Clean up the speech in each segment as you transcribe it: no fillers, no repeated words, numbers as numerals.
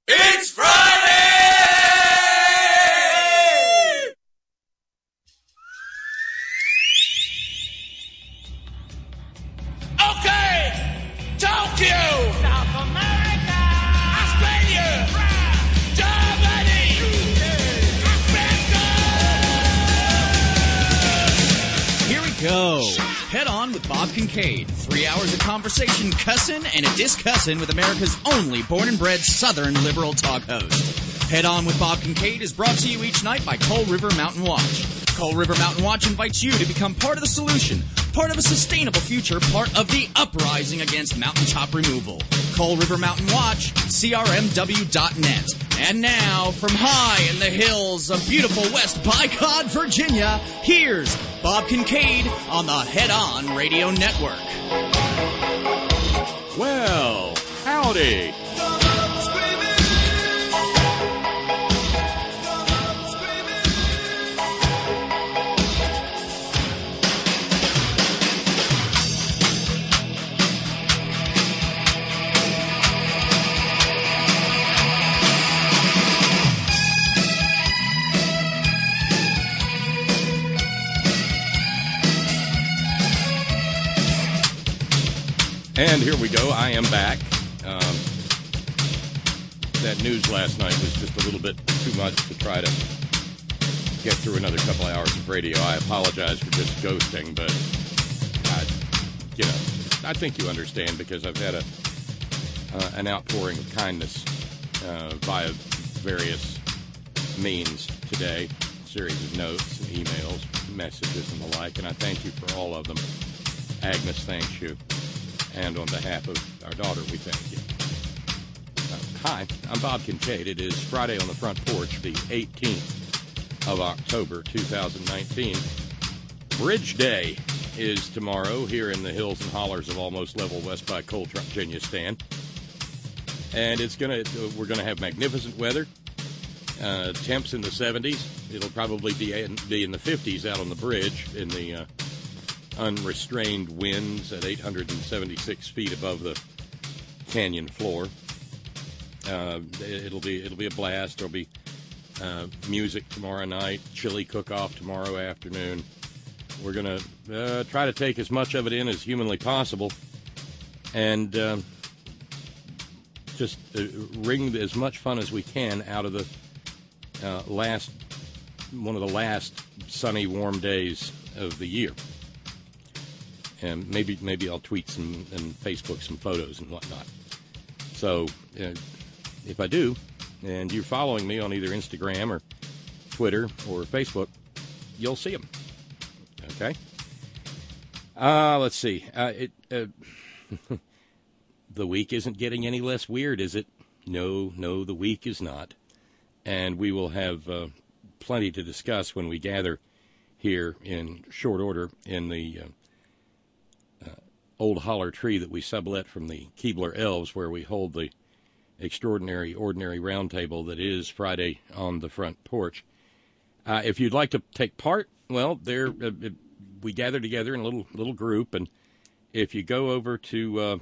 It's Friday! Okay! Tokyo! South America! Australia! Germany! Africa! Here we go. Head On with Bob Kincaid. 3 hours of conversation, cussin' and a discussin' with America's only born and bred Southern liberal talk host. Head On with Bob Kincaid is brought to you each night by Coal River Mountain Watch. Coal River Mountain Watch invites you to become part of the solution, part of a sustainable future, part of the uprising against mountaintop removal. Coal River Mountain Watch, crmw.net. And now, from high in the hills of beautiful West Bicod, Virginia, here's Bob Kincaid on the Head On Radio Network. Well, howdy. And here we go. I am back. That news last night was just a little bit too much to try to get through another couple of hours of radio. I apologize for just ghosting, but I think you understand because I've had an outpouring of kindness via various means today, a series of notes and emails, messages, and the like, and I thank you for all of them. Agnes thanks you. And on behalf of our daughter, we thank you. Hi, I'm Bob Kincaid. It is Friday on the Front Porch, the 18th of October, 2019. Bridge Day is tomorrow here in the hills and hollers of almost level West by Coal Virginia stand. And we're gonna have magnificent weather. Temps in the 70s. It'll probably be in the 50s out on the bridge in the unrestrained winds at 876 feet above the canyon floor. It'll be a blast. There'll be music tomorrow night, chili cook-off tomorrow afternoon. We're going to try to take as much of it in as humanly possible and just wring as much fun as we can out of the one of the last sunny, warm days of the year. And maybe I'll tweet and Facebook some photos and whatnot. So if I do, and you're following me on either Instagram or Twitter or Facebook, you'll see them. Okay? Let's see. The week isn't getting any less weird, is it? No, the week is not. And we will have plenty to discuss when we gather here in short order in the old holler tree that we sublet from the Keebler Elves, where we hold the extraordinary, ordinary roundtable that is Friday on the Front Porch. If you'd like to take part, well, we gather together in a little group, and if you go over to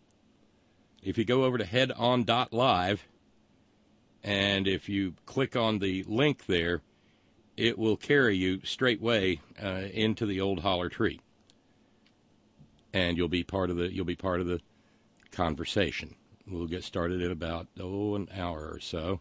headon.live, and if you click on the link there, it will carry you straightway into the old holler tree. And you'll be part of the conversation. We'll get started in about an hour or so,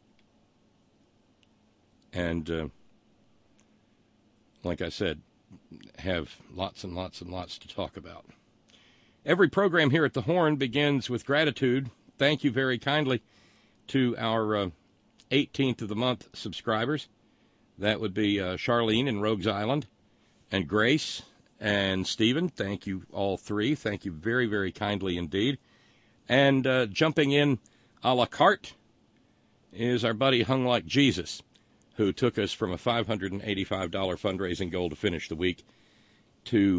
and like I said, have lots and lots and lots to talk about. Every program here at the Horn begins with gratitude. Thank you very kindly to our 18th of the month subscribers. That would be Charlene in Rogues Island, and Grace. And Stephen, thank you all three. Thank you very, very kindly indeed. And jumping in a la carte is our buddy Hung Like Jesus, who took us from a $585 fundraising goal to finish the week to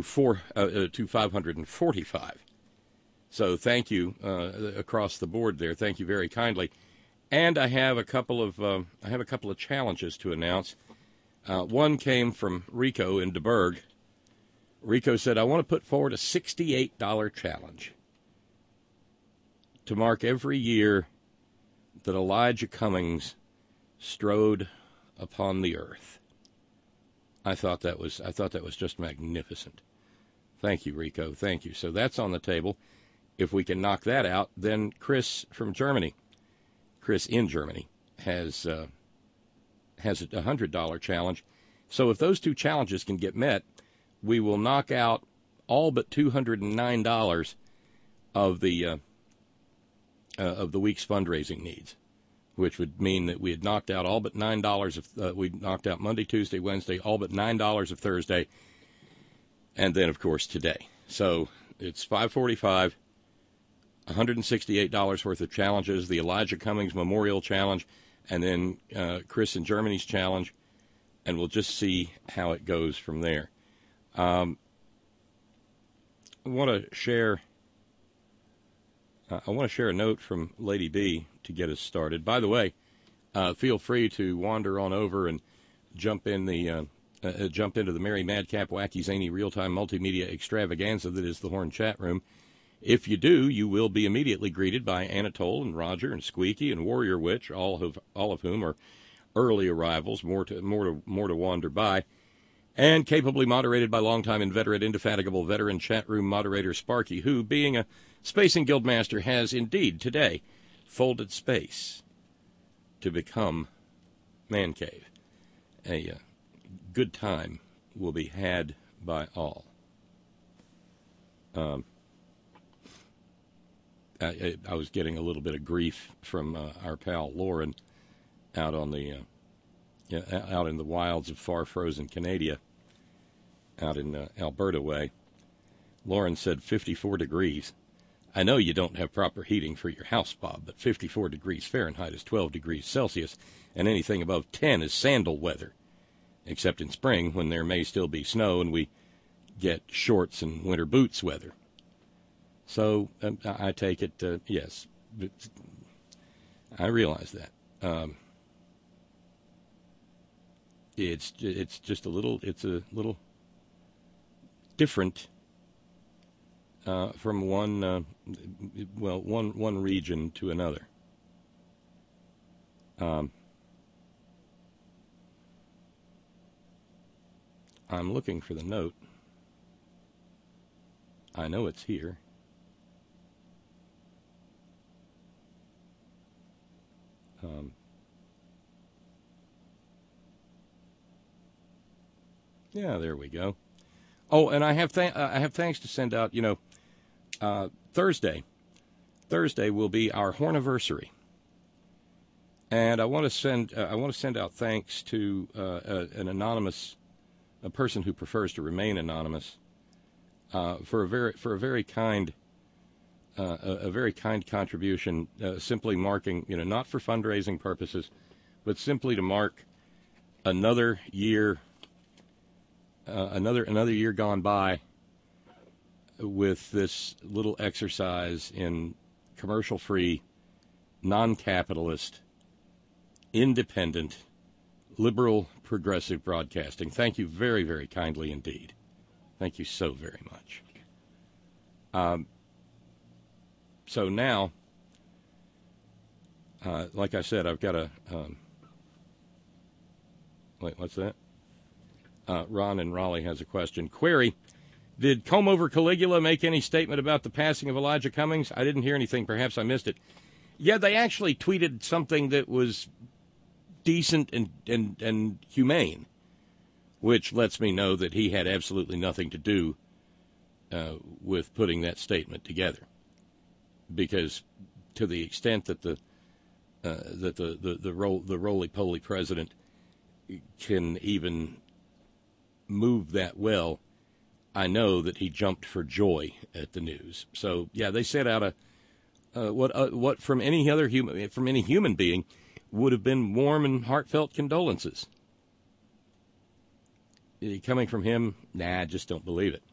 $545. So thank you across the board there. Thank you very kindly. And I have a couple of challenges to announce. One came from Rico in DeBerg. Rico said, I want to put forward a $68 challenge to mark every year that Elijah Cummings strode upon the earth. I thought that was just magnificent. Thank you, Rico. Thank you. So that's on the table. If we can knock that out, then Chris in Germany, has a $100 challenge. So if those two challenges can get met, we will knock out all but $209 of the week's fundraising needs, which would mean that we had knocked out all but $9 we knocked out Monday, Tuesday, Wednesday, all but $9 of Thursday, and then of course today. So it's $545, $168 worth of challenges, the Elijah Cummings Memorial Challenge, and then Chris in Germany's challenge, and we'll just see how it goes from there. I want to share a note from Lady B to get us started. By the way, feel free to wander on over and jump into the Merry Madcap Wacky Zany real-time multimedia extravaganza that is the Horn Chat Room. If you do, you will be immediately greeted by Anatole and Roger and Squeaky and Warrior Witch, all of whom are early arrivals, more to wander by, and capably moderated by longtime inveterate, indefatigable veteran chat room moderator Sparky, who, being a Spacing Guildmaster, has indeed today folded space to become Man Cave. A good time will be had by all. I was getting a little bit of grief from our pal Lauren out on the out in the wilds of far frozen Canada, out in Alberta way. Lauren said 54 degrees. I know you don't have proper heating for your house, Bob, but 54 degrees Fahrenheit is 12 degrees Celsius, and anything above 10 is sandal weather, except in spring when there may still be snow and we get shorts and winter boots weather. So I take it, yes, I realize that. It's just a little different from one region to another. I'm looking for the note. I know it's here. Yeah, there we go. Oh, and I have thanks to send out. Thursday will be our Horniversary, and I want to send out thanks to a person who prefers to remain anonymous, for a very kind contribution, simply marking, not for fundraising purposes, but simply to mark another year gone by with this little exercise in commercial-free, non-capitalist, independent, liberal, progressive broadcasting. Thank you very, very kindly indeed. Thank you so very much. So now, like I said, I've got a... wait, what's that? Ron in Raleigh has a question. Query, did Comb Over Caligula make any statement about the passing of Elijah Cummings? I didn't hear anything. Perhaps I missed it. Yeah, they actually tweeted something that was decent and humane, which lets me know that he had absolutely nothing to do with putting that statement together. Because to the extent that the roly-poly president can even move that well, I know that he jumped for joy at the news. So yeah, they set out what from any human being would have been warm and heartfelt condolences. Coming from him, I just don't believe it.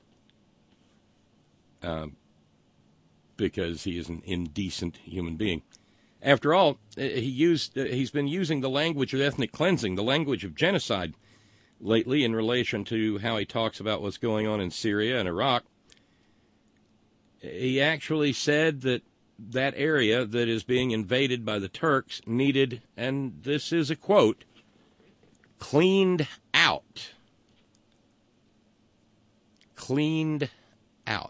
Because he is an indecent human being. After all, he's been using the language of ethnic cleansing, the language of genocide lately in relation to how he talks about what's going on in Syria and Iraq. He actually said that that area that is being invaded by the Turks needed, and this is a quote, cleaned out. Cleaned out.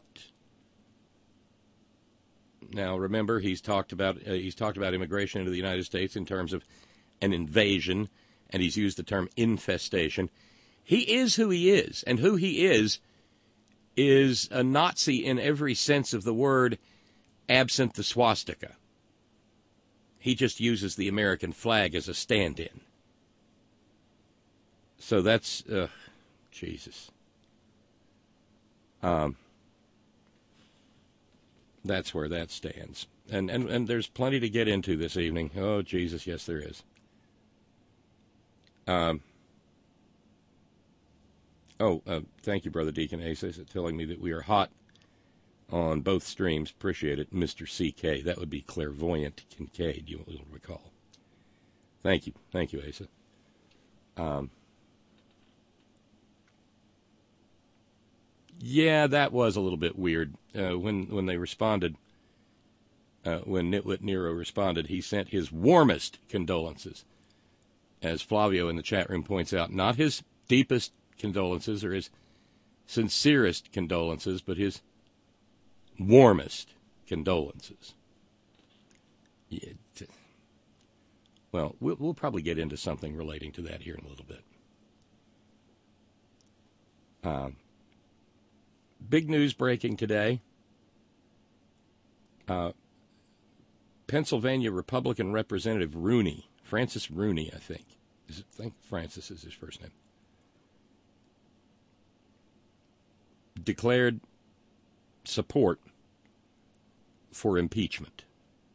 Now, remember, he's talked about immigration into the United States in terms of an invasion, and he's used the term infestation. He is who he is, and who he is a Nazi in every sense of the word, absent the swastika. He just uses the American flag as a stand-in. So that's, Jesus. That's where that stands. And there's plenty to get into this evening. Oh, Jesus, yes, there is. Thank you, Brother Deacon Ace, telling me that we are hot on both streams. Appreciate it, Mr. CK. That would be Clairvoyant Kincaid, you'll recall. Thank you. Thank you, Asa. Yeah, that was a little bit weird. When they responded, when Nitwit Nero responded, he sent his warmest condolences. As Flavio in the chat room points out, not his deepest condolences or his sincerest condolences, but his warmest condolences. Yeah, well, we'll probably get into something relating to that here in a little bit. Big news breaking today. Pennsylvania Republican Representative Rooney, Francis Rooney, I think. I think Francis is his first name. Declared support for impeachment.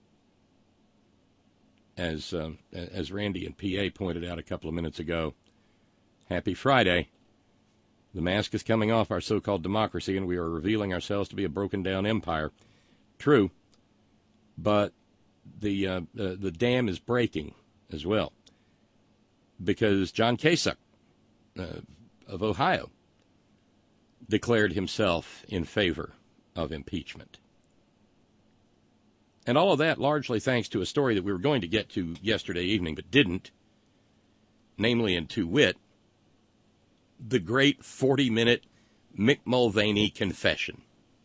As Randy and PA pointed out a couple of minutes ago, happy Friday. The mask is coming off our so-called democracy, and we are revealing ourselves to be a broken-down empire. True, but the dam is breaking as well, because John Kasich of Ohio declared himself in favor of impeachment. And all of that largely thanks to a story that we were going to get to yesterday evening but didn't, namely in To Wit, the great 40-minute Mick Mulvaney confession.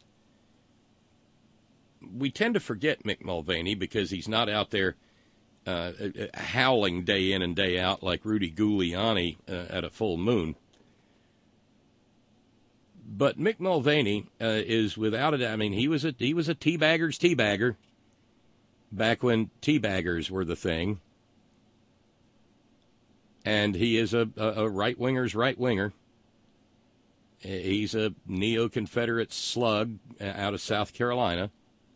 We tend to forget Mick Mulvaney because he's not out there howling day in and day out like Rudy Giuliani at a full moon. But Mick Mulvaney is without a doubt, I mean, he was a teabagger's teabagger back when teabaggers were the thing. And he is a right-winger's right-winger. He's a neo-Confederate slug out of South Carolina.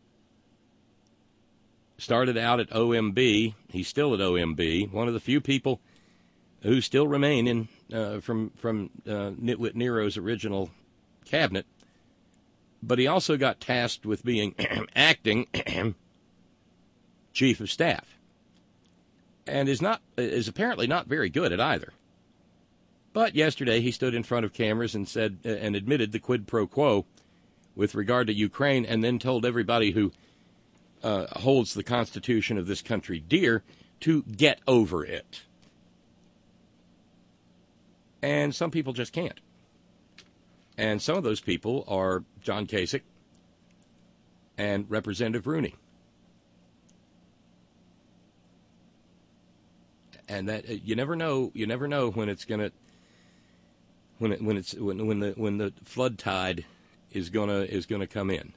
Started out at OMB. He's still at OMB. One of the few people who still remain in from Nitwit Nero's original cabinet. But he also got tasked with being acting chief of staff. And is apparently not very good at either. But yesterday he stood in front of cameras and said and admitted the quid pro quo with regard to Ukraine, and then told everybody who holds the Constitution of this country dear to get over it. And some people just can't. And some of those people are John Kasich and Representative Rooney. And that you never know when it's gonna when the flood tide is gonna come in.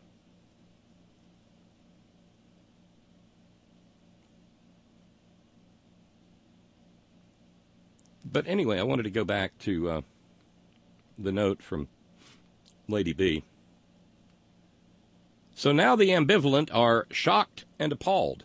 But anyway, I wanted to go back to the note from Lady B. So now the ambivalent are shocked and appalled.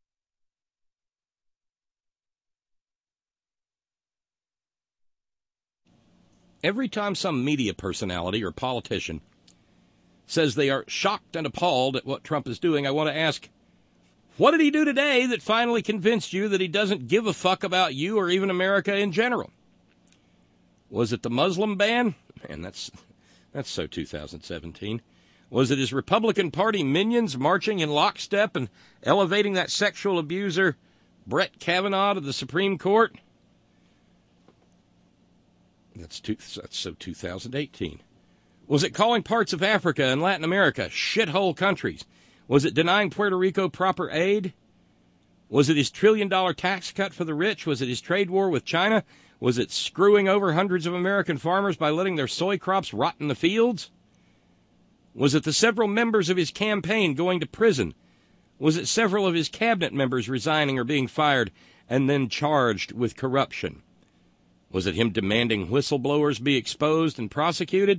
Every time some media personality or politician says they are shocked and appalled at what Trump is doing, I want to ask, what did he do today that finally convinced you that he doesn't give a fuck about you or even America in general? Was it the Muslim ban? Man, that's so 2017. Was it his Republican Party minions marching in lockstep and elevating that sexual abuser Brett Kavanaugh to the Supreme Court? That's so 2018. Was it calling parts of Africa and Latin America shithole countries? Was it denying Puerto Rico proper aid? Was it his trillion-dollar tax cut for the rich? Was it his trade war with China? Was it screwing over hundreds of American farmers by letting their soy crops rot in the fields? Was it the several members of his campaign going to prison? Was it several of his cabinet members resigning or being fired and then charged with corruption? Was it him demanding whistleblowers be exposed and prosecuted?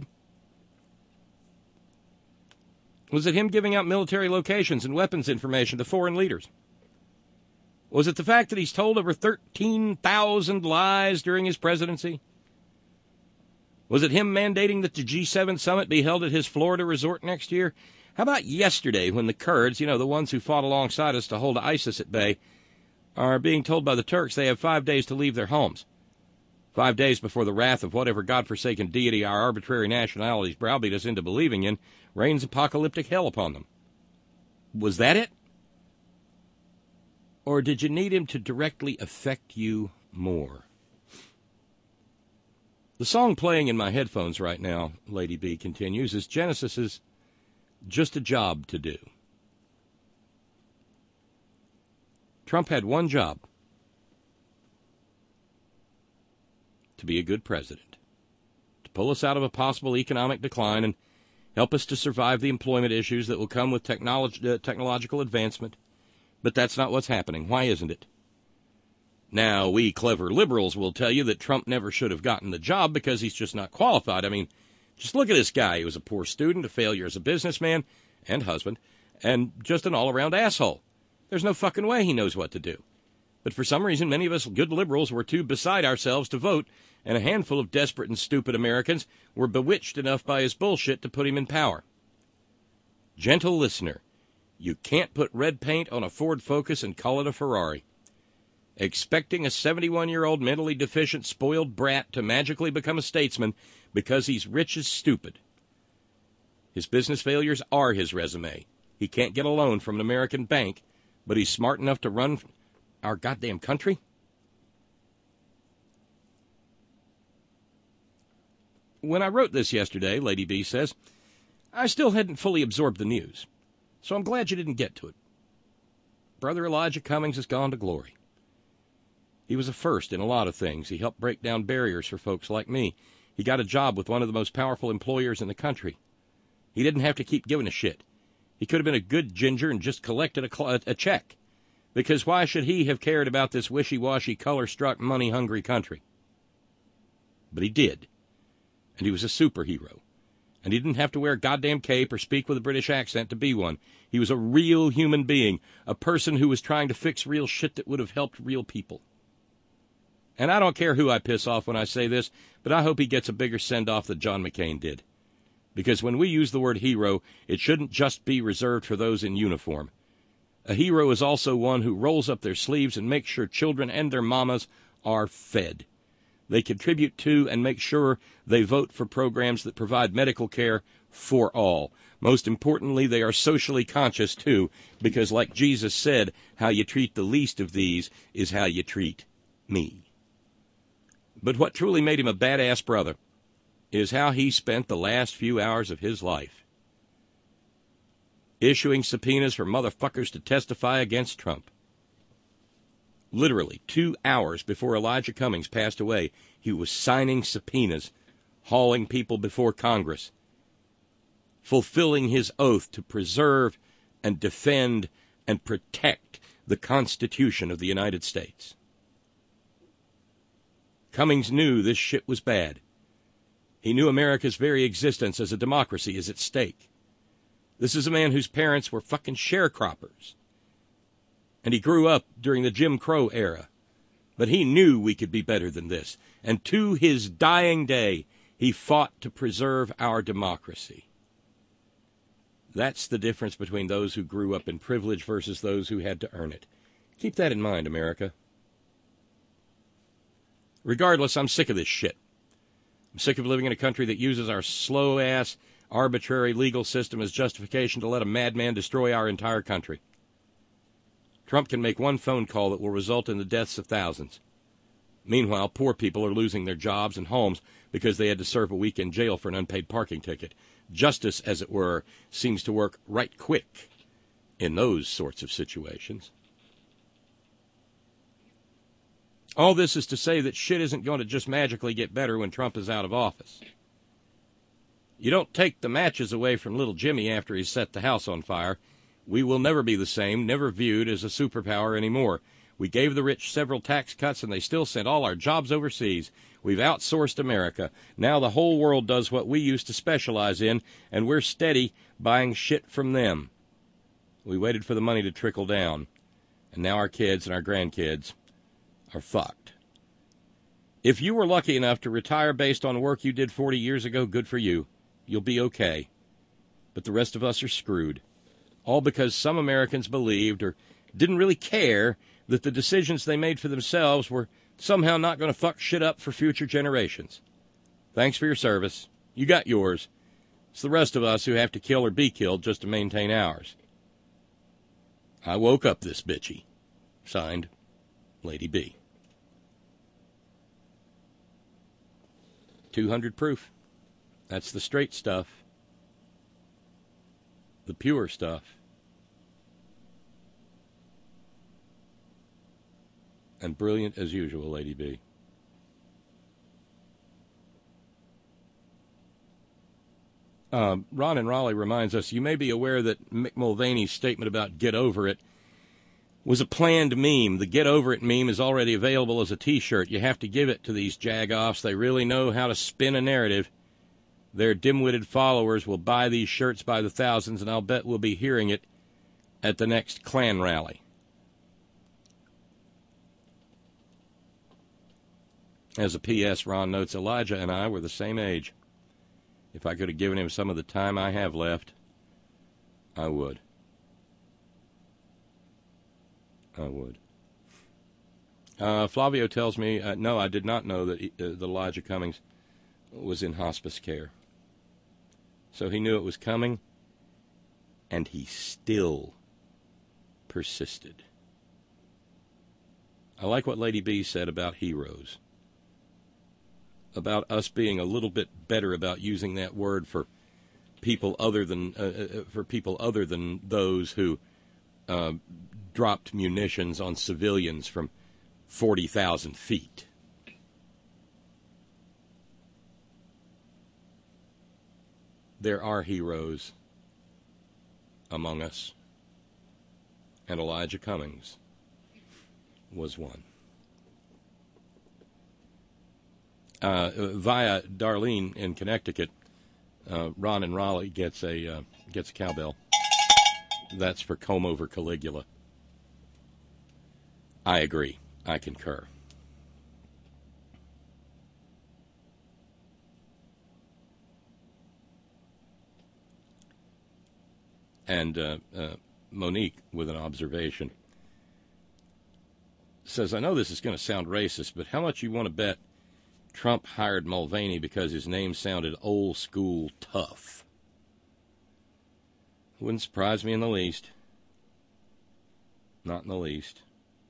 Was it him giving out military locations and weapons information to foreign leaders? Was it the fact that he's told over 13,000 lies during his presidency? Was it him mandating that the G7 summit be held at his Florida resort next year? How about yesterday when the Kurds, the ones who fought alongside us to hold ISIS at bay, are being told by the Turks they have 5 days to leave their homes? 5 days before the wrath of whatever godforsaken deity our arbitrary nationalities browbeat us into believing in rains apocalyptic hell upon them. Was that it? Or did you need him to directly affect you more? The song playing in my headphones right now, Lady B continues, is Genesis's Just a Job to Do. Trump had one job: to be a good president, to pull us out of a possible economic decline and help us to survive the employment issues that will come with technological advancement. But that's not what's happening. Why isn't it? Now, we clever liberals will tell you that Trump never should have gotten the job because he's just not qualified. I mean, just look at this guy. He was a poor student, a failure as a businessman and husband, and just an all-around asshole. There's no fucking way he knows what to do. But for some reason, many of us good liberals were too beside ourselves to vote, and a handful of desperate and stupid Americans were bewitched enough by his bullshit to put him in power. Gentle listener, you can't put red paint on a Ford Focus and call it a Ferrari. Expecting a 71-year-old mentally deficient, spoiled brat to magically become a statesman because he's rich is stupid. His business failures are his resume. He can't get a loan from an American bank, but he's smart enough to run our goddamn country? When I wrote this yesterday, Lady B says, I still hadn't fully absorbed the news, so I'm glad you didn't get to it. Brother Elijah Cummings has gone to glory. He was a first in a lot of things. He helped break down barriers for folks like me. He got a job with one of the most powerful employers in the country. He didn't have to keep giving a shit. He could have been a good ginger and just collected a check. Because why should he have cared about this wishy-washy, color-struck, money-hungry country? But he did. And he was a superhero. And he didn't have to wear a goddamn cape or speak with a British accent to be one. He was a real human being, a person who was trying to fix real shit that would have helped real people. And I don't care who I piss off when I say this, but I hope he gets a bigger send-off than John McCain did. Because when we use the word hero, it shouldn't just be reserved for those in uniform. A hero is also one who rolls up their sleeves and makes sure children and their mamas are fed. They contribute to and make sure they vote for programs that provide medical care for all. Most importantly, they are socially conscious, too, because like Jesus said, how you treat the least of these is how you treat me. But what truly made him a badass brother is how he spent the last few hours of his life. Issuing subpoenas for motherfuckers to testify against Trump. Literally 2 hours before Elijah Cummings passed away, he was signing subpoenas, hauling people before Congress, fulfilling his oath to preserve and defend and protect the Constitution of the United States. Cummings knew this shit was bad. He knew America's very existence as a democracy is at stake. This is a man whose parents were fucking sharecroppers. And he grew up during the Jim Crow era. But he knew we could be better than this. And to his dying day, he fought to preserve our democracy. That's the difference between those who grew up in privilege versus those who had to earn it. Keep that in mind, America. Regardless, I'm sick of this shit. I'm sick of living in a country that uses our slow-ass, arbitrary legal system as justification to let a madman destroy our entire country. Trump can make one phone call that will result in the deaths of thousands. Meanwhile, poor people are losing their jobs and homes because they had to serve a week in jail for an unpaid parking ticket. Justice, as it were, seems to work right quick in those sorts of situations. All this is to say that shit isn't going to just magically get better when Trump is out of office. You don't take the matches away from little Jimmy after he's set the house on fire. We will never be the same, never viewed as a superpower anymore. We gave the rich several tax cuts, and they still sent all our jobs overseas. We've outsourced America. Now the whole world does what we used to specialize in, and we're steady buying shit from them. We waited for the money to trickle down, and now our kids and our grandkids are fucked. If you were lucky enough to retire based on work you did 40 years ago, good for you. You'll be okay. But the rest of us are screwed. All because some Americans believed or didn't really care that the decisions they made for themselves were somehow not going to fuck shit up for future generations. Thanks for your service. You got yours. It's the rest of us who have to kill or be killed just to maintain ours. I woke up this bitchy. Signed, Lady B. 200 proof. That's the straight stuff. The pure stuff. And brilliant as usual, Lady B. Ron and Raleigh reminds us, you may be aware that Mick Mulvaney's statement about get over it was a planned meme. The get over it meme is already available as a T-shirt. You have to give it to these jagoffs. They really know how to spin a narrative. Their dim-witted followers will buy these shirts by the thousands, and I'll bet we'll be hearing it at the next Klan rally. As a P.S., Ron notes, Elijah and I were the same age. If I could have given him some of the time I have left, I would. I would. Flavio tells me, no, I did not know that Elijah Cummings was in hospice care. So he knew it was coming, and he still persisted. I like what Lady B said about heroes. About us being a little bit better about using that word for people other than those who dropped munitions on civilians from 40,000 feet. There are heroes among us, and Elijah Cummings was one. Via Darlene in Connecticut, Ron and Raleigh gets a cowbell. That's for comb over Caligula. I agree. I concur. And Monique, with an observation, says, I know this is going to sound racist, but how much you want to bet Trump hired Mulvaney because his name sounded old school tough? Wouldn't surprise me in the least. Not in the least.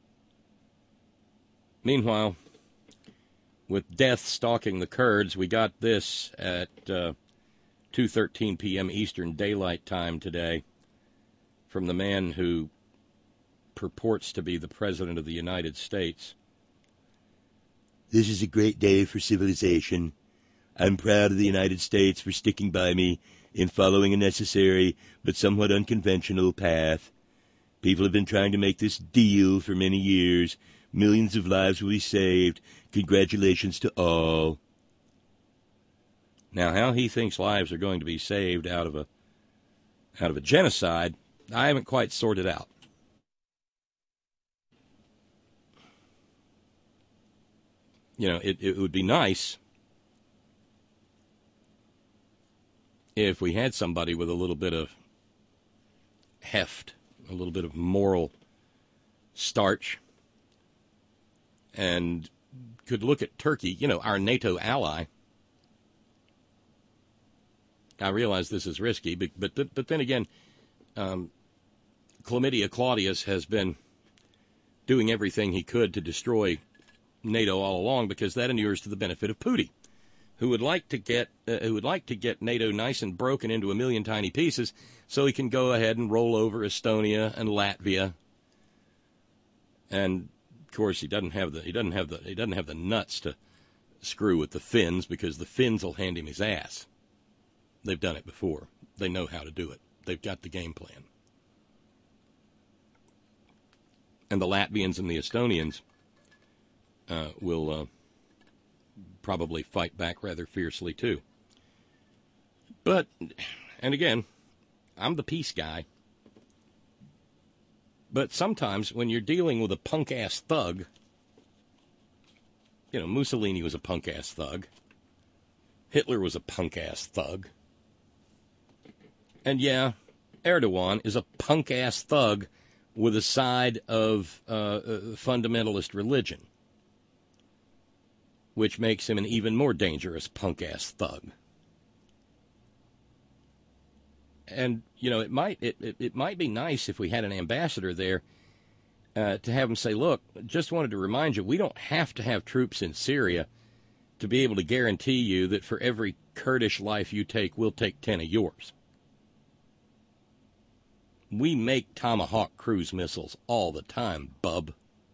Meanwhile, with death stalking the Kurds, we got this at 2:13 p.m. Eastern Daylight Time today from the man who purports to be the President of the United States. This is a great day for civilization. I'm proud of the United States for sticking by me in following a necessary but somewhat unconventional path. People have been trying to make this deal for many years. Millions of lives will be saved. Congratulations to all. Now, how he thinks lives are going to be saved out of a genocide, I haven't quite sorted out. You know, it would be nice if we had somebody with a little bit of heft, a little bit of moral starch, and could look at Turkey, you know, our NATO ally, I realize this is risky, but then again, Chlamydia Claudius has been doing everything he could to destroy NATO all along, because that inures to the benefit of Putin, who would like to get NATO nice and broken into a million tiny pieces, so he can go ahead and roll over Estonia and Latvia. And of course, he doesn't have the nuts to screw with the Finns, because the Finns will hand him his ass. They've done it before. They know how to do it. They've got the game plan. And the Latvians and the Estonians will probably fight back rather fiercely, too. But, and again, I'm the peace guy. But sometimes when you're dealing with a punk-ass thug, you know, Mussolini was a punk-ass thug. Hitler was a punk-ass thug. And yeah, Erdogan is a punk-ass thug with a side of fundamentalist religion, which makes him an even more dangerous punk-ass thug. And, you know, it might be nice if we had an ambassador there to have him say, look, just wanted to remind you, we don't have to have troops in Syria to be able to guarantee you that for every Kurdish life you take, we'll take 10 of yours. We make Tomahawk cruise missiles all the time, bub.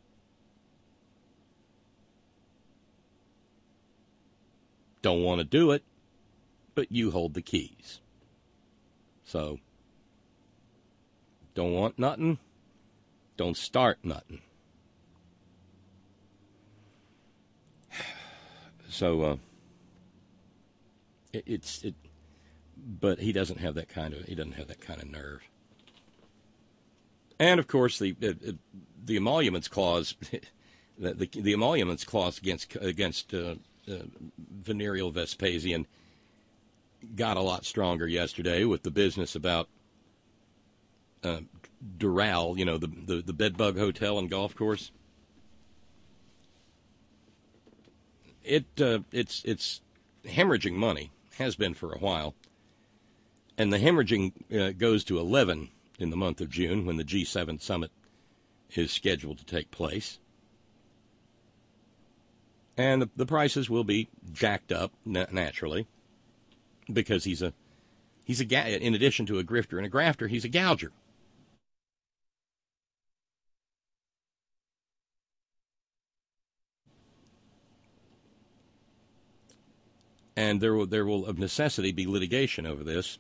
Don't want to do it, but you hold the keys. So, don't want nothing, don't start nothing. So, but he doesn't have that kind of nerve. And of course, the emoluments clause, the emoluments clause against Venereal Vespasian got a lot stronger yesterday with the business about Doral, you know, the bedbug hotel and golf course. It's hemorrhaging money, has been for a while, and the hemorrhaging goes to 11 in the month of June, when the G7 summit is scheduled to take place. And the prices will be jacked up, naturally, because he's in addition to a grifter and a grafter, he's a gouger. And there will of necessity be litigation over this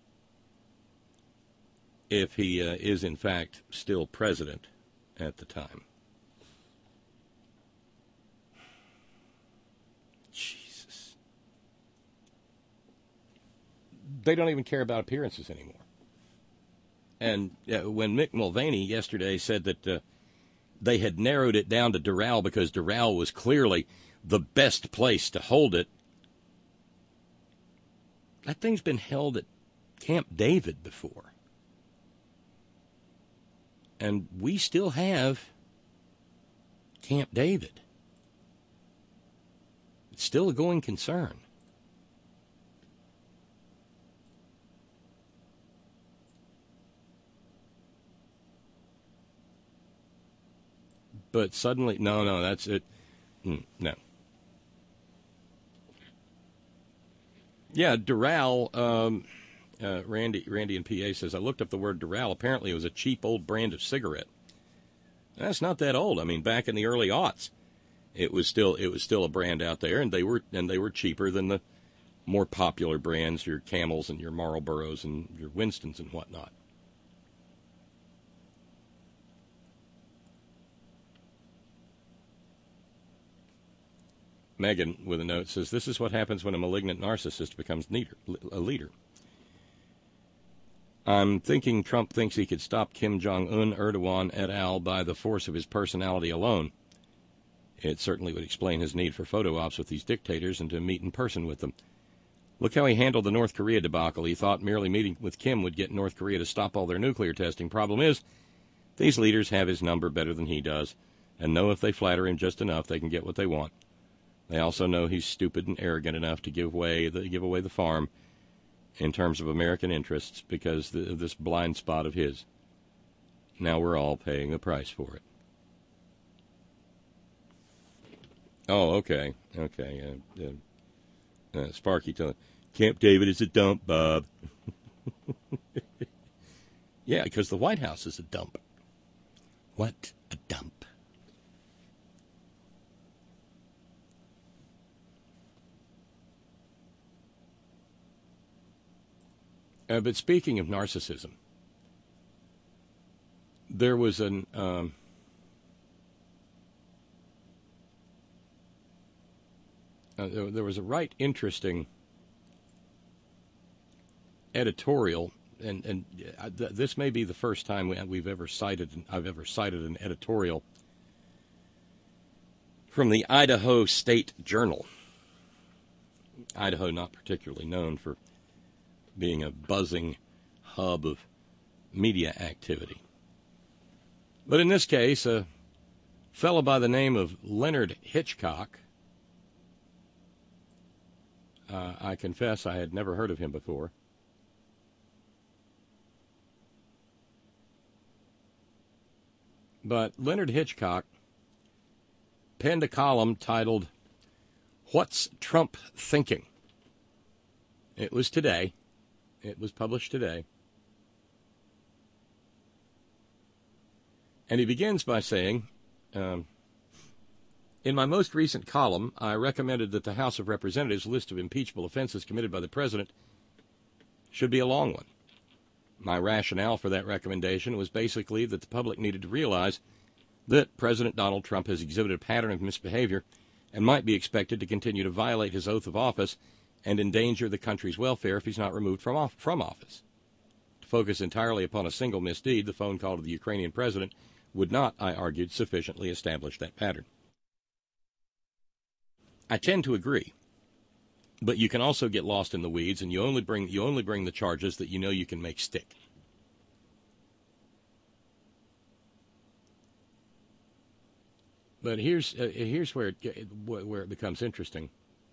if he is, in fact, still president at the time. Jesus. They don't even care about appearances anymore. And when Mick Mulvaney yesterday said that they had narrowed it down to Doral because Doral was clearly the best place to hold it, that thing's been held at Camp David before. And we still have Camp David. It's still a going concern. But suddenly, no, that's it. No. Yeah, Doral, Randy in PA says, I looked up the word Doral. Apparently it was a cheap old brand of cigarette. That's not that old. I mean, back in the early aughts, it was still a brand out there, and they were cheaper than the more popular brands, your Camels and your Marlboros and your Winstons and whatnot. Megan, with a note, says, this is what happens when a malignant narcissist becomes a leader. I'm thinking Trump thinks he could stop Kim Jong-un, Erdogan, et al. By the force of his personality alone. It certainly would explain his need for photo ops with these dictators and to meet in person with them. Look how he handled the North Korea debacle. He thought merely meeting with Kim would get North Korea to stop all their nuclear testing. Problem is, these leaders have his number better than he does, and know if they flatter him just enough, they can get what they want. They also know he's stupid and arrogant enough to give away the farm in terms of American interests because of this blind spot of his. Now we're all paying the price for it. Oh, okay. Sparky telling Camp David is a dump, Bob. Yeah, because the White House is a dump. What a dump. But speaking of narcissism, there was there was a right interesting editorial, and this may be the first time I've ever cited an editorial from the Idaho State Journal. Idaho, not particularly known for being a buzzing hub of media activity. But in this case, a fellow by the name of Leonard Hitchcock, I confess I had never heard of him before, but Leonard Hitchcock penned a column titled, "What's Trump Thinking?" It was today. It was published today. And he begins by saying, in my most recent column, I recommended that the House of Representatives' list of impeachable offenses committed by the president should be a long one. My rationale for that recommendation was basically that the public needed to realize that President Donald Trump has exhibited a pattern of misbehavior and might be expected to continue to violate his oath of office and endanger the country's welfare if he's not removed from office. To focus entirely upon a single misdeed, the phone call to the Ukrainian president, would not, I argued, sufficiently establish that pattern. I tend to agree, but you can also get lost in the weeds, and you only bring the charges that you know you can make stick. But here's where it becomes interesting.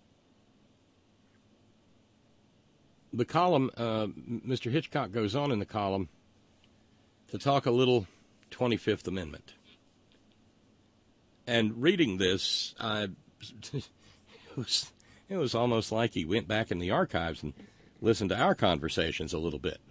The column, Mr. Hitchcock goes on in the column to talk a little 25th Amendment. And reading this, it was almost like he went back in the archives and listened to our conversations a little bit.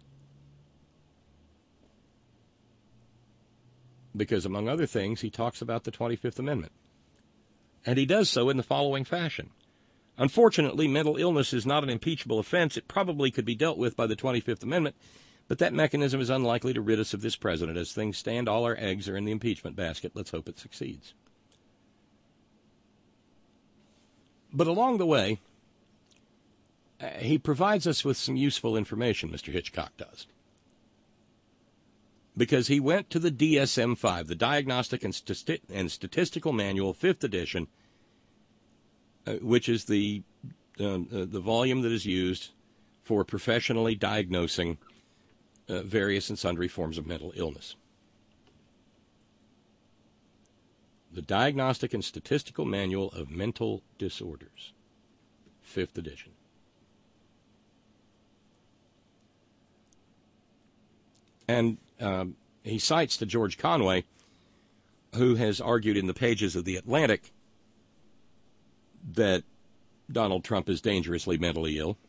Because, among other things, he talks about the 25th Amendment. And he does so in the following fashion. Unfortunately, mental illness is not an impeachable offense. It probably could be dealt with by the 25th Amendment, but that mechanism is unlikely to rid us of this president. As things stand, all our eggs are in the impeachment basket. Let's hope it succeeds. But along the way, he provides us with some useful information, Mr. Hitchcock does. Because he went to the DSM-5, the Diagnostic and Statistical Manual, 5th edition, which is the volume that is used for professionally diagnosing various and sundry forms of mental illness. The Diagnostic and Statistical Manual of Mental Disorders, 5th edition. And he cites to George Conway, who has argued in the pages of The Atlantic that Donald Trump is dangerously mentally ill,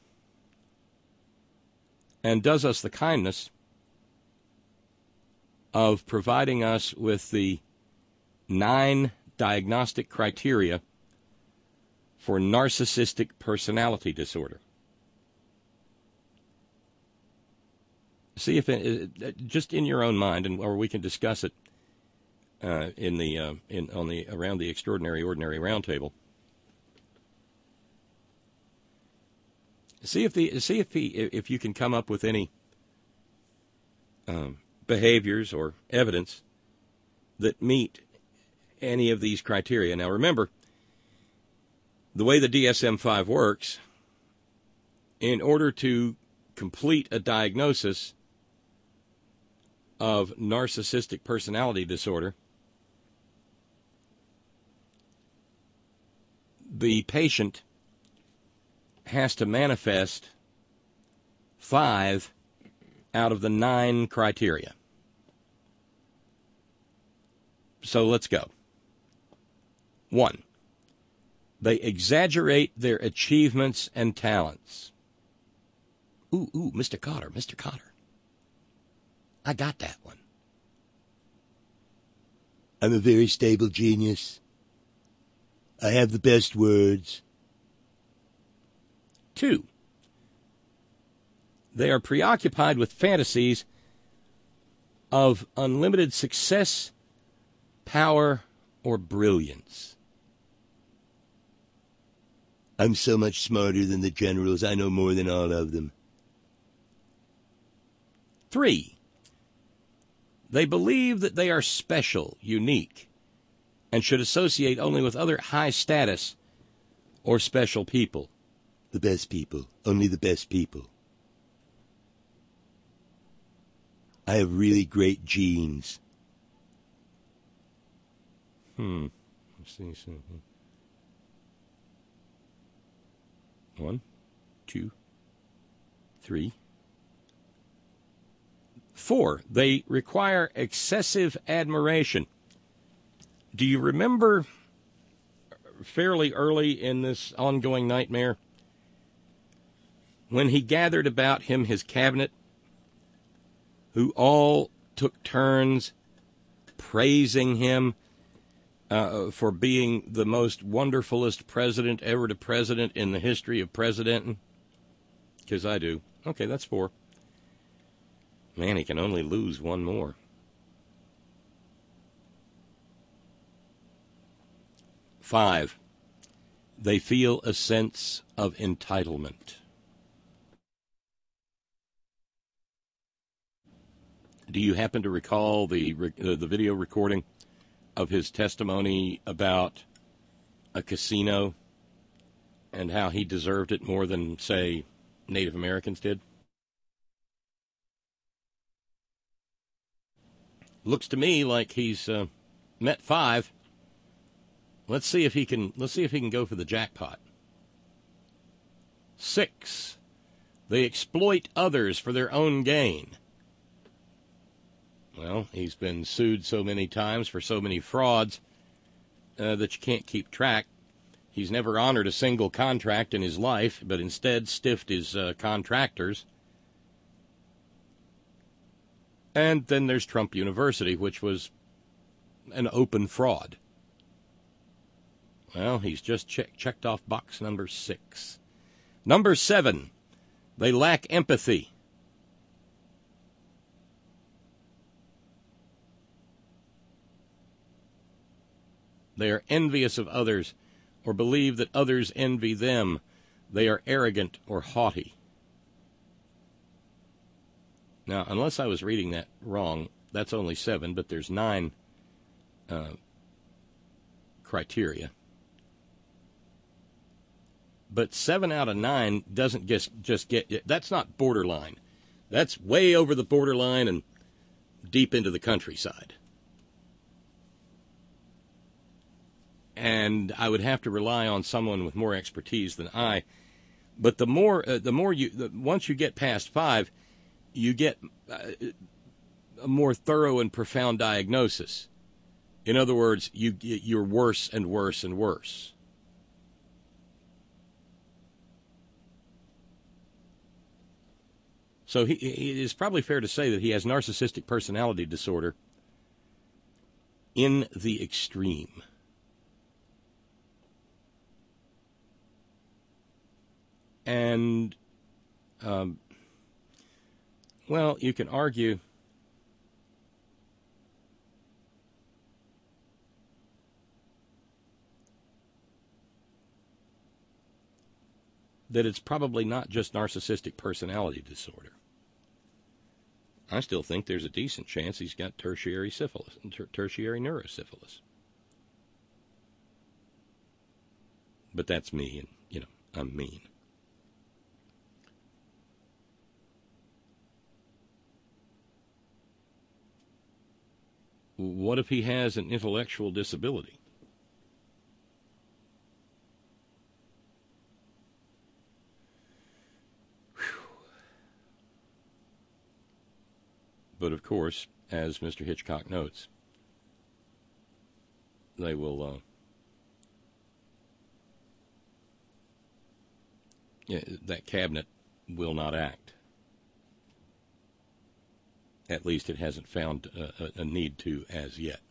and does us the kindness of providing us with the 9 diagnostic criteria for narcissistic personality disorder. See if just in your own mind, or we can discuss it around the Extraordinary Ordinary Roundtable. See if you can come up with any behaviors or evidence that meet any of these criteria. Now remember, the way the DSM-5 works, in order to complete a diagnosis of narcissistic personality disorder, the patient has to manifest 5 out of the 9 criteria. So let's go. 1. They exaggerate their achievements and talents. Ooh, Mr. Cotter. I got that one. I'm a very stable genius. I have the best words. 2. They are preoccupied with fantasies of unlimited success, power, or brilliance. I'm so much smarter than the generals. I know more than all of them. 3. They believe that they are special, unique, and should associate only with other high status or special people. The best people. Only the best people. I have really great genes. Let's see something. 1, 2, 3. 4, they require excessive admiration. Do you remember fairly early in this ongoing nightmare when he gathered about him his cabinet, who all took turns praising him for being the most wonderfulest president ever to president in the history of presidenting? Because I do. Okay, that's 4. Man, he can only lose one more. 5, they feel a sense of entitlement. Do you happen to recall the video recording of his testimony about a casino and how he deserved it more than, say, Native Americans did? Looks to me like he's met 5. Let's see if he can go for the jackpot. 6, they exploit others for their own gain. Well, he's been sued so many times for so many frauds that you can't keep track. He's never honored a single contract in his life, but instead stiffed his contractors. And then there's Trump University, which was an open fraud. Well, he's just checked off box number 6. Number 7, they lack empathy. They are envious of others or believe that others envy them. They are arrogant or haughty. Now, unless I was reading that wrong, that's only 7, but there's 9 criteria. But 7 out of 9 doesn't just get... That's not borderline. That's way over the borderline and deep into the countryside. And I would have to rely on someone with more expertise than I. But once you get past 5, you get a more thorough and profound diagnosis. In other words, you're worse and worse and worse. So it is probably fair to say that he has narcissistic personality disorder in the extreme. And, well, you can argue that it's probably not just narcissistic personality disorder. I still think there's a decent chance he's got tertiary syphilis, tertiary neurosyphilis. But that's me, and, I'm mean. What if he has an intellectual disability? But, of course, as Mr. Hitchcock notes, they will that cabinet will not act. At least it hasn't found a need to as yet.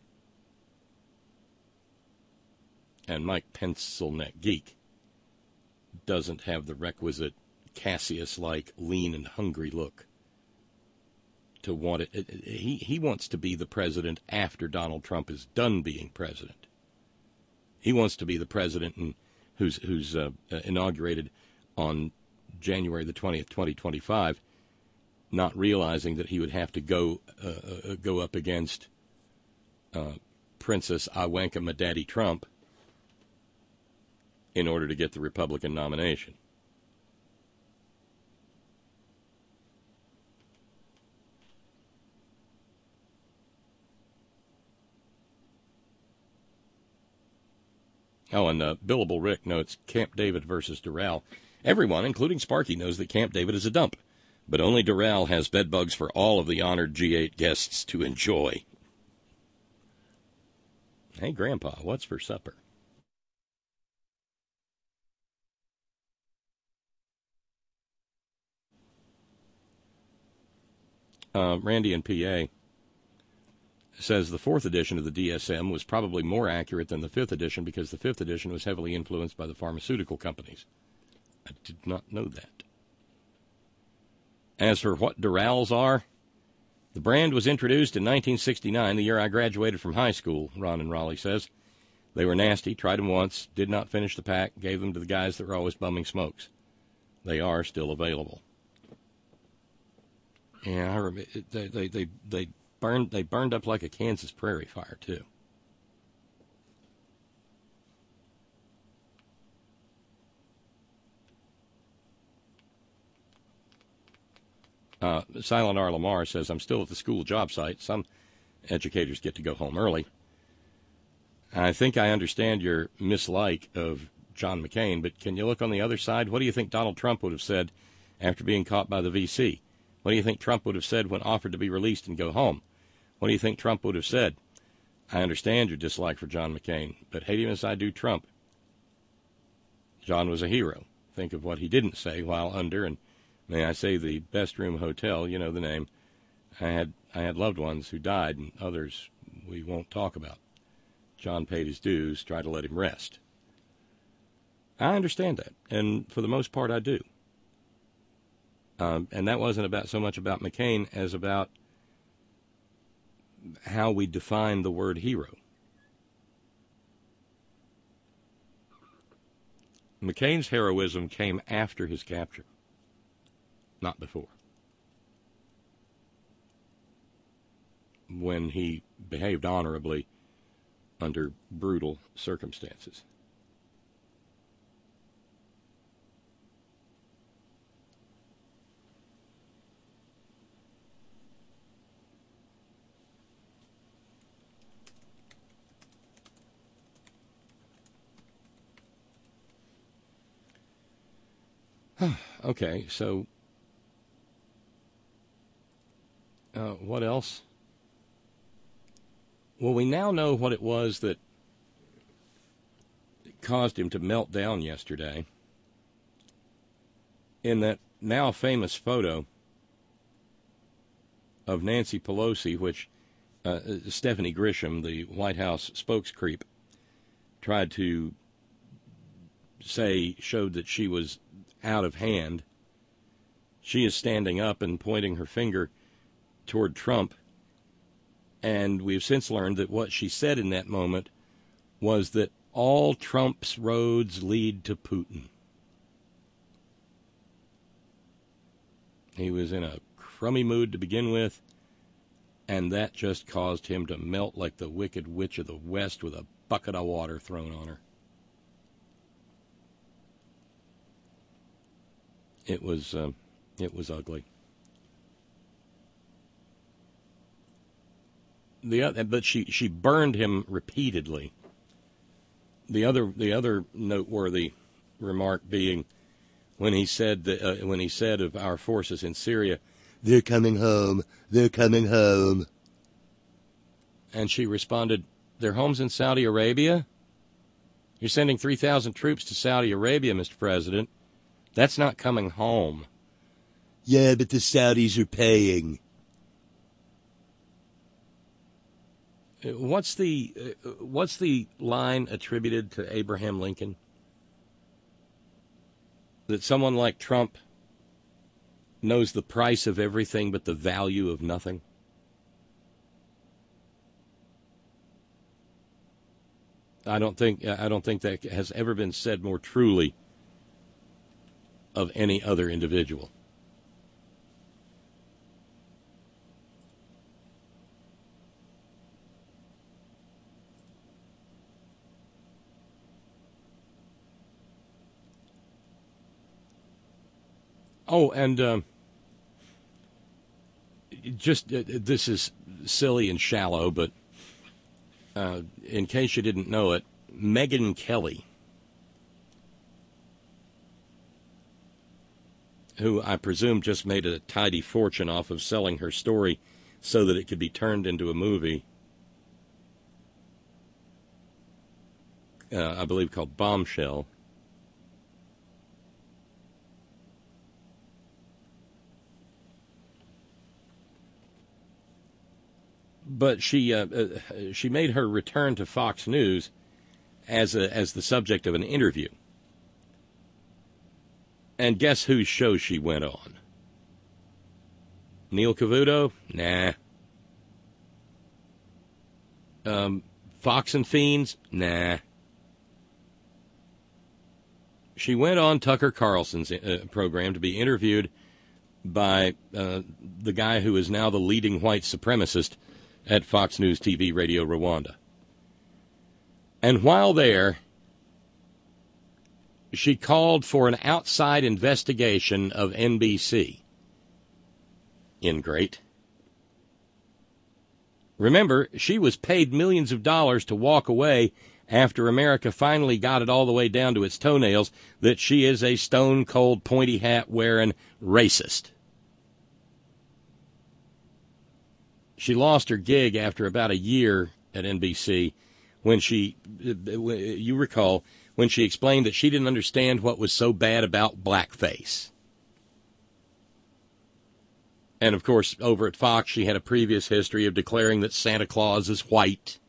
And Mike Pencilneck Geek doesn't have the requisite Cassius-like lean and hungry look to want it. He wants to be the president after Donald Trump is done being president. He wants to be the president who's inaugurated on January the 20th, 2025, not realizing that he would have to go up against Princess Ivanka Madaddy Trump in order to get the Republican nomination. Oh, and Billable Rick notes Camp David versus Doral. Everyone, including Sparky, knows that Camp David is a dump, but only Doral has bedbugs for all of the honored G8 guests to enjoy. Hey, Grandpa, what's for supper? Randy in PA says the 4th edition of the DSM was probably more accurate than the 5th edition because the 5th edition was heavily influenced by the pharmaceutical companies. I did not know that. As for what Dorals are, the brand was introduced in 1969, the year I graduated from high school, Ron and Raleigh says. They were nasty, tried them once, did not finish the pack, gave them to the guys that were always bumming smokes. They are still available. Yeah, I remember, they burned up like a Kansas prairie fire, too. Silent R. Lamar says, I'm still at the school job site. Some educators get to go home early. I think I understand your mislike of John McCain, but can you look on the other side? What do you think Donald Trump would have said after being caught by the VC? What do you think Trump would have said when offered to be released and go home? What do you think Trump would have said? I understand your dislike for John McCain, but hate him as I do Trump. John was a hero. Think of what he didn't say while under, and may I say, the Best Room Hotel, you know the name. I had loved ones who died, and others we won't talk about. John paid his dues, tried to let him rest. I understand that, and for the most part I do. And that wasn't about so much about McCain as about how we define the word hero. McCain's heroism came after his capture, not before, when he behaved honorably under brutal circumstances. Okay, so what else? Well, we now know what it was that caused him to melt down yesterday in that now famous photo of Nancy Pelosi, which Stephanie Grisham, the White House spokescreep, tried to say showed that she was out of hand. She is standing up and pointing her finger toward Trump, and we've since learned that what she said in that moment was that all Trump's roads lead to Putin. He was in a crummy mood to begin with, and that just caused him to melt like the Wicked Witch of the West with a bucket of water thrown on her. It was ugly. But she burned him repeatedly. The other noteworthy remark being when he said of our forces in Syria They're coming home. They're coming home. And she responded, their home's in Saudi Arabia? You're sending 3,000 troops to Saudi Arabia, Mr. President. That's not coming home. Yeah, but the Saudis are paying. What's the line attributed to Abraham Lincoln? That someone like Trump knows the price of everything but the value of nothing? I don't think that has ever been said more truly of any other individual. Oh, and this is silly and shallow, but in case you didn't know it, Megyn Kelly, who I presume just made a tidy fortune off of selling her story so that it could be turned into a movie, I believe called Bombshell. But she made her return to Fox News as the subject of an interview. And guess whose show she went on? Neil Cavuto? Nah. Fox and Fiends? Nah. She went on Tucker Carlson's program to be interviewed by the guy who is now the leading white supremacist at Fox News TV Radio Rwanda. And while there, she called for an outside investigation of NBC. Ingrate. Remember, she was paid millions of dollars to walk away after America finally got it all the way down to its toenails that she is a stone-cold, pointy-hat-wearing racist. She lost her gig after about a year at NBC when you recall, when she explained that she didn't understand what was so bad about blackface. And, of course, over at Fox, she had a previous history of declaring that Santa Claus is white.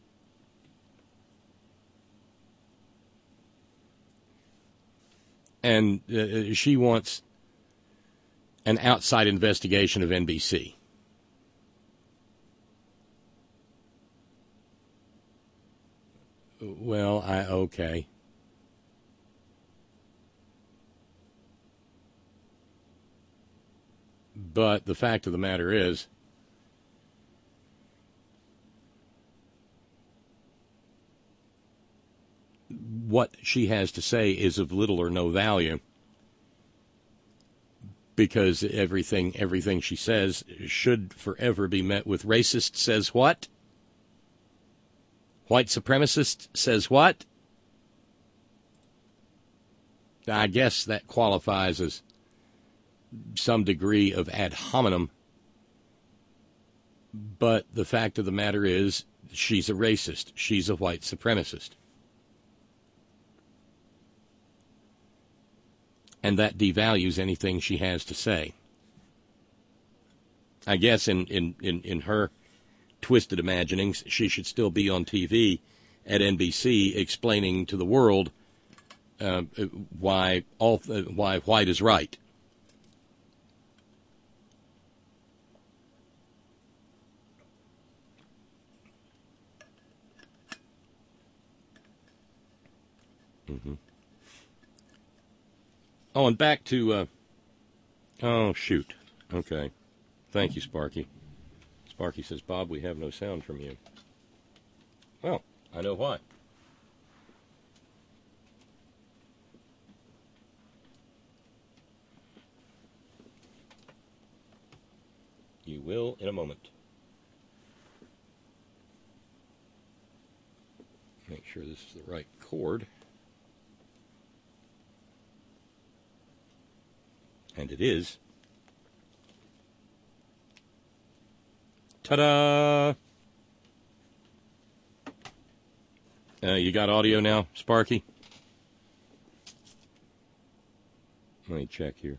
And she wants an outside investigation of NBC. Well, okay. But the fact of the matter is, what she has to say is of little or no value, because everything she says should forever be met with racist says what? White supremacist says what? I guess that qualifies as some degree of ad hominem. But the fact of the matter is, she's a racist. She's a white supremacist. And that devalues anything she has to say. I guess in her twisted imaginings, she should still be on TV at NBC explaining to the world why white is right. Mm-hmm. Oh, and back to oh shoot. Okay, thank you, Sparky. Sparky says, Bob, we have no sound from you. Well, I know why. You will in a moment. Make sure this is the right cord. And it is. Ta-da! You got audio now, Sparky? Let me check here.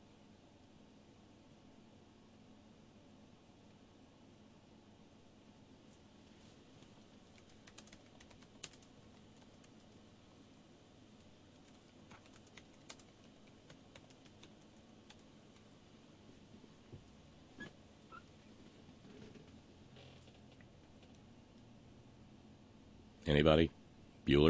Anybody? Bueller?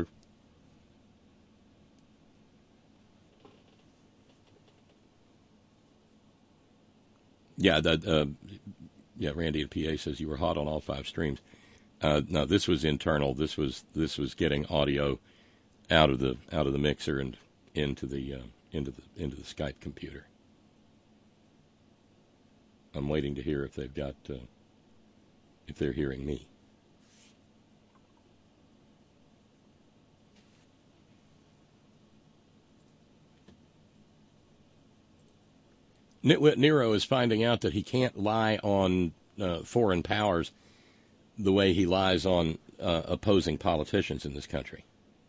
Yeah, Randy at PA says you were hot on all 5 streams. No, this was internal. This was getting audio out of the mixer and into the Skype computer. I'm waiting to hear if they've got if they're hearing me. Nitwit Nero is finding out that he can't lie on foreign powers the way he lies on opposing politicians in this country.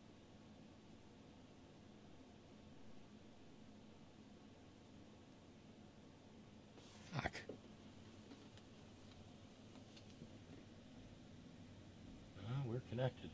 Fuck. We're connected.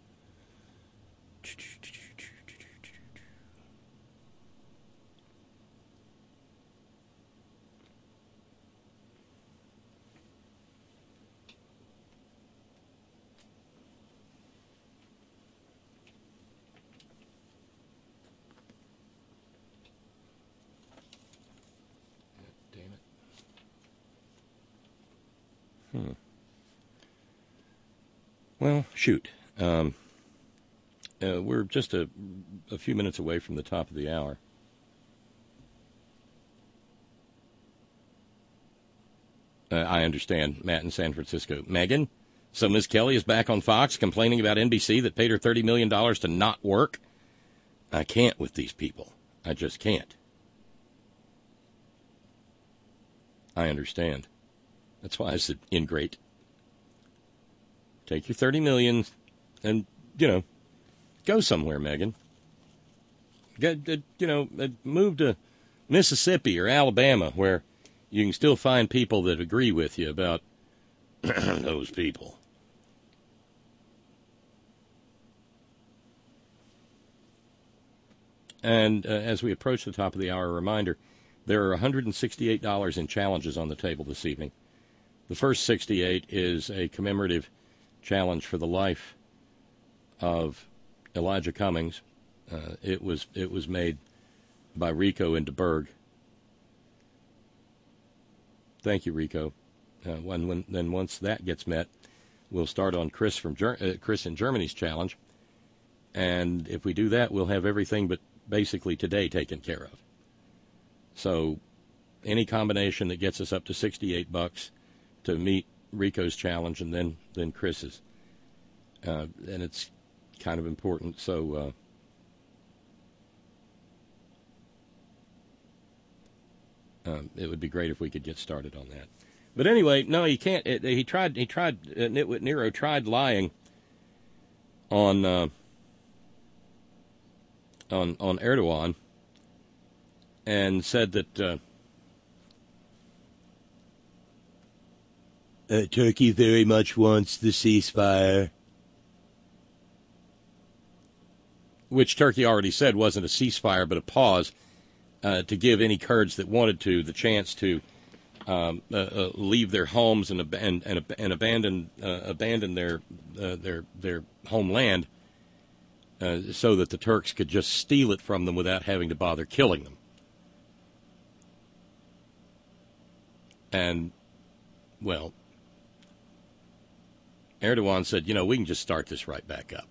Well, shoot. We're just a few minutes away from the top of the hour. I understand. Matt in San Francisco. Megan, so Ms. Kelly is back on Fox complaining about NBC that paid her $30 million to not work. I can't with these people. I just can't. I understand. That's why I said ingrate. Take your $30 million and, go somewhere, Megan. Move to Mississippi or Alabama where you can still find people that agree with you about those people. And as we approach the top of the hour, a reminder, there are $168 in challenges on the table this evening. The first $68 is a commemorative challenge for the life of Elijah Cummings. It was made by Rico in DeBerg. Thank you, Rico. Then once that gets met, we'll start on Chris in Germany's challenge. And if we do that, we'll have everything but basically today taken care of. So any combination that gets us up to $68 to meet Rico's challenge and then Chris's. And it's kind of important. So it would be great if we could get started on that. But anyway, no, he can't. Nitwit Nero tried lying on Erdogan and said that Turkey very much wants the ceasefire. Which Turkey already said wasn't a ceasefire but a pause to give any Kurds that wanted to the chance to leave their homes and abandon their homeland so that the Turks could just steal it from them without having to bother killing them. And, well, Erdogan said, we can just start this right back up.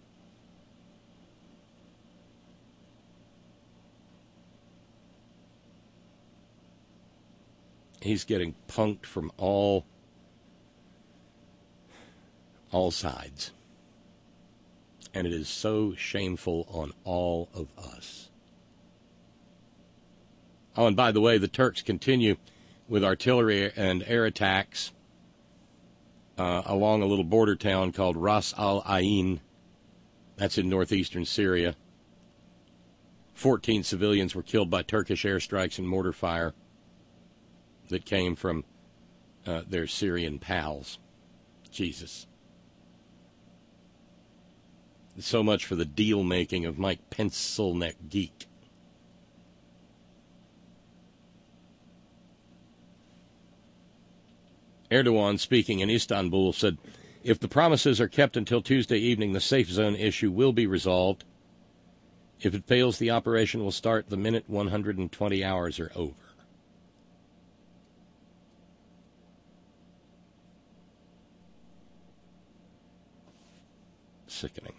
He's getting punked from all sides. And it is so shameful on all of us. Oh, and by the way, the Turks continue with artillery and air attacks along a little border town called Ras Al Ain. That's in northeastern Syria. 14 civilians were killed by Turkish airstrikes and mortar fire that came from their Syrian pals. Jesus. So much for the deal-making of Mike Pencilneck Geek. Erdogan, speaking in Istanbul, said, if the promises are kept until Tuesday evening, the safe zone issue will be resolved. If it fails, the operation will start the minute 120 hours are over. Sickening.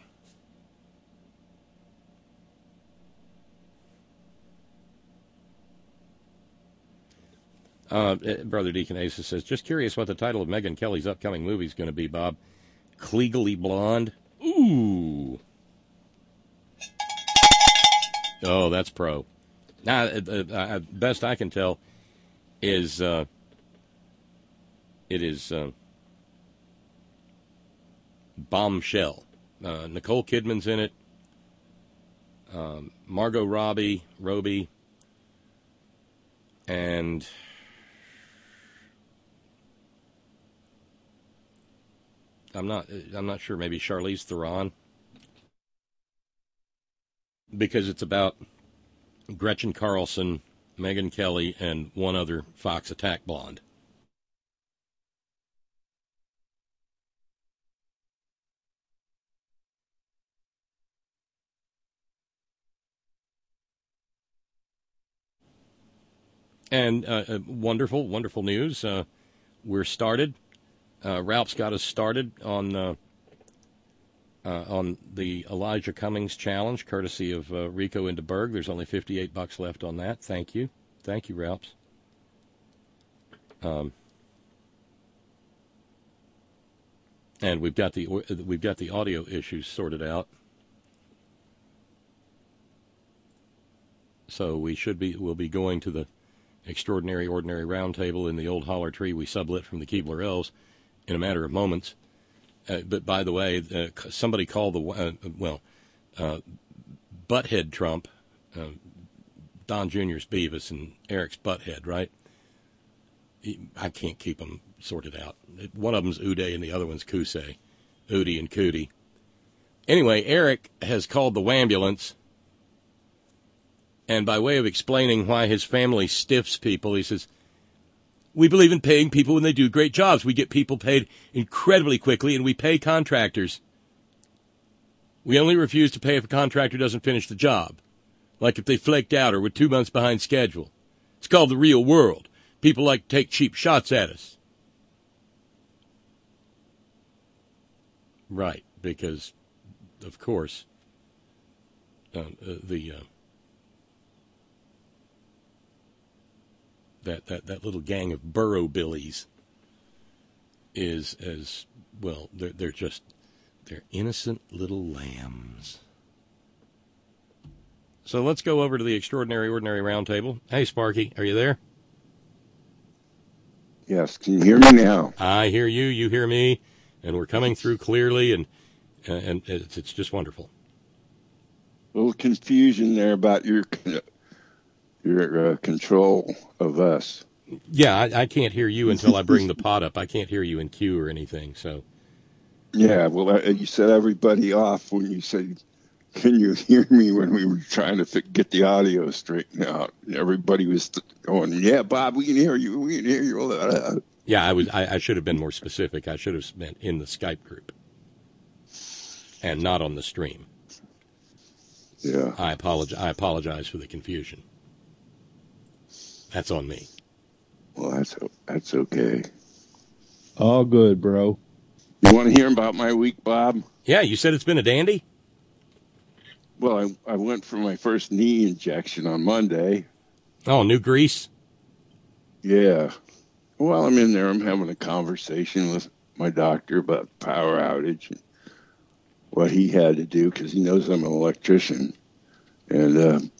Brother Deacon Asa says, just curious what the title of Megyn Kelly's upcoming movie is going to be, Bob. Clegally Blonde? Ooh. Oh, that's pro. Now, best I can tell is it is Bombshell. Nicole Kidman's in it. Margot Robbie, and I'm not sure, maybe Charlize Theron, because it's about Gretchen Carlson, Megyn Kelly, and one other Fox attack blonde. And wonderful, wonderful news. We're started. Ralph's got us started on the Elijah Cummings challenge, courtesy of Rico into Berg. There's only $58 left on that. Thank you, Ralph's. And we've got the audio issues sorted out, so we'll be going to the Extraordinary Ordinary Roundtable in the old holler tree we sublet from the Keebler Elves in a matter of moments. But by the way, somebody called Butthead Trump, Don Jr.'s Beavis and Eric's Butthead, right? I can't keep them sorted out. One of them's Uday and the other one's Kusei. Udi and Cootie. Anyway, Eric has called the wambulance, and by way of explaining why his family stiffs people, he says, we believe in paying people when they do great jobs. We get people paid incredibly quickly, and we pay contractors. We only refuse to pay if a contractor doesn't finish the job, like if they flaked out or were 2 months behind schedule. It's called the real world. People like to take cheap shots at us. Right, because, of course, that little gang of burro billies is as well. They're innocent little lambs. So let's go over to the Extraordinary Ordinary Roundtable. Hey, Sparky, are you there? Yes. Can you hear me now? I hear you. You hear me, and we're coming through clearly, and it's just wonderful. A little confusion there about your control of us. Yeah, I can't hear you until I bring the pot up. I can't hear you in queue or anything. So. Yeah, well, you set everybody off when you said, can you hear me, when we were trying to get the audio straightened out. Everybody was going, yeah, Bob, we can hear you. We can hear you. Yeah, I should have been more specific. I should have meant in the Skype group and not on the stream. Yeah. I apologize for the confusion. That's on me. Well, that's okay. All good, bro. You want to hear about my week, Bob? Yeah, you said it's been a dandy? Well, I went for my first knee injection on Monday. Oh, new grease? Yeah. While I'm in there, I'm having a conversation with my doctor about power outage and what he had to do, because he knows I'm an electrician. And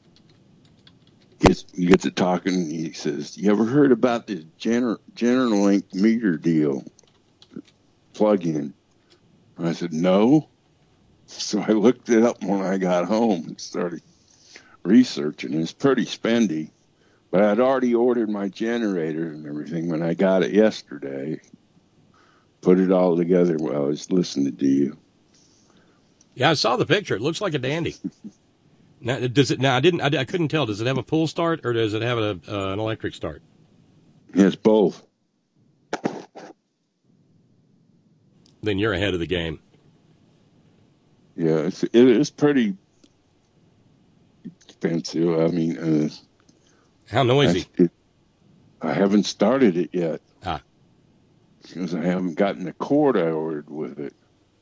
he gets to talking, and he says, you ever heard about this Generalink meter deal? plug-in. And I said, no. So I looked it up when I got home and started researching. It's pretty spendy. But I'd already ordered my generator and everything when I got it yesterday. Put it all together while I was listening to you. Yeah, I saw the picture. It looks like a dandy. Now, does it? Now, I couldn't tell. Does it have a pull start or does it have an electric start? Yes, both. Then you're ahead of the game. Yeah, it is pretty expensive. I mean, How noisy? I haven't started it yet. Ah. Because I haven't gotten the cord I ordered with it.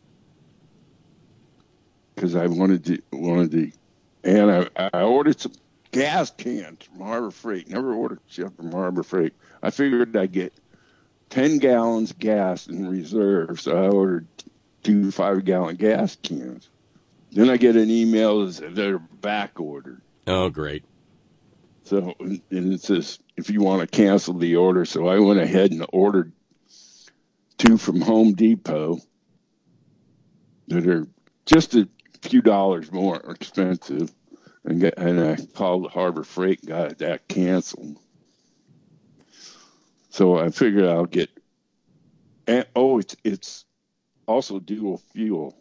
Because I wanted to, and I ordered some gas cans from Harbor Freight. Never ordered shit from Harbor Freight. I figured I'd get 10 gallons gas in reserve, so I ordered 2 5-gallon gas cans. Then I get an email that says they're back ordered. Oh, great. So, and it says if you want to cancel the order. So I went ahead and ordered 2 from Home Depot that are just a few dollars more expensive. And I called Harbor Freight and got that canceled. So I figured I'll get, and, it's also dual fuel.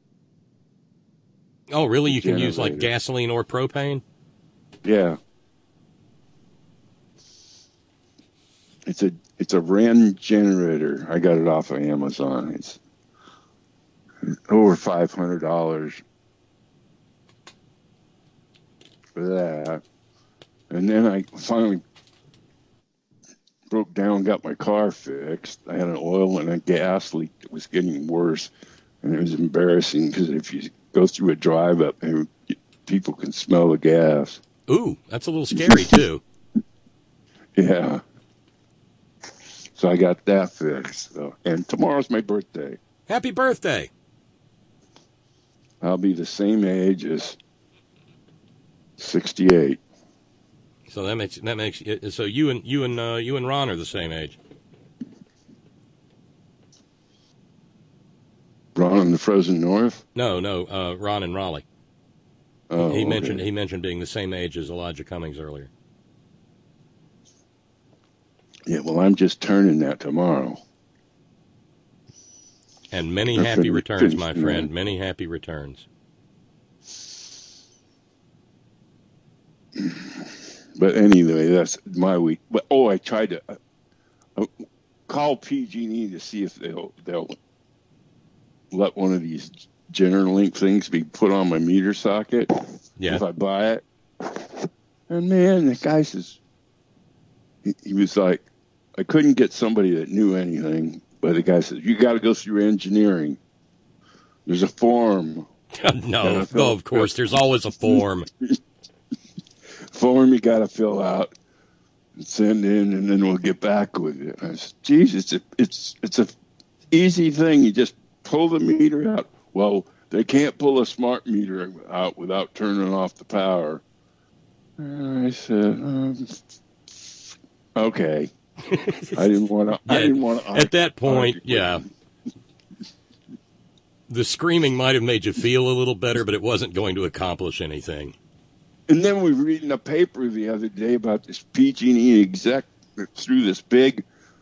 Oh, really? You can use like Generator. gasoline or propane? Yeah. It's a Wren generator. I got it off of Amazon. It's over $500 for that. And then I finally broke down, got my car fixed. I had an oil and a gas leak that was getting worse. And it was embarrassing because if you go through a drive up, people can smell the gas. Ooh, that's a little scary, too. Yeah. So I got that fixed. So, and tomorrow's my birthday. Happy birthday. I'll be the same age as 68. So that makes so you and Ron are the same age. Ron in the Frozen North? No, Ron and Raleigh. Oh, he okay. mentioned being the same age as Elijah Cummings earlier. Yeah, well, I'm just turning that tomorrow. And many Or happy returns, my finished, friend. yeah. Many happy returns. But anyway, that's my week. But I tried to call PG&E to see if they'll let one of these GeneraLink things be put on my meter socket if I buy it. And man, the guy says he was like, I couldn't get somebody that knew anything, but the guy says you got to go through engineering. There's a form. No, of course, there's always a form. Form you got to fill out and send in, and then we'll get back with it. I said, geez, it's a easy thing. You just pull the meter out. Well, they can't pull a smart meter out without turning off the power. And I said, okay. I didn't want to. At that point, yeah. The screaming might have made you feel a little better, but it wasn't going to accomplish anything. And then we were reading a paper the other day about this PG&E exec that threw this big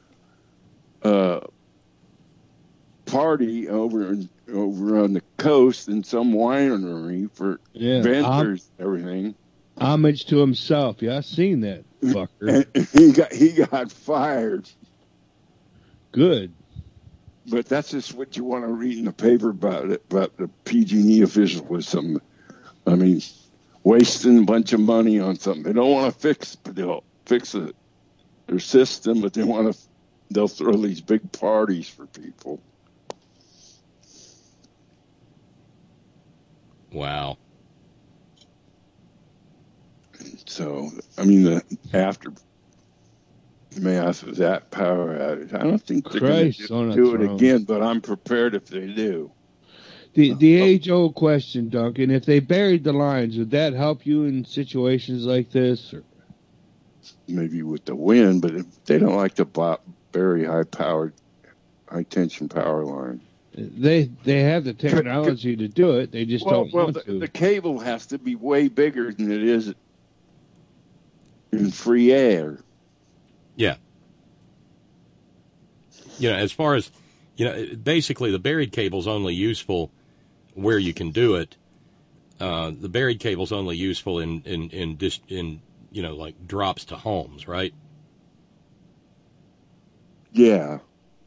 party over on the coast in some winery for vendors and everything. Homage to himself. Yeah, I seen that fucker. And he got fired. Good. But that's just what you want to read in the paper about it, about the PG&E official with some, I mean, wasting a bunch of money on something. They don't want to fix, but they'll fix their system, but they'll throw these big parties for people. Wow. So, I mean, the aftermath of that power outage, I don't think they're going to do it again, but I'm prepared if they do. The age-old question, Duncan, if they buried the lines, would that help you in situations like this? Or? Maybe with the wind, but if they don't like to bury high high tension power line. They have the technology to do it. They just don't want to. The cable has to be way bigger than it is in free air. Yeah. As far as, basically the buried cable's only useful where you can do it. The buried cable's only useful in like drops to homes, right? Yeah.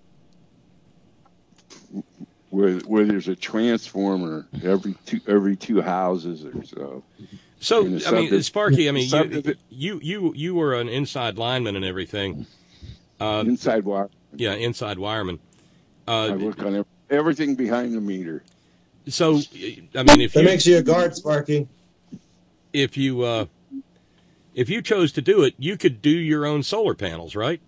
Where there's a transformer every two houses or so. So I mean, Sparky, I mean, you were an inside lineman and everything. Inside wire. Yeah, inside wireman. I work on everything behind the meter. So I mean, that makes you a guard, Sparky. If you chose to do it, you could do your own solar panels, right?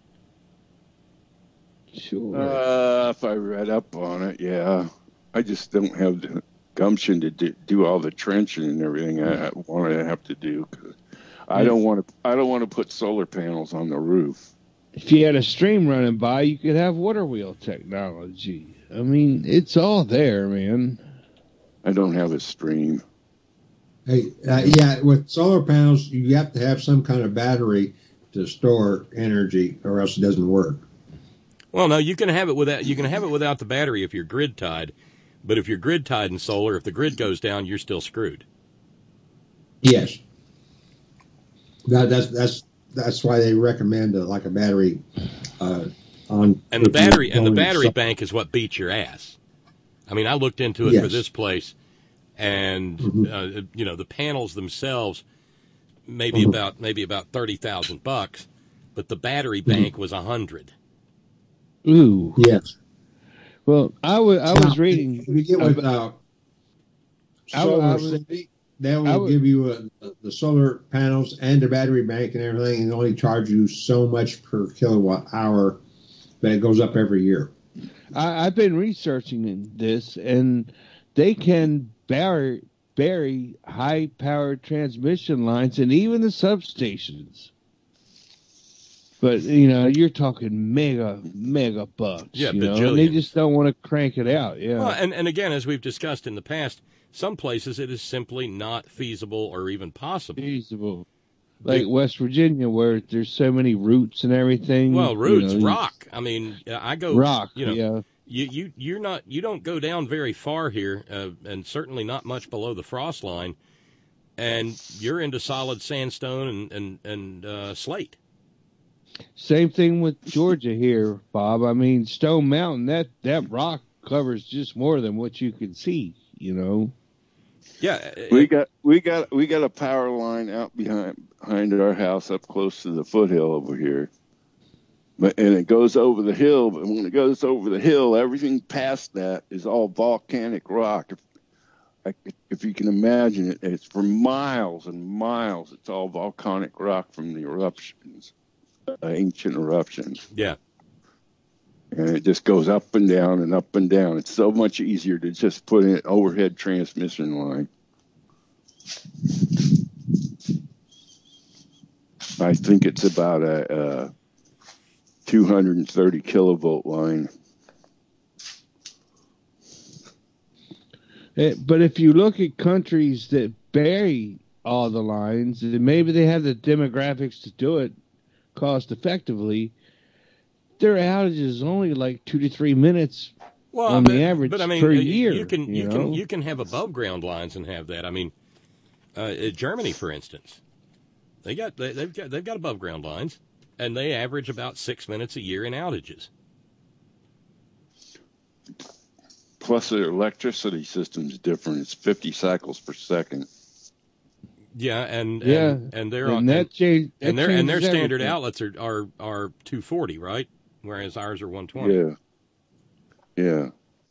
Sure. If I read up on it, yeah. I just don't have the gumption to do all the trenching and everything I want to have to do. Cause I don't want to put solar panels on the roof. If you had a stream running by, you could have water wheel technology. I mean, it's all there, man. I don't have a stream. Hey, yeah, with solar panels, you have to have some kind of battery to store energy, or else it doesn't work. Well, no, you can have it without. You can have it without the battery if you're grid tied, but if you're grid tied in solar, if the grid goes down, you're still screwed. Yes, that's why they recommend like a battery on. And the battery bank is what beats your ass. I mean, I looked into it for this place, and the panels themselves maybe about $30,000, but the battery bank was $100,000. Ooh. Yes. Well, I was reading. If you get with Solar City, they will give you the solar panels and the battery bank and everything, and only charge you so much per kilowatt hour, but it goes up every year. I've been researching this, and they can bury high-powered transmission lines and even the substations. But, you're talking mega bucks. Yeah, and they just don't want to crank it out. Yeah. Well, and again, as we've discussed in the past, some places it is simply not feasible or even possible. Like West Virginia, where there's so many roots and everything. Well, roots, rock. I mean, I go rock. You don't go down very far here, and certainly not much below the frost line, and you're into solid sandstone and slate. Same thing with Georgia here, Bob. I mean, Stone Mountain, that rock covers just more than what you can see. Yeah, we got a power line out behind our house up close to the foothill over here. And it goes over the hill, but when it goes over the hill, everything past that is all volcanic rock. If you can imagine it, it's for miles and miles. It's all volcanic rock from the eruptions, ancient eruptions. Yeah. And it just goes up and down and up and down. It's so much easier to just put in an overhead transmission line. I think it's about a 230 kilovolt line. But if you look at countries that bury all the lines, maybe they have the demographics to do it cost effectively. Their outage is only like 2 to 3 minutes on the average per year. You can have above ground lines and have that. I mean, Germany, for instance, they've got above ground lines, and they average about 6 minutes a year in outages. Plus, their electricity system is different. It's 50 cycles per second. Yeah, and their standard outlets are 240, right? Whereas ours are 120. Yeah.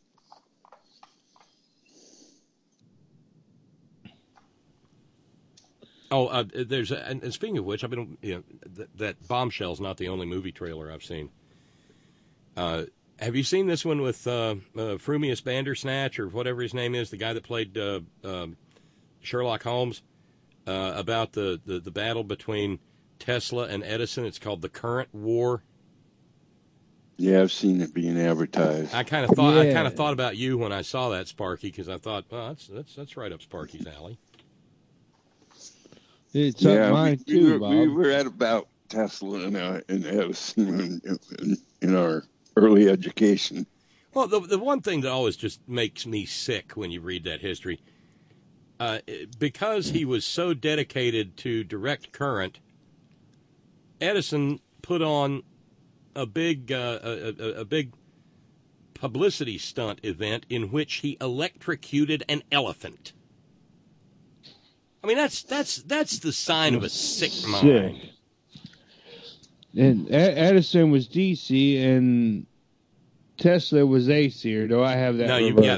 Oh, and speaking of which, I've been, that Bombshell's not the only movie trailer I've seen. Have you seen this one with Frumius Bandersnatch or whatever his name is, the guy that played Sherlock Holmes, about the battle between Tesla and Edison? It's called The Current War. Yeah, I've seen it being advertised. I kind of thought about you when I saw that, Sparky, because I thought, well, that's right up Sparky's alley. It's up mine too, Bob. We were at about Tesla and Edison in our early education. Well, the one thing that always just makes me sick when you read that history, because he was so dedicated to direct current, Edison put on a big publicity stunt event in which he electrocuted an elephant. I mean, that's the sign of a sick mind. And Edison was DC and Tesla was AC, or do I have that?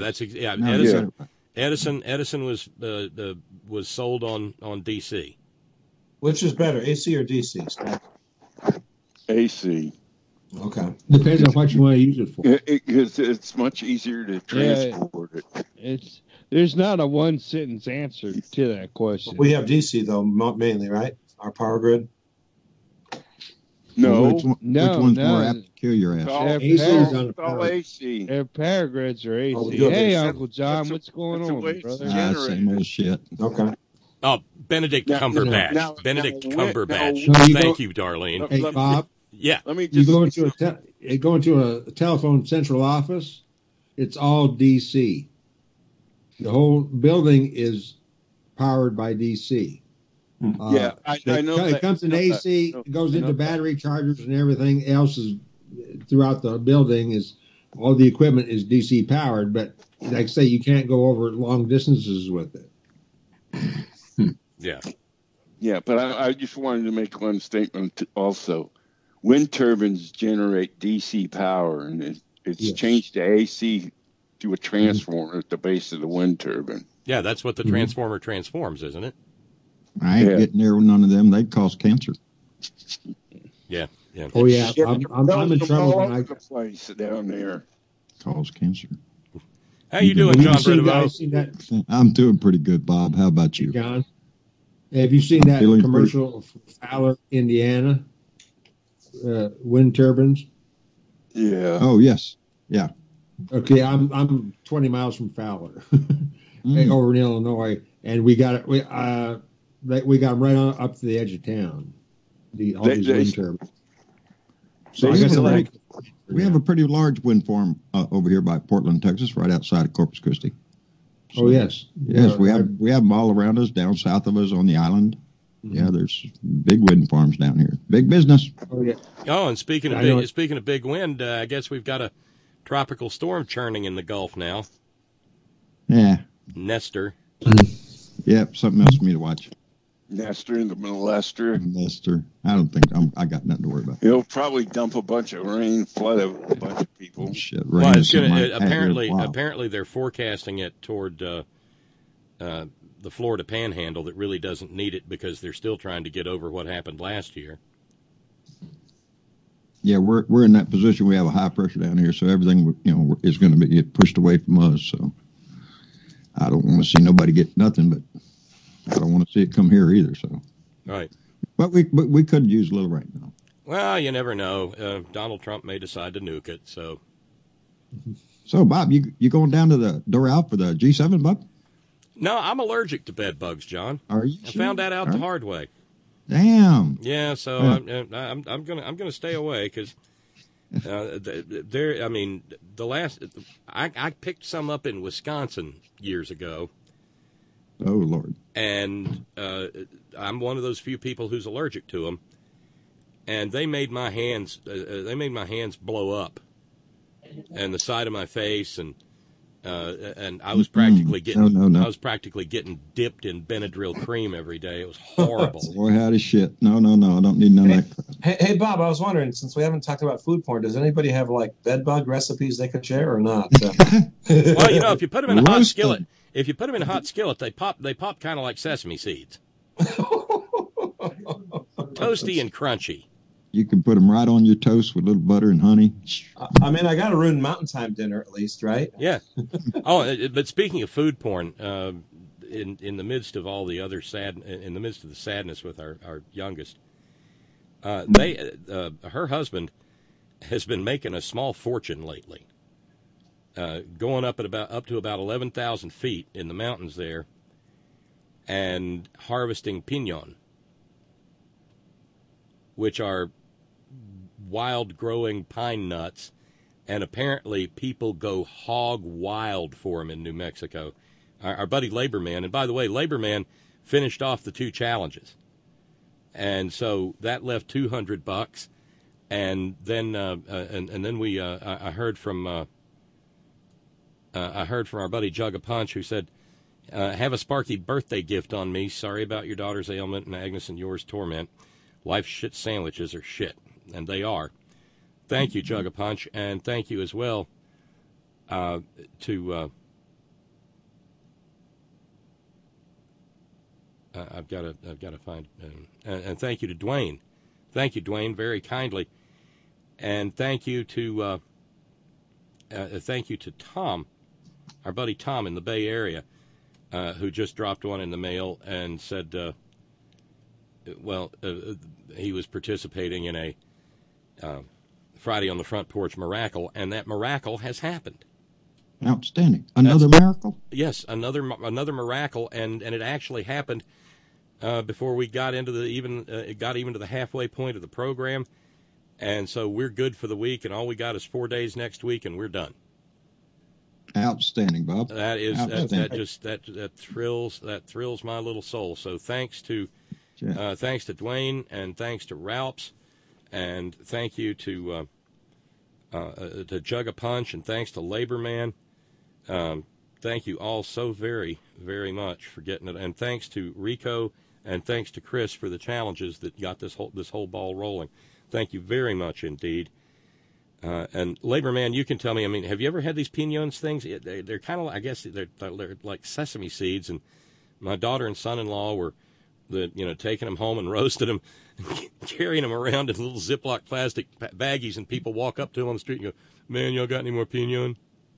Edison was sold on DC. Which is better, AC or DC? AC. Okay. Depends on what you want to use it for. It's much easier to transport it. There's not a one sentence answer to that question. We have DC though, mainly, right? Our power grid. No, which one's more apt to kill your ass? All AC. Their power grids are AC. Oh, hey, Uncle John, what's going on, brother? Same old shit. Okay. Oh, Benedict Cumberbatch. Benedict Cumberbatch. Thank you, Darlene. Hey, Bob. Yeah. Let me just you go into a telephone central office. It's all DC. The whole building is powered by DC. I know. It comes in AC. It goes into battery chargers and everything else is throughout the building. Is all the equipment is DC powered, but like I say, you can't go over long distances with it. Yeah, but I just wanted to make one statement also. Wind turbines generate DC power, and it's changed to AC to a transformer at the base of the wind turbine. Yeah, that's what the transformer transforms, isn't it? I ain't getting near none of them. They cause cancer. Yeah. Oh yeah, I'm in trouble when I the place down there. Cause cancer. How you doing, John Bredevaux? I'm doing pretty good, Bob. How about you, John? Have you seen that commercial of Fowler, Indiana? Wind turbines. Yeah. Oh yes. Yeah. Okay, I'm 20 miles from Fowler, over in Illinois, and we got it. We got them right on up to the edge of town. These wind turbines. So I guess we have a pretty large wind farm over here by Portland, Texas, right outside of Corpus Christi. So, yes. Yes, we have them all around us, down south of us on the island. Yeah, there's big wind farms down here. Big business. Oh yeah. Oh, and speaking of big wind, I guess we've got a tropical storm churning in the Gulf now. Yeah. Nestor. Yep, something else for me to watch. Nestor and the molester. Nestor. I don't think I got nothing to worry about. He'll probably dump a bunch of rain, flood a bunch of people. Shit, well, it's apparently they're forecasting it toward the Florida Panhandle that really doesn't need it because they're still trying to get over what happened last year. Yeah, we're in that position. We have a high pressure down here, so everything is going to get pushed away from us. So I don't want to see nobody get nothing, but I don't want to see it come here either. So right, but we could use a little rain now. Well, you never know. Donald Trump may decide to nuke it. So Bob, you going down to the Doral for the G7, Bob? No, I'm allergic to bed bugs, John. Are you? I found that out the hard way. Damn. Yeah, so I'm gonna stay away because there. I mean, I picked some up in Wisconsin years ago. Oh Lord. And I'm one of those few people who's allergic to them, and they made my hands blow up, and the side of my face and I was practically getting I was practically getting dipped in Benadryl cream every day. It was horrible. Boy, howdy shit. No, I don't need none of that. Hey, Bob, I was wondering, since we haven't talked about food porn, does anybody have like bed bug recipes they could share or not? Well, if you put them in a hot skillet, they pop kind of like sesame seeds. Toasty and crunchy. You can put them right on your toast with a little butter and honey. I mean, I got to ruin Mountain Time dinner at least, right? Yeah. Oh, but speaking of food porn, in the midst of all the other in the midst of the sadness with our youngest, her husband has been making a small fortune lately, going up to about 11,000 feet in the mountains there, and harvesting piñon, which are wild-growing pine nuts, and apparently people go hog wild for them in New Mexico. Our buddy Laborman, and by the way, Laborman finished off the 2 challenges, and so that left $200. And then and then we I heard from our buddy Jug of Punch, who said, "Have a Sparky birthday gift on me. Sorry about your daughter's ailment and Agnes and yours torment. Life's shit sandwiches are shit," and they are. Thank you, Jug of Punch, and thank you as well to. I've got to find and thank you to Dwayne. Thank you, Dwayne, very kindly. And thank you to Tom, our buddy Tom in the Bay Area, who just dropped one in the mail and said, he was participating in a Friday on the Front Porch miracle, and that miracle has happened. Outstanding. Another miracle? Yes, another miracle, and it actually happened before we got into even to the halfway point of the program. And so we're good for the week, and all we got is 4 days next week, and we're done. Outstanding, Bob. That is that thrills my little soul. So thanks to Dwayne, and thanks to Ralphs, and thank you to Jug of Punch, and thanks to Laborman. Thank you all so very, very much for getting it, and thanks to Rico, and thanks to Chris for the challenges that got this whole ball rolling. Thank you very much indeed. And Laborman, you can tell me, I mean, have you ever had these piñons things? They're kind of, I guess, they're like sesame seeds, and my daughter and son-in-law were taking them home and roasting them, and carrying them around in little Ziploc plastic baggies, and people walk up to them on the street and go, "Man, y'all got any more piñon?"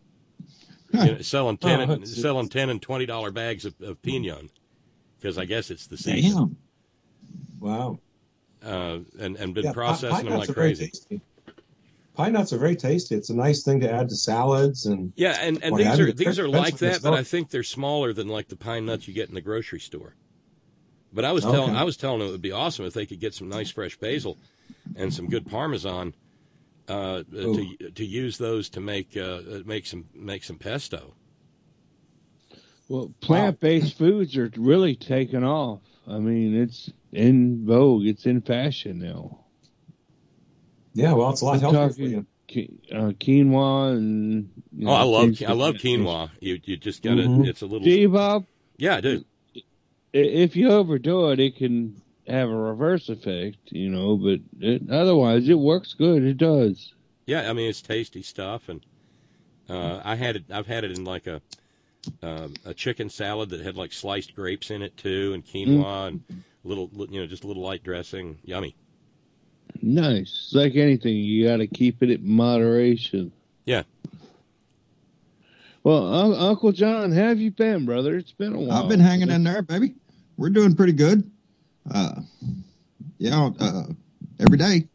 Selling 10 and $20 bags of piñon, because I guess it's the season. Damn. Wow. And been processing them like crazy. Pine nuts are very tasty. It's a nice thing to add to salads and these are like that, but I think they're smaller than like the pine nuts you get in the grocery store. But I was telling them it would be awesome if they could get some nice fresh basil and some good Parmesan to use those to make some pesto. Well, plant-based foods are really taking off. I mean, it's in vogue. It's in fashion now. Yeah, well, it's a lot healthier for you. Quinoa and I love quinoa. You just got to. It's a little. Do you, Bob? Yeah, I do. If you overdo it, it can have a reverse effect, But otherwise, it works good. It does. Yeah, I mean, it's tasty stuff, and I've had it in like a chicken salad that had like sliced grapes in it too, and quinoa and just a little light dressing. Yummy. Nice. It's like anything, you got to keep it in moderation. Yeah. Well, Uncle John, how have you been, brother? It's been a while. I've been hanging in there, baby. We're doing pretty good. Every day,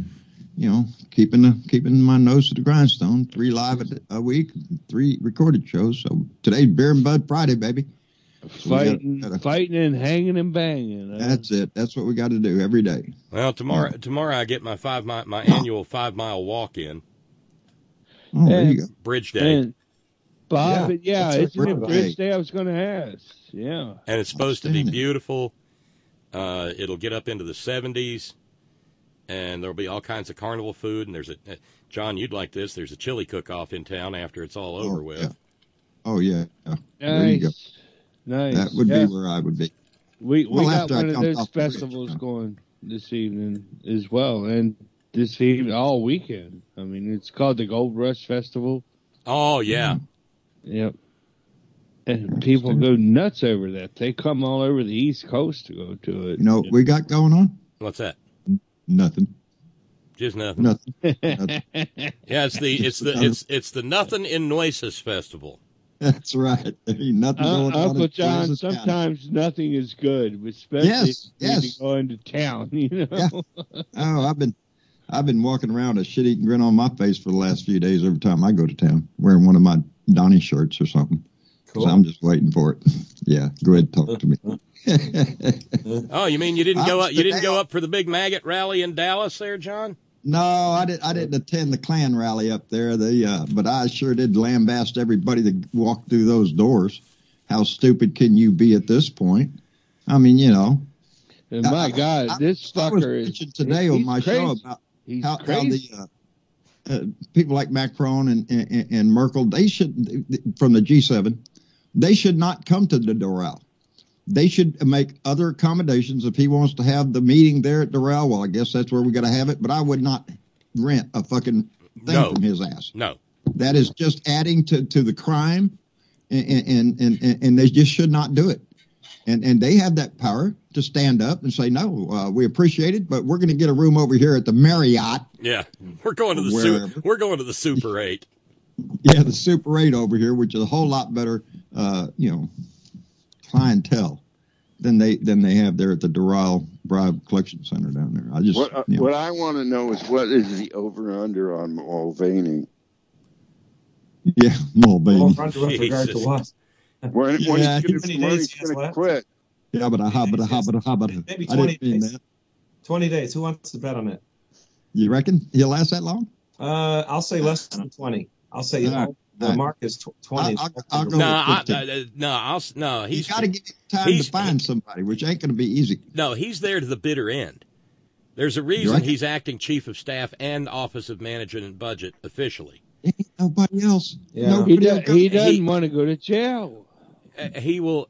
keeping my nose to the grindstone. 3 live a week, 3 recorded shows. So today's Beer and Bud Friday, baby. Fighting and hanging and banging. That's it. That's what we got to do every day. Well, tomorrow I get my annual 5-mile walk in. Oh, there you go. Bridge Day. And Bob, it's a Bridge Day. I was going to ask. Yeah. And it's supposed to be beautiful. It'll get up into the 70s, and there'll be all kinds of carnival food. And there's John, you'd like this. There's a chili cook-off in town after it's all over with. Yeah. Oh yeah. Nice. There you go. Nice. That would be where I would be. We got one of those festivals going this evening as well, and this evening all weekend. I mean, it's called the Gold Rush Festival. Oh yeah. Yep. And people go nuts over that. They come all over the East Coast to go to it. You know what we got going on? What's that? Nothing. Just nothing. Nothing. Yeah, it's the Nothing in Nueces Festival. That's right. Nothing going on. Uncle John, sometimes nothing is good, especially if you go into town. Yeah. Oh, I've been walking around a shit-eating grin on my face for the last few days every time I go to town, wearing one of my Donnie shirts or something. Cool. I'm just waiting for it. Yeah, go ahead and talk to me. Oh, you mean you didn't go up? You didn't go up for the big maggot rally in Dallas, there, John? No, I didn't attend the Klan rally up there. But I sure did lambast everybody that walked through those doors. How stupid can you be at this point? I mean, you know. And my God, this fucker is today on my crazy. show about how the people like Macron and Merkel, they should, from the G7, they should not come to the Doral. They should make other accommodations. If he wants to have the meeting there at Doral, well, I guess that's where we got to have it. But I would not rent a fucking thing from his ass. No, that is just adding to the crime, and they just should not do it. And they have that power to stand up and say, no, we appreciate it, but we're going to get a room over here at the Marriott. Yeah, we're going to the Super 8. Yeah, the Super 8 over here, which is a whole lot better, clientele than they have there at the Doral Bribe Collection Center down there. What I want to know is what is the over/under on Mulvaney? Yeah, Mulvaney. With regard to what? When he's going to quit. Yeah, but maybe 20 days. 20 days. Who wants to bet on it? You reckon he'll last that long? I'll say less than 20. I'll say the mark is 20. I'll go he's got to give you time to find somebody, which ain't going to be easy. No, he's there to the bitter end. There's a reason he's acting chief of staff and office of management and budget officially. Ain't nobody else. Yeah. He doesn't want to go to jail. He will.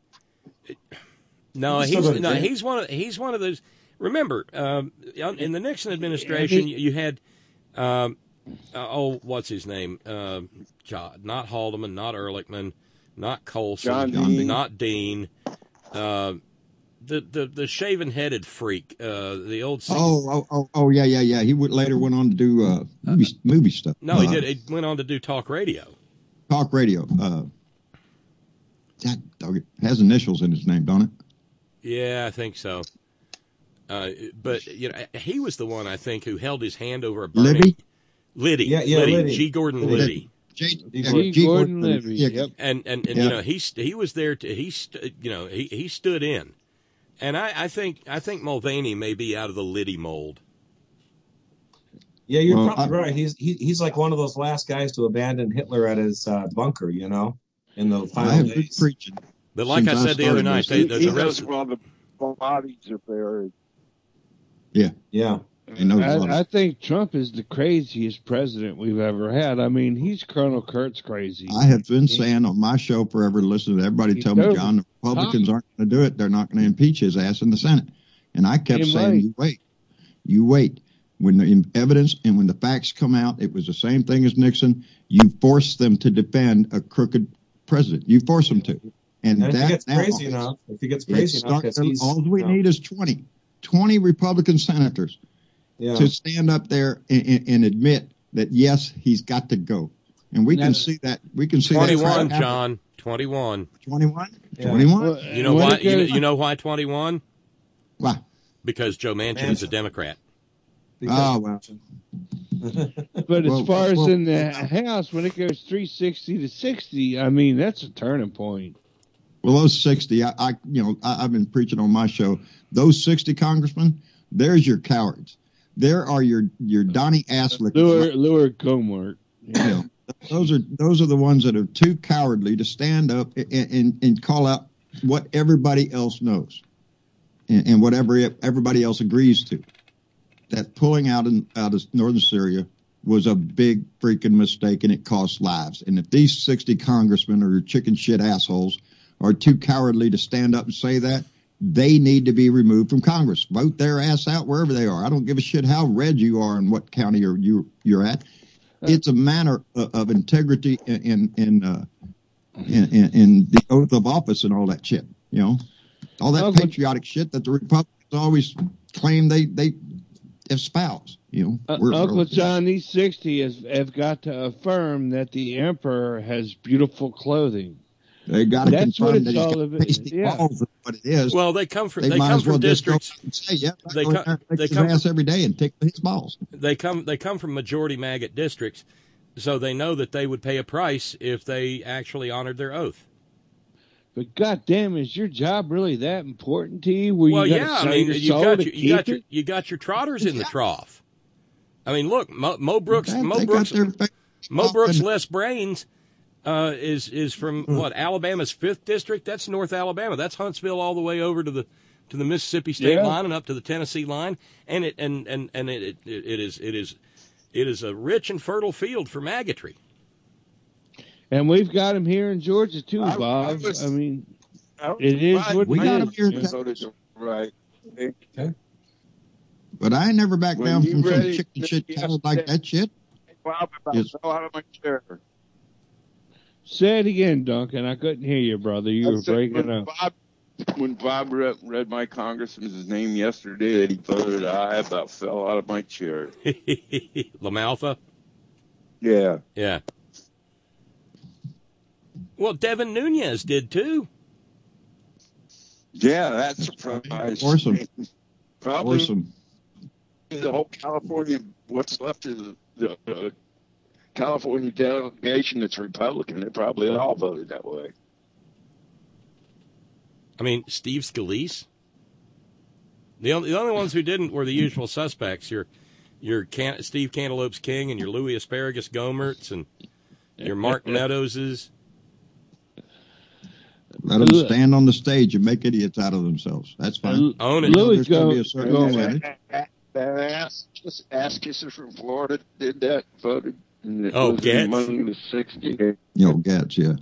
He's one of those. Remember, in the Nixon administration, you had, what's his name? Not Haldeman, not Ehrlichman, not Colson, not Dean. The shaven-headed freak, the old. Yeah. He later went on to do movie stuff. No, he did. He went on to do talk radio. Talk radio. That dog has initials in his name, don't it? Yeah, I think so. But he was the one I think who held his hand over a burning. Liddy. Liddy. G. Gordon Liddy. G. Gordon Liddy. Yep. And he was there to he stood in. And I think Mulvaney may be out of the Liddy mold. Yeah, you're probably right. He's like one of those last guys to abandon Hitler at his bunker, in the final days. Preaching. But like I said the other night, the rest of the bodies are buried. Yeah. Yeah. I think Trump is the craziest president we've ever had. I mean, he's Colonel Kurtz crazy. I have been saying on my show forever, listen to everybody tell me, John, the Republicans aren't going to do it. They're not going to impeach his ass in the Senate. And I kept saying, you wait. When the evidence and when the facts come out, it was the same thing as Nixon. You force them to defend a crooked president. You force them to. And if he gets crazy enough, all we need is 20 Republican senators to stand up there and admit that, yes, he's got to go. And we can see that. We can see 21, that John. 21. 21? Yeah. 21? Well, you know why? You know why 21? Why? Because Joe Manchin is a Democrat. Oh, well. But as far as in the House, when it goes 360 to 60, I mean, that's a turning point. Well, those 60, I've been preaching on my show. Those 60 congressmen, there's your cowards. There are your Donnie Aslick. Lure Gomart. Yeah. Those are the ones that are too cowardly to stand up and call out what everybody else knows and whatever everybody else agrees to. That pulling out of northern Syria was a big freaking mistake, and it cost lives. And if these 60 congressmen are chicken shit assholes are too cowardly to stand up and say that, they need to be removed from Congress. Vote their ass out wherever they are. I don't give a shit how red you are and what county you're at. It's a matter of integrity and the oath of office and all that shit. All that patriotic shit that the Republicans always claim they espouse. Uncle John, these 60 have got to affirm that the emperor has beautiful clothing. They got to That's what confirm it's that all he's got about. pasty balls in what it is. Well, they come from they might as well districts. Just go and say, yeah, They come his ass every day and tickle his balls. They come from majority maggot districts, so they know that they would pay a price if they actually honored their oath. But goddamn, is your job really that important to you? Where Well, you yeah, I mean, you got your trotters in the trough. I mean, look, Mo Brooks, Les Brains is from what, Alabama's 5th district. That's North Alabama. That's Huntsville all the way over to the Mississippi state line and up to the Tennessee line. And it is a rich and fertile field for maggotry. And we've got him here in Georgia too, Bob. I mean, it is what we got him here. Right. Okay. But I ain't never back down from some chicken shit cattle like that shit. Bob, about fell out of my chair. Say it again, Duncan. I couldn't hear you, brother. You were breaking up. When Bob read my congressman's name yesterday that he voted aye, about fell out of my chair. LaMalfa? Yeah. Yeah. Well, Devin Nunes did too. Yeah, that surprised me. Probably awesome. The whole California, what's left of the California delegation that's Republican, they probably all voted that way. I mean, Steve Scalise. The only ones who didn't were the usual suspects. Your Steve Cantaloupe's King and your Louis Asparagus Gomerts and your Mark Meadows's. Let them stand on the stage and make idiots out of themselves. That's fine. Own it. Louis Gomer. Askew from Florida did that, voted. Getz. Among the 60. Getz, yeah.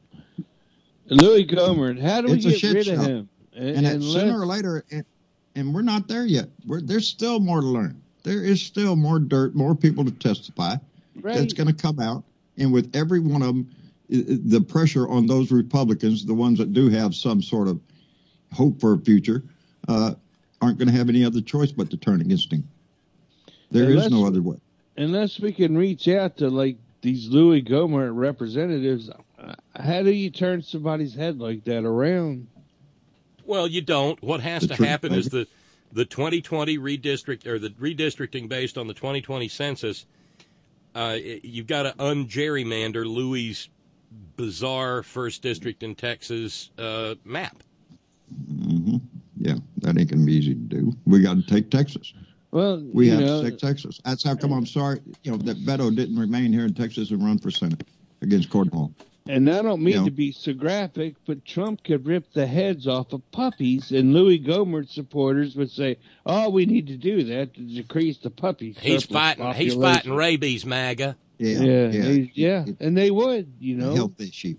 Louis Gomer, how do we get rid of him? And sooner or later, and we're not there yet. There's still more to learn. There is still more dirt, more people to testify that's going to come out. And with every one of them, the pressure on those Republicans, the ones that do have some sort of hope for a future, aren't going to have any other choice but to turn against him. There is no other way. Unless we can reach out to like these Louis Gohmert representatives, how do you turn somebody's head like that around? Well, you don't. What has to happen is the 2020 redistrict or the redistricting based on the 2020 census. You've got to ungerrymander Louis' bizarre first district in Texas map. Mm-hmm. Yeah, that ain't gonna be easy to do. We got to take Texas. Well, we have to take Texas. That's how come I'm sorry, that Beto didn't remain here in Texas and run for Senate against Cornwall. And I don't mean to be so graphic, but Trump could rip the heads off of puppies, and Louis Gohmert supporters would say, "Oh, we need to do that to decrease the puppy." He's fighting rabies, MAGA. Yeah, and they would, health issue.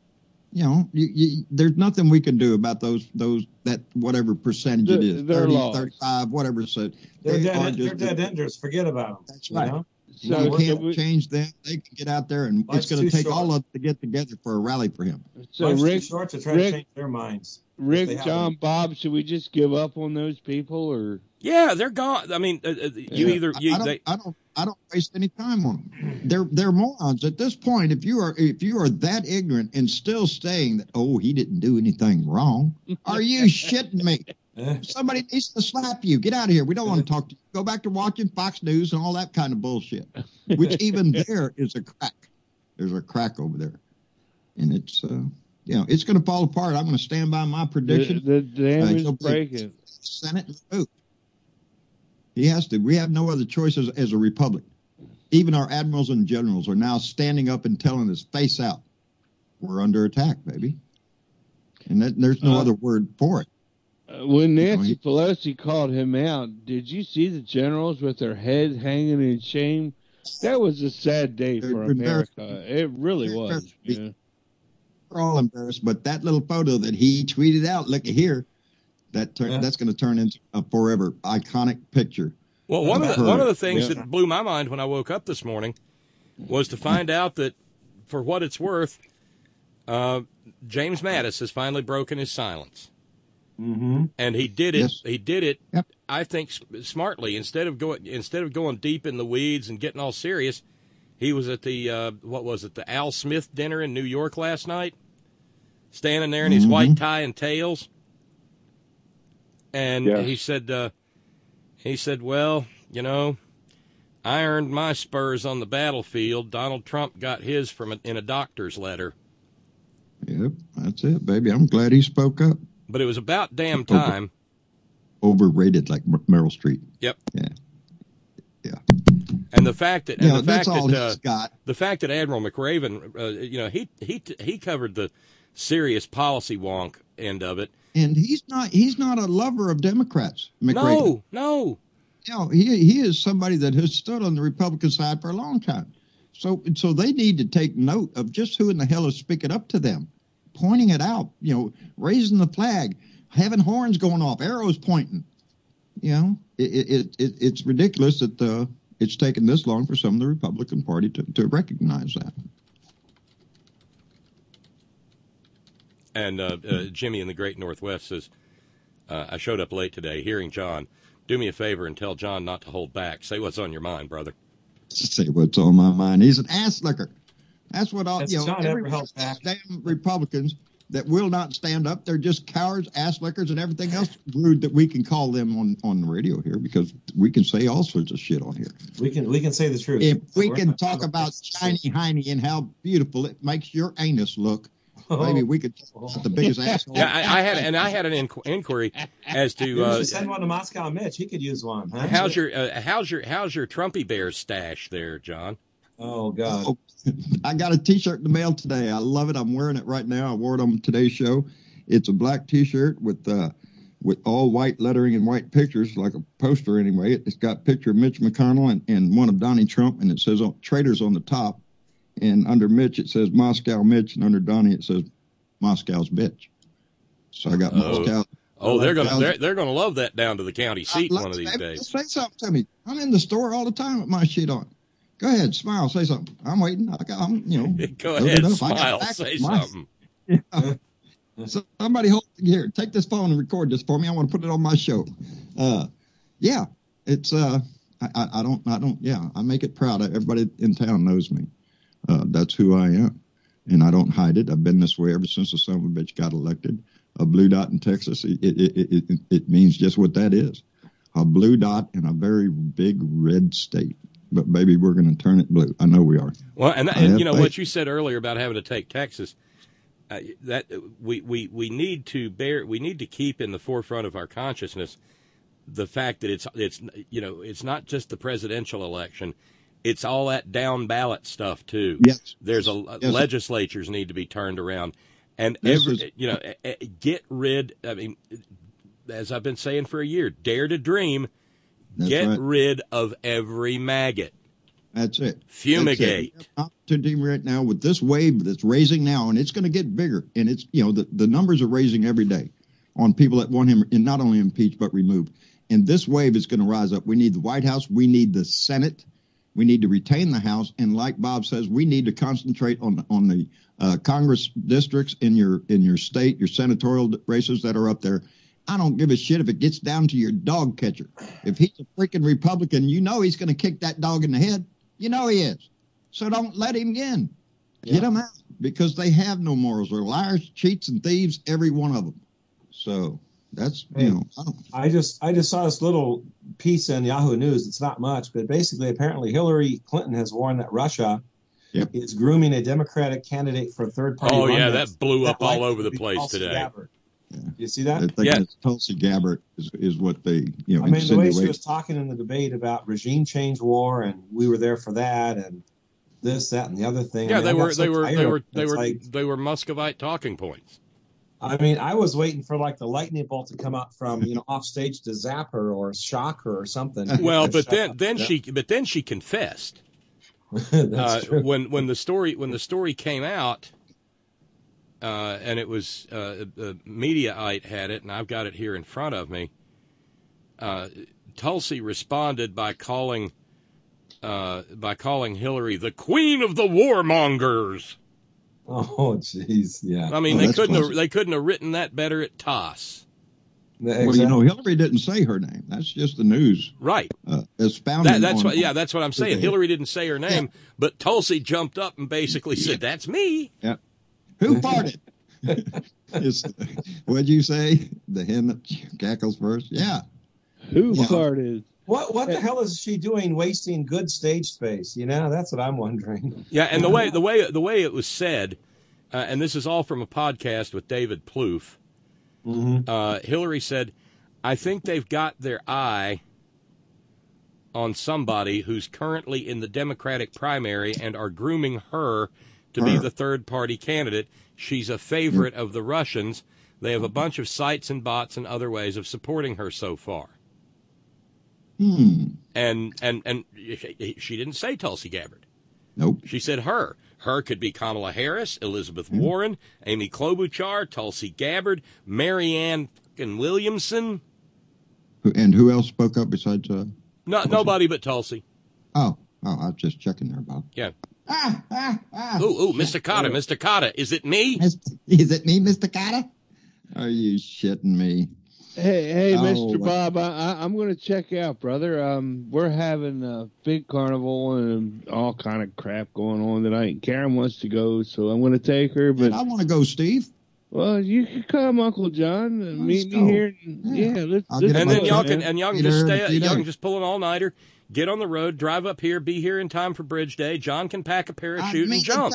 There's nothing we can do about that whatever percentage it is, 30, 35, whatever. So they're dead enders. Forget about them. That's right. So you can't change them. They can get out there, and it's going to take all of them to get together for a rally for him. So Rick, short to try to change their minds. Rick, John, Bob, should we just give up on those people, or? Yeah, they're gone. I mean, I don't waste any time on them. They're morons at this point. If you are that ignorant and still saying that, he didn't do anything wrong, are you shitting me? Somebody needs to slap you. Get out of here. We don't want to talk to you. Go back to watching Fox News and all that kind of bullshit, which even there is a crack. There's a crack over there. And it's, it's going to fall apart. I'm going to stand by my prediction. The dam is breaking. Senate vote. He has to. We have no other choice as a republic. Even our admirals and generals are now standing up and telling us, face out, we're under attack, baby. And there's no other word for it. When Nancy Pelosi called him out, did you see the generals with their head hanging in shame? That was a sad day for America. It really was. Yeah. We're all embarrassed, but that little photo that he tweeted out, look at here, that's going to turn into a forever iconic picture. Well, one of the things that blew my mind when I woke up this morning was to find out that, for what it's worth, James Mattis has finally broken his silence. Mm-hmm. And he did it. Yes. He did it. Yep. I think smartly. Instead of going deep in the weeds and getting all serious, he was at the the Al Smith dinner in New York last night, standing there in his white tie and tails, And he said, well, you know, I earned my spurs on the battlefield. Donald Trump got his in a doctor's letter. Yep, that's it, baby. I'm glad he spoke up. But it was about damn time. Overrated, like Meryl Streep. Yep. Yeah. And the fact that the fact that Admiral McRaven, you know, he covered the serious policy wonk end of it. And he's not a lover of Democrats, McRaven. No. You know, he is somebody that has stood on the Republican side for a long time. So they need to take note of just who in the hell is speaking up to them, pointing it out, you know, raising the flag, having horns going off, arrows pointing. You know, it's ridiculous that it's taken this long for some of the Republican Party to recognize that. And Jimmy in the Great Northwest says, I showed up late today hearing John. Do me a favor and tell John not to hold back. Say what's on your mind, brother. Say what's on my mind. He's an ass licker. That's what all, you know, John ever held back. Damn Republicans that will not stand up. They're just cowards, ass lickers, and everything else rude that we can call them on the radio here, because we can say all sorts of shit on here. We can say the truth. If we can talk about shiny hiney and how beautiful it makes your anus look, maybe we could talk about the biggest asshole. Yeah, I had an inquiry as to send one to Moscow Mitch. He could use one. Huh? How's your Trumpy Bear stash there, John? Oh God. Oh, I got a T-shirt in the mail today. I love it. I'm wearing it right now. I wore it on today's show. It's a black T-shirt with all white lettering and white pictures, like a poster anyway. It's got a picture of Mitch McConnell and one of Donnie Trump, and it says traitors on the top. And under Mitch, it says Moscow Mitch, and under Donnie, it says Moscow's bitch. So I got Moscow. Oh, they're gonna love that down to the county seat one of these days. Say something to me. I'm in the store all the time with my shit on. Go ahead, smile, say something. I'm waiting. I'm, you know. Go ahead, smile, say something. Yeah. Somebody hold here. Take this phone and record this for me. I want to put it on my show. Yeah, it's I don't. Yeah, I make it proud. Everybody in town knows me. That's who I am, and I don't hide it. I've been this way ever since the son of a bitch got elected. A blue dot in Texas. It means just what that is. A blue dot in a very big red state. But baby, we're going to turn it blue. I know we are. Well, and you know what you said earlier about having to take Texas. That we need to keep in the forefront of our consciousness the fact that it's not just the presidential election. It's all that down ballot stuff too. Yes. Legislatures need to be turned around, and get rid. I mean, as I've been saying for a year, dare to dream. Get rid of every maggot. That's it. Fumigate. That's it. Opportunity right now with this wave that's raising now, and it's going to get bigger. And it's, you know, the numbers are raising every day on people that want him in not only impeached but removed. And this wave is going to rise up. We need the White House. We need the Senate. We need to retain the House. And like Bob says, we need to concentrate on the Congress districts in your state, your senatorial races that are up there. I don't give a shit if it gets down to your dog catcher. If he's a freaking Republican, you know he's going to kick that dog in the head. You know he is. So don't let him in. Yeah. Get him out, because they have no morals. They're liars, cheats, and thieves, every one of them. So that's, you know. I just saw this little piece in Yahoo News. It's not much, but basically apparently Hillary Clinton has warned that Russia is grooming a Democratic candidate for a third-party run. Oh, yeah, that blew up all over the place today. Gabbard. Yeah. You see that? Tulsi Gabbard is what they, you know. I mean, the way she was talking in the debate about regime change war, and we were there for that, and this, that, and the other thing. Yeah, they were Muscovite talking points. I mean, I was waiting for like the lightning bolt to come out from off stage to zap her or shock her or something. Well, but then she confessed. That's true. When the story came out. And it was Mediaite had it, and I've got it here in front of me. Tulsi responded by calling Hillary the queen of the warmongers. Oh, jeez, yeah. I mean, they couldn't have written that better at TOS. Exactly. Well, you know, Hillary didn't say her name. That's just the news, right? That's what I'm saying. Hillary didn't say her name, but Tulsi jumped up and basically said, "That's me." Yeah. Who farted? What'd you say? The hen that cackles first? Yeah. Who farted? What the hell is she doing wasting good stage space? That's what I'm wondering. Yeah, and the way it was said, and this is all from a podcast with David Plouffe. Mm-hmm. Hillary said, "I think they've got their eye on somebody who's currently in the Democratic primary and are grooming her to be the third-party candidate. She's a favorite of the Russians. They have a bunch of sites and bots and other ways of supporting her so far." And she didn't say Tulsi Gabbard. Nope. She said her. Her could be Kamala Harris, Elizabeth Warren, Amy Klobuchar, Tulsi Gabbard, Marianne Williamson. And who else spoke up besides? Nobody but Tulsi. Oh, I was just checking there, Bob. Yeah. Ooh, Mr. Cotta, Mr. Cotta, is it me? Is it me, Mr. Cotta? Are you shitting me? Hey, Mr. Bob, I'm going to check out, brother. We're having a big carnival and all kind of crap going on tonight. Karen wants to go, so I'm going to take her. But I want to go, Steve. Well, you can come, Uncle John, and meet me here. Let's and then y'all can just stay. Y'all can just pull an all-nighter. Get on the road, drive up here, be here in time for Bridge Day. John can pack a parachute and jump.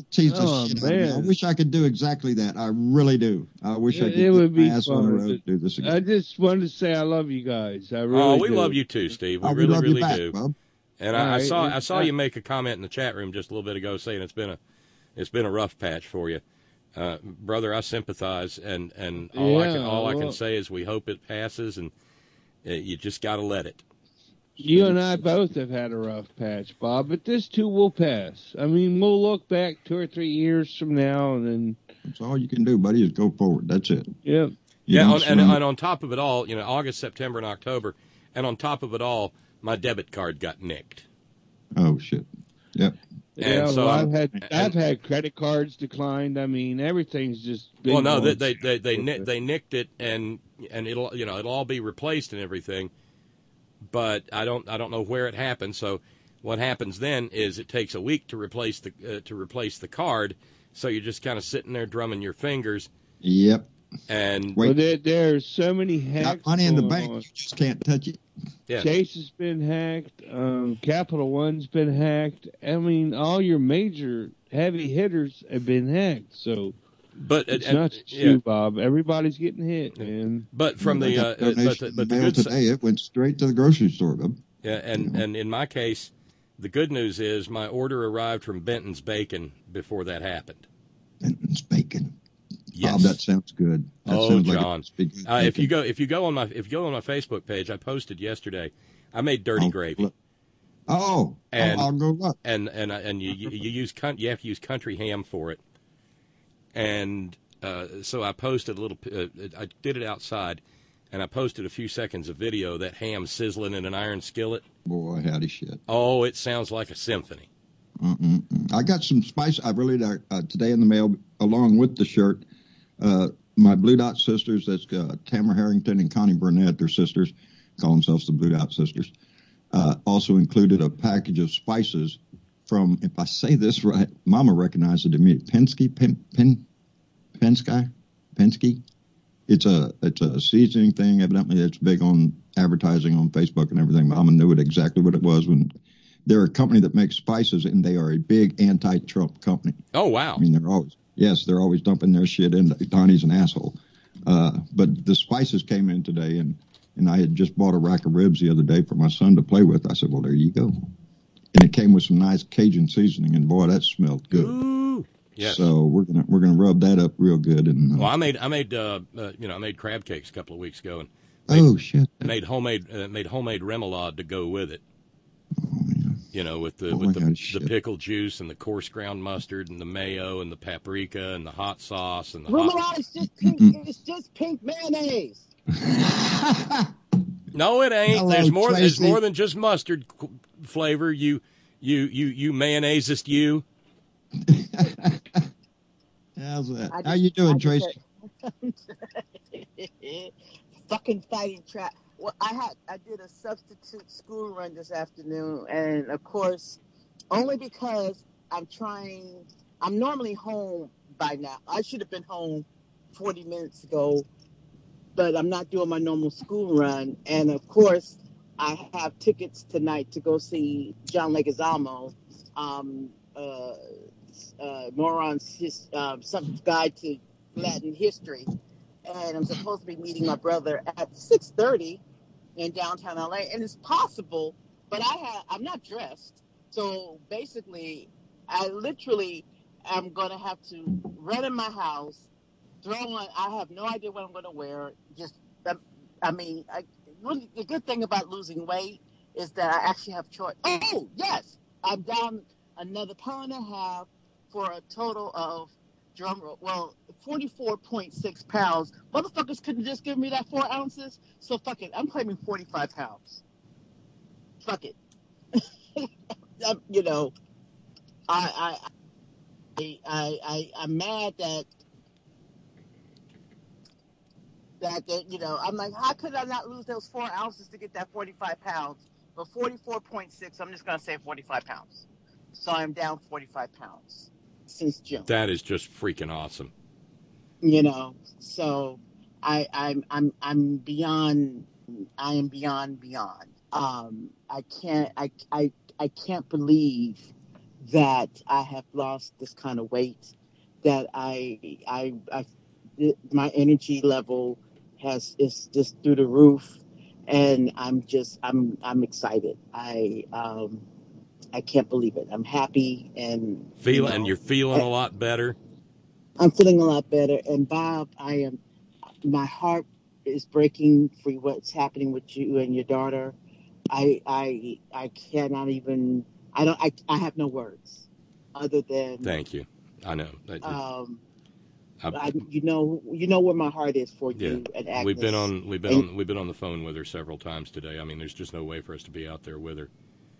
I wish I could do exactly that. I really do. I wish I could. It would be fun. On the road to do this again. I just wanted to say I love you guys. I really we do. love you too, Steve. We really back, do. Bob. And I saw you make a comment in the chat room just a little bit ago saying it's been a rough patch for you. Brother, I sympathize, and all I can say is we hope it passes, and you just got to let it. You and I both have had a rough patch, Bob, but this too will pass. I mean, we'll look back 2 or 3 years from now, and then that's all you can do, buddy, is go forward. That's it. Yep. And on top of it all, August, September, and October, and on top of it all, my debit card got nicked. Oh shit. Yep. Yeah, so I've had credit cards declined. I mean, everything's just been well, no, they nicked it, and it'll all be replaced and everything. But I don't know where it happened. So what happens then is it takes a week to replace the card. So you're just kind of sitting there drumming your fingers. Yep. And there's so many hacks. Money in the bank, you just can't touch it. Yeah. Chase has been hacked. Capital One's been hacked. I mean, all your major heavy hitters have been hacked. So. But it's not just you, Bob. Everybody's getting hit, man. But from the good today, it went straight to the grocery store, Bob. Yeah, and in my case, the good news is my order arrived from Benton's Bacon before that happened. Benton's Bacon. Yes. Bob, that sounds good. That sounds John. Like if you go on my Facebook page, I posted yesterday. I made dirty gravy. I'll go look. And you have to use country ham for it. And so I posted a little. I did it outside, and I posted a few seconds of video. That ham sizzling in an iron skillet. Boy, howdy shit! Oh, it sounds like a symphony. I got some spice. I really today in the mail, along with the shirt. My Blue Dot sisters. That's Tamara Harrington and Connie Burnett. They're sisters. Call themselves the Blue Dot sisters. Also included a package of spices from, if I say this right, Mama recognized it immediately. Penske. It's a seasoning thing. Evidently, it's big on advertising on Facebook and everything. Mama knew exactly what it was when they're a company that makes spices, and they are a big anti-Trump company. Oh wow! I mean, they're always dumping their shit in. Donnie's an asshole. But the spices came in today, and I had just bought a rack of ribs the other day for my son to play with. I said, well, there you go. And it came with some nice Cajun seasoning, and boy, that smelled good. Ooh, yes. So we're gonna rub that up real good. And I made crab cakes a couple of weeks ago, and made homemade remoulade to go with it. Oh, yeah. With the pickle juice and the coarse ground mustard and the mayo and the paprika and the hot sauce and the remoulade is just pink. It's just pink mayonnaise. No, it ain't. Hello, There's more than just mustard flavor. You mayonnaise-ist you. How's that? How you doing, Tracy? Fucking fighting trap. Well, I did a substitute school run this afternoon, and of course, only because I'm trying I'm normally home by now. I should have been home 40 minutes ago, but I'm not doing my normal school run. And of course, I have tickets tonight to go see John Leguizamo, Moron's some guide to Latin history. And I'm supposed to be meeting my brother at 6:30 in downtown LA. And it's possible, but I'm not dressed. So basically, I literally am going to have to run in my house, throw on, I have no idea what I'm going to wear. Just, really, the good thing about losing weight is that I actually have choice. Oh, yes, I'm down another pound and a half for a total of, 44.6 pounds. Motherfuckers couldn't just give me that 4 ounces, so fuck it. I'm claiming 45 pounds. Fuck it. I'm mad that I'm like, how could I not lose those 4 ounces to get that 45 pounds? But 44.6, I'm just going to say 45 pounds. So I'm down 45 pounds since June. That is just freaking awesome. So I'm beyond. I am beyond. I can't believe that I have lost this kind of weight. That my energy level is just through the roof, and I'm excited. I can't believe it. I'm happy and you're feeling a lot better. I'm feeling a lot better. And Bob, my heart is breaking for what's happening with you and your daughter. I cannot even. I have no words other than. Thank you. I know. You know where my heart is for you and Agnes. We've been on the phone with her several times today. I mean, there's just no way for us to be out there with her.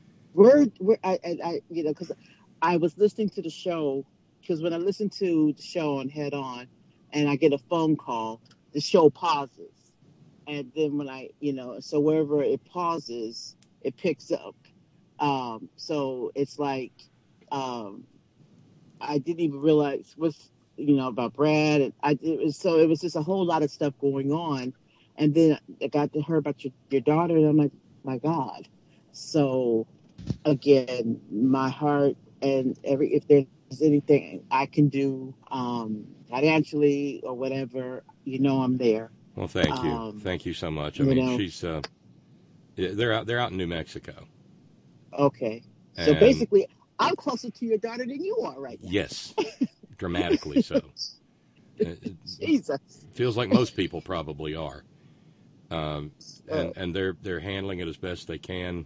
Because I was listening to the show, because when I listen to the show on Head On and I get a phone call, the show pauses. And then when so wherever it pauses, it picks up. So it's like, I didn't even realize about Brad. It was just a whole lot of stuff going on. And then I got to hear about your daughter, and I'm like, my God. So again, my heart, and if there's anything I can do financially or whatever, I'm there. Well, thank you. Thank you so much. I mean, she's they're out in New Mexico. Okay. So basically, I'm closer to your daughter than you are right now. Yes. Dramatically so. Jesus. Feels like most people probably are. And they're handling it as best they can.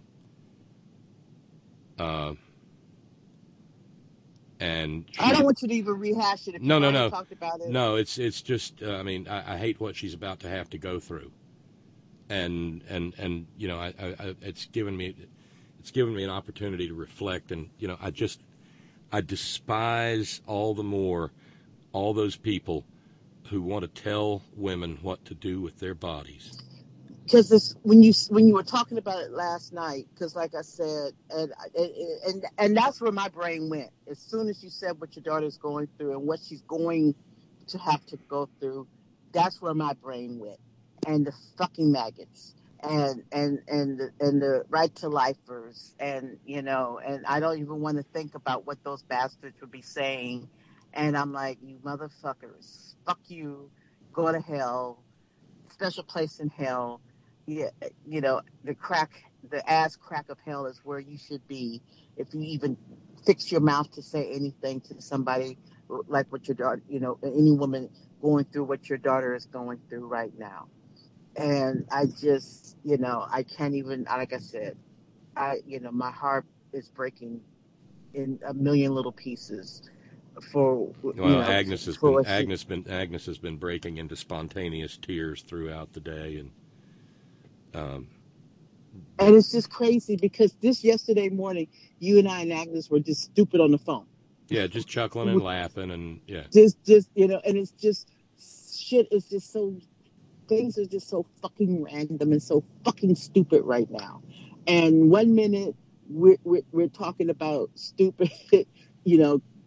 And I don't want you to even rehash it. If no. Talked about it. No, it's just. I mean, I hate what she's about to have to go through, and it's given me an opportunity to reflect, and I despise all the more all those people who want to tell women what to do with their bodies. Because when you were talking about it last night, because like I said, and that's where my brain went. As soon as you said what your daughter's going through and what she's going to have to go through, that's where my brain went. And the fucking maggots and the right to lifers and I don't even want to think about what those bastards would be saying. And I'm like, you motherfuckers, fuck you, go to hell, special place in hell. Yeah, the ass crack of hell is where you should be if you even fix your mouth to say anything to somebody like what your daughter, any woman going through what your daughter is going through right now. And I just, I can't even, like I said, my heart is breaking in a million little pieces. Agnes has been breaking into spontaneous tears throughout the day, and it's just crazy because yesterday morning, you and I and Agnes were just stupid on the phone. Yeah, just chuckling and laughing, and yeah, just and it's just shit. Is just so things are just so fucking random and so fucking stupid right now. And 1 minute we're talking about stupid,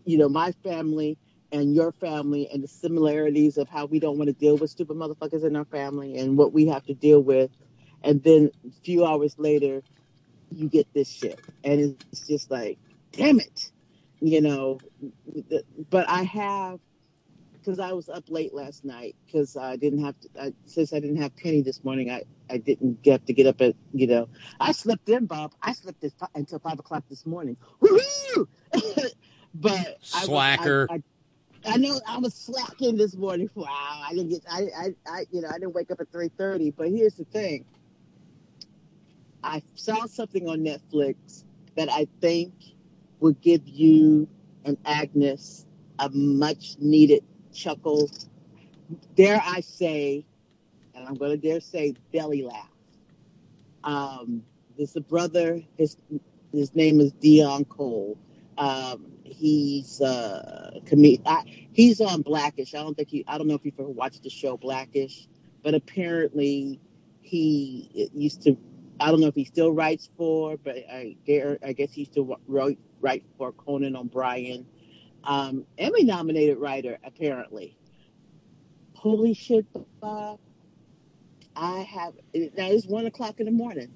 my family and your family and the similarities of how we don't want to deal with stupid motherfuckers in our family and what we have to deal with. And then a few hours later, you get this shit. And it's just like, damn it. But I have, because I was up late last night, because since I didn't have Penny this morning, I didn't have to get up at, I slept in, Bob. I slept until 5 o'clock this morning. Woohoo! But slacker. I know I was slacking this morning. Wow, I didn't wake up at 3:30. But here's the thing: I saw something on Netflix that I think would give you and Agnes a much needed chuckle. Dare I say, and I'm going to dare say, belly laugh. There's a brother. His name is Dion Cole. He's he's on Blackish. I don't know if you've ever watched the show Blackish, but apparently he used to. I don't know if he still writes for, but I guess he still write for Conan O'Brien. Emmy nominated writer apparently. Holy shit, Bob! Now it's 1 o'clock in the morning.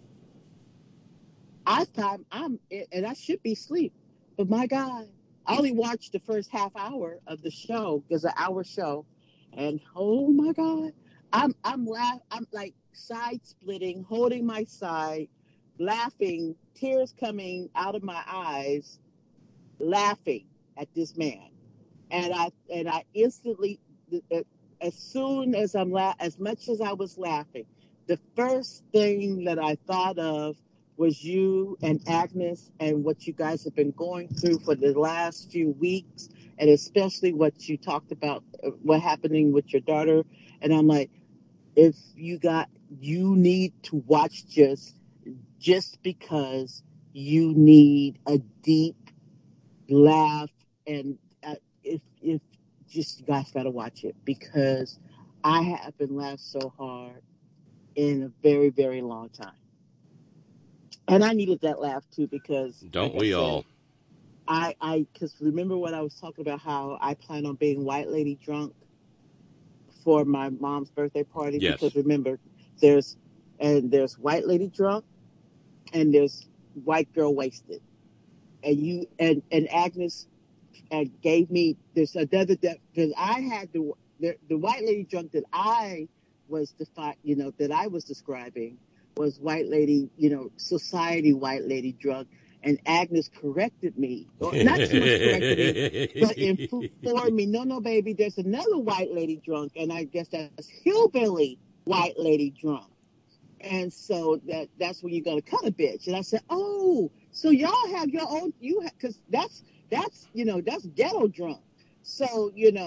I thought and I should be asleep. But my God, I only watched the first half hour of the show. There's an hour show, and oh my God, I'm like side splitting, holding my side, laughing, tears coming out of my eyes, laughing at this man, and I instantly, as soon as as much as I was laughing, the first thing that I thought of was you and Agnes and what you guys have been going through for the last few weeks, and especially what you talked about, what happening with your daughter. And I'm like, if you need to watch just because you need a deep laugh, and if just you guys got to watch it, because I haven't laughed so hard in a very, very long time. And I needed that laugh too, because don't we all? Because remember what I was talking about, how I plan on being white lady drunk for my mom's birthday party. Yes. Because remember, there's white lady drunk and there's white girl wasted. And Agnes gave me this another, because I had the white lady drunk that I was that I was describing was white lady, society white lady drunk. And Agnes corrected me. Not so much corrected me, but informed me, no, baby, there's another white lady drunk. And I guess that's hillbilly white lady drunk. And so that's when you're going to cut a bitch. And I said, oh, so y'all have your own, because that's ghetto drunk. So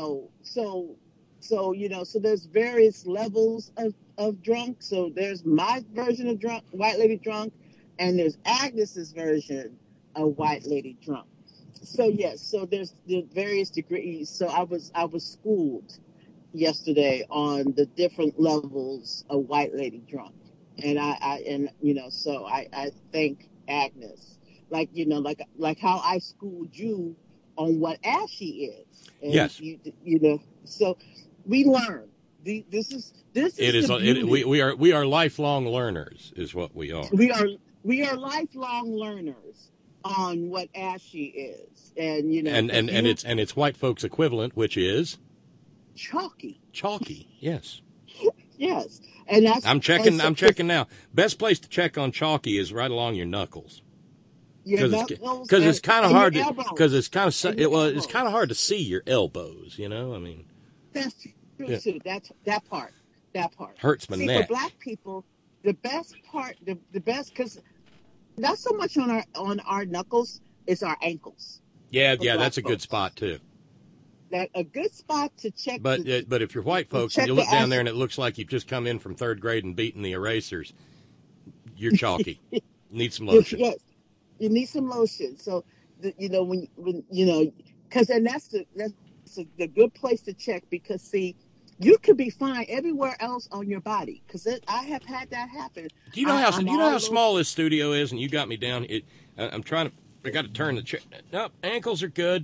there's various levels of drunk. So there's my version of drunk, white lady drunk, and there's Agnes's version of white lady drunk. So yes, so there's the various degrees. So I was schooled yesterday on the different levels of white lady drunk, and so I thank Agnes, like how I schooled you on what ashy is. And yes, so we learn. This is we are lifelong learners, is what we are. We are lifelong learners on what ashy is, and and it's white folks' equivalent, which is chalky. Chalky, yes. Yes, and that's I'm checking now. Best place to check on chalky is right along your knuckles. Because it's kind of hard it's kind of hard to see your elbows. I mean, that's true too. That part hurts my neck. For black people, the best part, the best, because not so much on our knuckles, it's our ankles. Yeah, that's a good spot too. That a good spot to check. But if you're white folks and you look down there and it looks like you've just come in from third grade and beaten the erasers, you're chalky. Need some lotion. Yes, you need some lotion. So when because that's the good place to check, because see, you could be fine everywhere else on your body, because I have had that happen. Do you know how small this studio is? And you got me down. I got to turn the chair. Nope, ankles are good.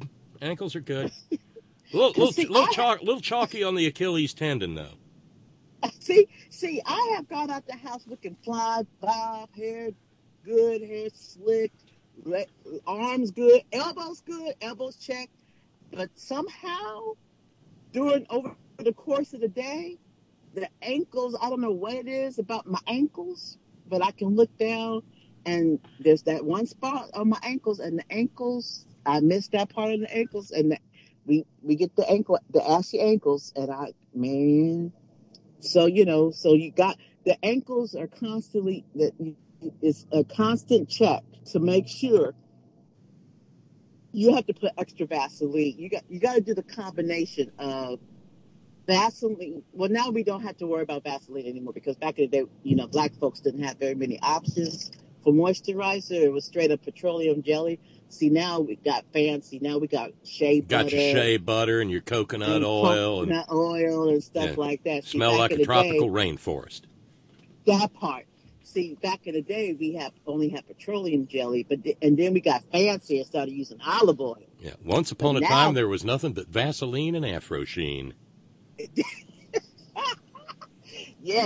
Ankles are good. Little chalky on the Achilles tendon, though. See, I have gone out the house looking fly, bob, hair good, hair slick, arms good, elbows checked. But somehow, over the course of the day, the ankles, I don't know what it is about my ankles, but I can look down and there's that one spot on my ankles, and the ankles, I missed that part of the ankles, and we get the ashy ankles, and so, so you got, the ankles are constantly, it's a constant check to make sure. You have to put extra Vaseline. You got to do the combination of Vaseline. Well, now we don't have to worry about Vaseline anymore, because back in the day, black folks didn't have very many options for moisturizer. It was straight up petroleum jelly. See, now we got fancy. Now we got shea butter. Got your shea butter and your coconut oil. And stuff like that. Smell like a tropical rainforest. That part. See, back in the day, we only had petroleum jelly, and then we got fancy and started using olive oil. Yeah, once upon a time, there was nothing but Vaseline and Afro Sheen. Yeah,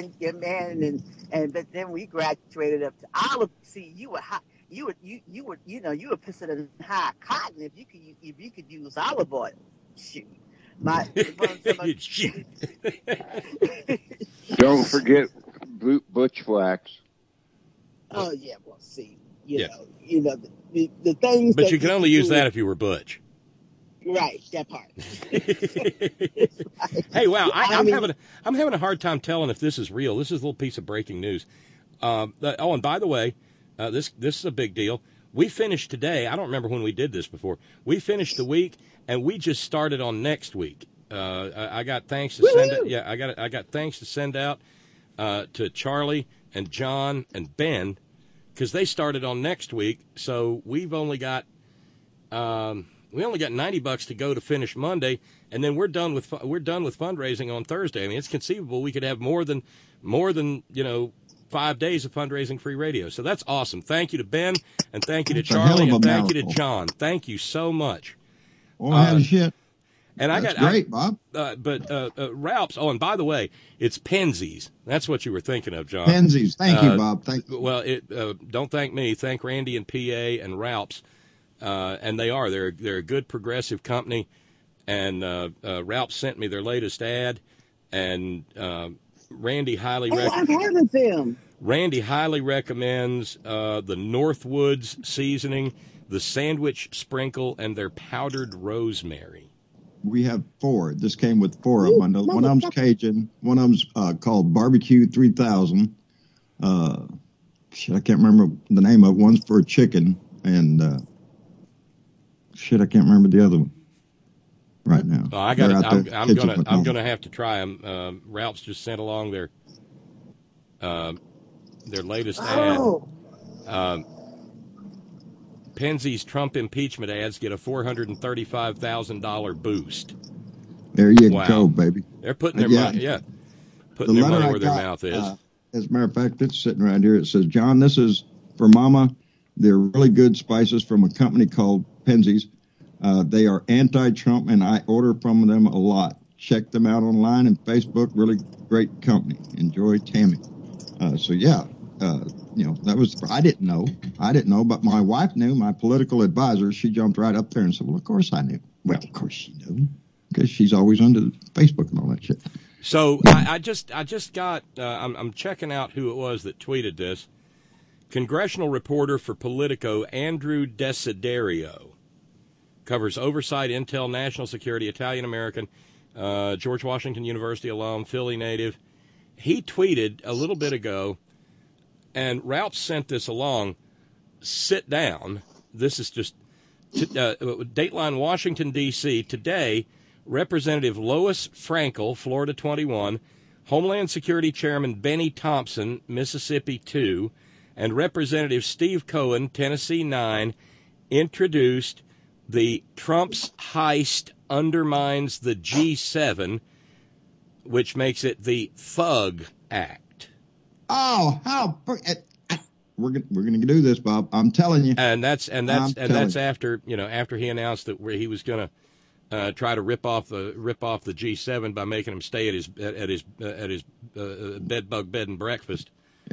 but then we graduated up to olive. See, you were hot. You were pissing in high cotton if you could use olive oil. Shoot. Shoot. Don't forget butch flax. Oh yeah, well, see, you know the things. But you can only use that if you were butch. Right, that part. Hey, wow, I'm having a hard time telling if this is real. This is a little piece of breaking news. And by the way, this is a big deal. We finished today. I don't remember when we did this before. We finished the week, and we just started on next week. I got thanks to send out. Yeah, I got thanks to send out to Charlie and John and Ben, because they started on next week. So we've only got $90 to go to finish Monday, and then we're done with fundraising on Thursday. I mean, it's conceivable we could have more than 5 days of fundraising free radio. So that's awesome. Thank you to Ben, and thank you to Charlie, and thank you to John. Thank you so much. Oh, shit. And that's great, Bob. But Ralph's. Oh, and by the way, it's Penzies. That's what you were thinking of, John. Penzies. Thank you, Bob. Thank you. Well, don't thank me. Thank Randy and PA and Ralph's. And they're a good progressive company. And Ralph sent me their latest ad, and Randy highly I've heard of them. Randy highly recommends the Northwoods seasoning, the sandwich sprinkle, and their powdered rosemary. We have 4. This came with 4 of them. One of them's Cajun. One of them's called Barbecue 3000. I can't remember the name of it. One's for chicken, and I can't remember the other one right now. Oh, I got it. I'm gonna have to try them. Ralph's just sent along their latest ad. Penzies Trump impeachment ads get a $435,000 boost. There you go, baby. They're putting their money, putting their money where their mouth is. As a matter of fact, it's sitting right here. It says, John, this is for Mama. They're really good spices from a company called Penzies. They are anti-Trump, and I order from them a lot. Check them out online and Facebook. Really great company. Enjoy, Tammy. That was, I didn't know, but my wife knew, my political advisor. She jumped right up there and said, well, of course I knew. Well, of course she knew, because she's always on Facebook and all that shit. So I just got, I'm checking out who it was that tweeted this. Congressional reporter for Politico, Andrew Desiderio, covers oversight, intel, national security, Italian-American, George Washington University alum, Philly native. He tweeted a little bit ago, and Ralph sent this along. Sit down. This is just Dateline, Washington, D.C. Today, Representative Lois Frankel, Florida 21, Homeland Security Chairman Benny Thompson, Mississippi 2, and Representative Steve Cohen, Tennessee 9, introduced the Trump's heist undermines the G7, which makes it the Thug Act. Oh, how we're going to do this, Bob. I'm telling you. And that's after he announced that he was going to try to rip off the G7 by making him stay at his bedbug and breakfast.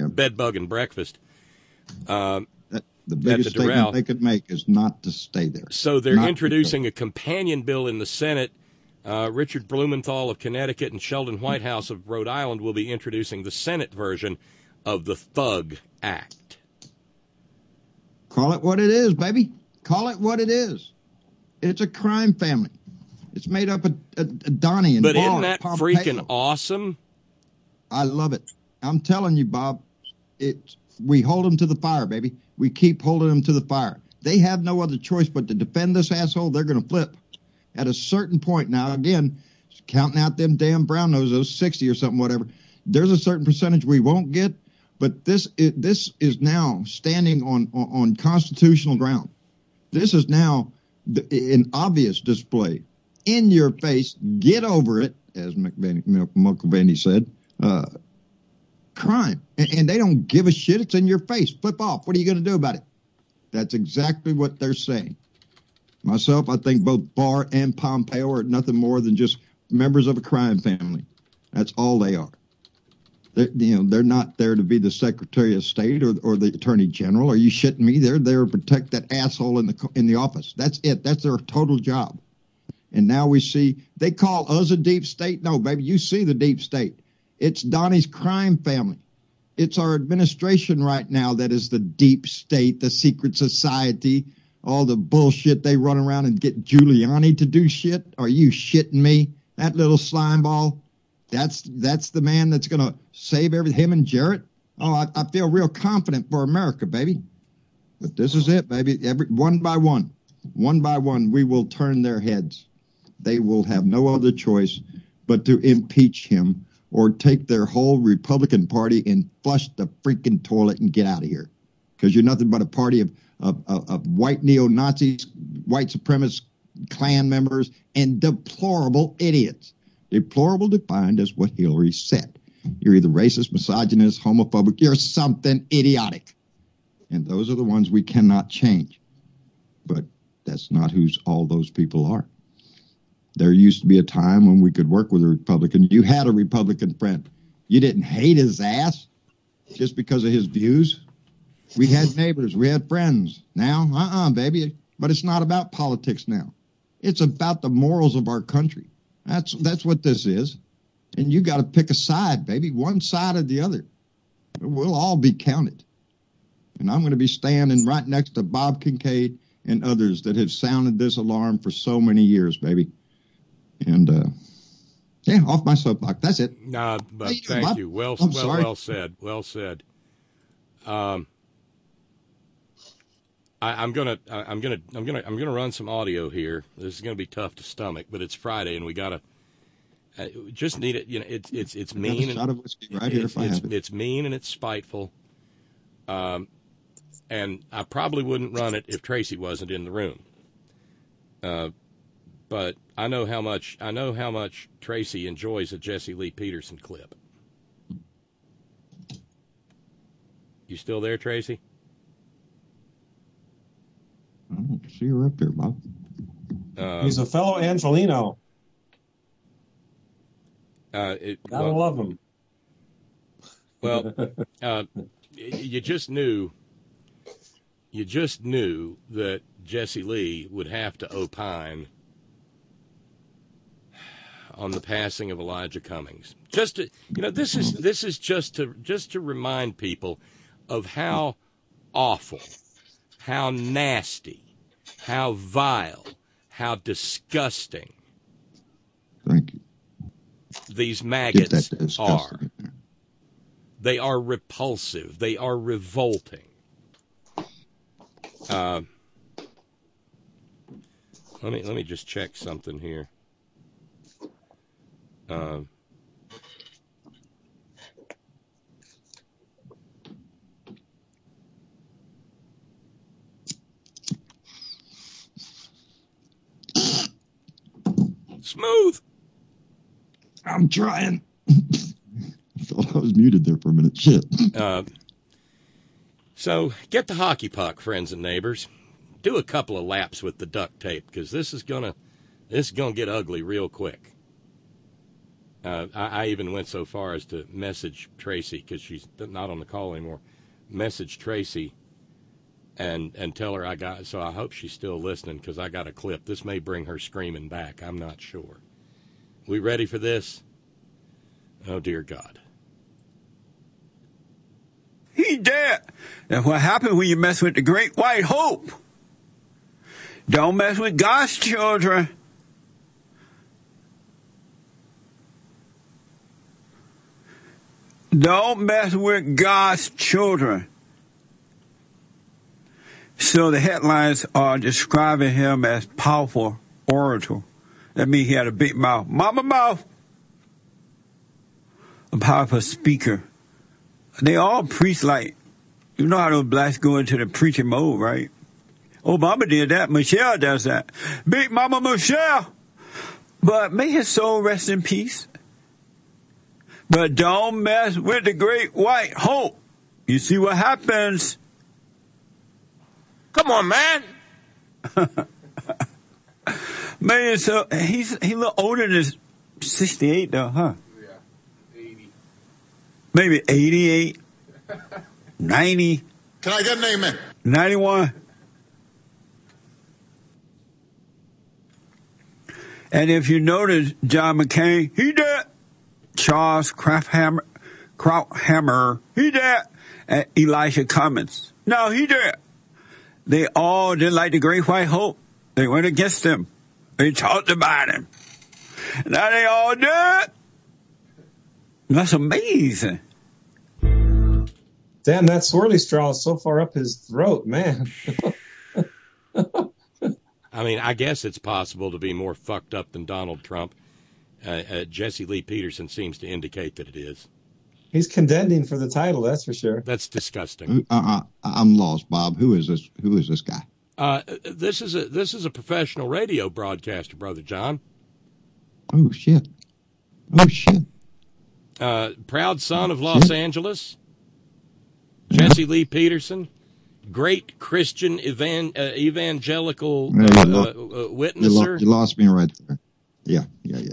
The biggest statement they could make is not to stay there. So they're introducing a companion bill in the Senate. Richard Blumenthal of Connecticut and Sheldon Whitehouse of Rhode Island will be introducing the Senate version of the Thug Act. Call it what it is, baby. Call it what it is. It's a crime family. It's made up of Donnie and But Barr, isn't that Pompeo. freaking awesome? I love it. I'm telling you, Bob, we hold them to the fire, baby. We keep holding them to the fire. They have no other choice but to defend this asshole. They're going to flip at a certain point. Now, again, counting out them damn brown noses, those 60 or something, whatever, there's a certain percentage we won't get. But this is now standing on constitutional ground. This is now an obvious display. In your face, get over it, as McVendy said. Crime. And they don't give a shit. It's in your face. Flip off. What are you going to do about it? That's exactly what they're saying. Myself, I think both Barr and Pompeo are nothing more than just members of a crime family. That's all they are. They're not there to be the Secretary of State or the Attorney General. Are you shitting me? They're there to protect that asshole in the office. That's it. That's their total job. And now we see they call us a deep state. No, baby, you see the deep state. It's Donnie's crime family. It's our administration right now that is the deep state, the secret society, all the bullshit they run around and get Giuliani to do shit. Are you shitting me? That little slime ball, that's the man that's going to save everything, him and Jarrett. Oh, I feel real confident for America, baby. But this is it, baby. One by one, we will turn their heads. They will have no other choice but to impeach him or take their whole Republican Party and flush the freaking toilet and get out of here. Because you're nothing but a party of white neo-Nazis, white supremacist Klan members, and deplorable idiots. Deplorable defined as what Hillary said. You're either racist, misogynist, homophobic, you're something idiotic. And those are the ones we cannot change. But that's not who all those people are. There used to be a time when we could work with a Republican. You had a Republican friend. You didn't hate his ass just because of his views. We had neighbors. We had friends. Now, baby. But it's not about politics now. It's about the morals of our country. That's what this is. And you got to pick a side, baby. One side or the other. We'll all be counted. And I'm going to be standing right next to Bob Kincaid and others that have sounded this alarm for so many years, baby. And, off my soapbox. That's it. But thank you. Well said. Well said. I'm gonna run some audio here. This is gonna be tough to stomach, but it's Friday and we gotta just need it. It's mean. A shot of whiskey right here if I have it. It's mean and it's spiteful. And I probably wouldn't run it if Tracy wasn't in the room. But I know how much Tracy enjoys a Jesse Lee Peterson clip. You still there, Tracy? I don't see her up there, Bob. He's a fellow Angelino. Gotta love him. Well, you just knew that Jesse Lee would have to opine on the passing of Elijah Cummings. Just to, this is just to remind people of how awful, how nasty, how vile, how disgusting Thank you. These maggots are. They are repulsive. They are revolting. Let me just check something here. Smooth. I'm trying. I thought I was muted there for a minute. Shit. So get the hockey puck, friends and neighbors. Do a couple of laps with the duct tape, because this is gonna get ugly real quick. I even went so far as to message Tracy, because she's not on the call anymore. Message Tracy and tell her so I hope she's still listening, because I got a clip. This may bring her screaming back. I'm not sure. We ready for this? Oh, dear God. He dead. That's what happened when you mess with the Great White Hope. Don't mess with God's children. Don't mess with God's children. So the headlines are describing him as powerful orator. That means he had a big mouth. Mama mouth. A powerful speaker. They all preach like, you know how those blacks go into the preaching mode, right? Obama did that. Michelle does that. Big Mama Michelle. But may his soul rest in peace. But don't mess with the Great White Hope. You see what happens. Come on, man. Man, so he a little older than 68 though, huh? Yeah, 80. Maybe 88, 90. Can I get an amen? 91. And if you notice, John McCain, he dead. Charles Krauthammer, he dead. And Elijah Cummings, no, he dead. They all didn't like the Great White Hope. They went against him. They talked about him. Now they all dead. That's amazing. Damn, that swirly straw is so far up his throat, man. I mean, I guess it's possible to be more fucked up than Donald Trump. Jesse Lee Peterson seems to indicate that it is. He's contending for the title, that's for sure. That's disgusting. I'm lost, Bob. Who is this? Who is this guy? This is a professional radio broadcaster, Brother John. Oh shit! Oh shit! Proud son of Los Angeles. Jesse Lee Peterson, great Christian evangelical witnesser. You lost me right there. Yeah.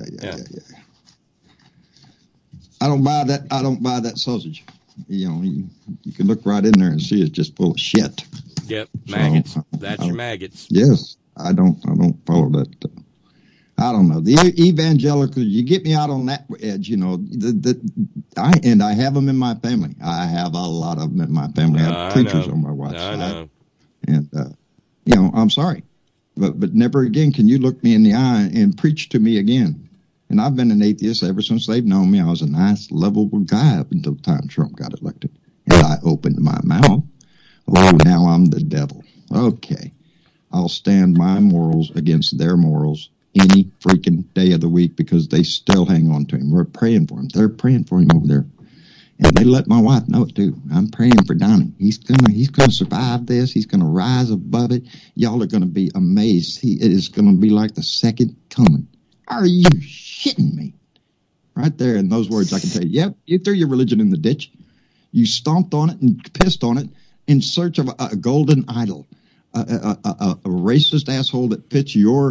I don't buy that sausage. You know, you can look right in there and see it's just full of shit. Yep, maggots. That's your maggots. Yes, I don't follow that. I don't know. The evangelicals, you get me out on that edge, you know. I have them in my family. I have a lot of them in my family. I have preachers on my wife's side. Know. And, you know, I'm sorry. But never again can you look me in the eye and preach to me again. And I've been an atheist ever since they've known me. I was a nice, lovable guy up until the time Trump got elected. And I opened my mouth. Oh, now I'm the devil. Okay. I'll stand my morals against their morals any freaking day of the week because they still hang on to him. We're praying for him. They're praying for him over there. And they let my wife know it too. I'm praying for Donnie. He's gonna survive this. He's gonna rise above it. Y'all are gonna be amazed. It is gonna be like the second coming. Are you shitting me? Right there in those words, I can tell you, yep, you threw your religion in the ditch. You stomped on it and pissed on it in search of a golden idol, a racist asshole that fits your,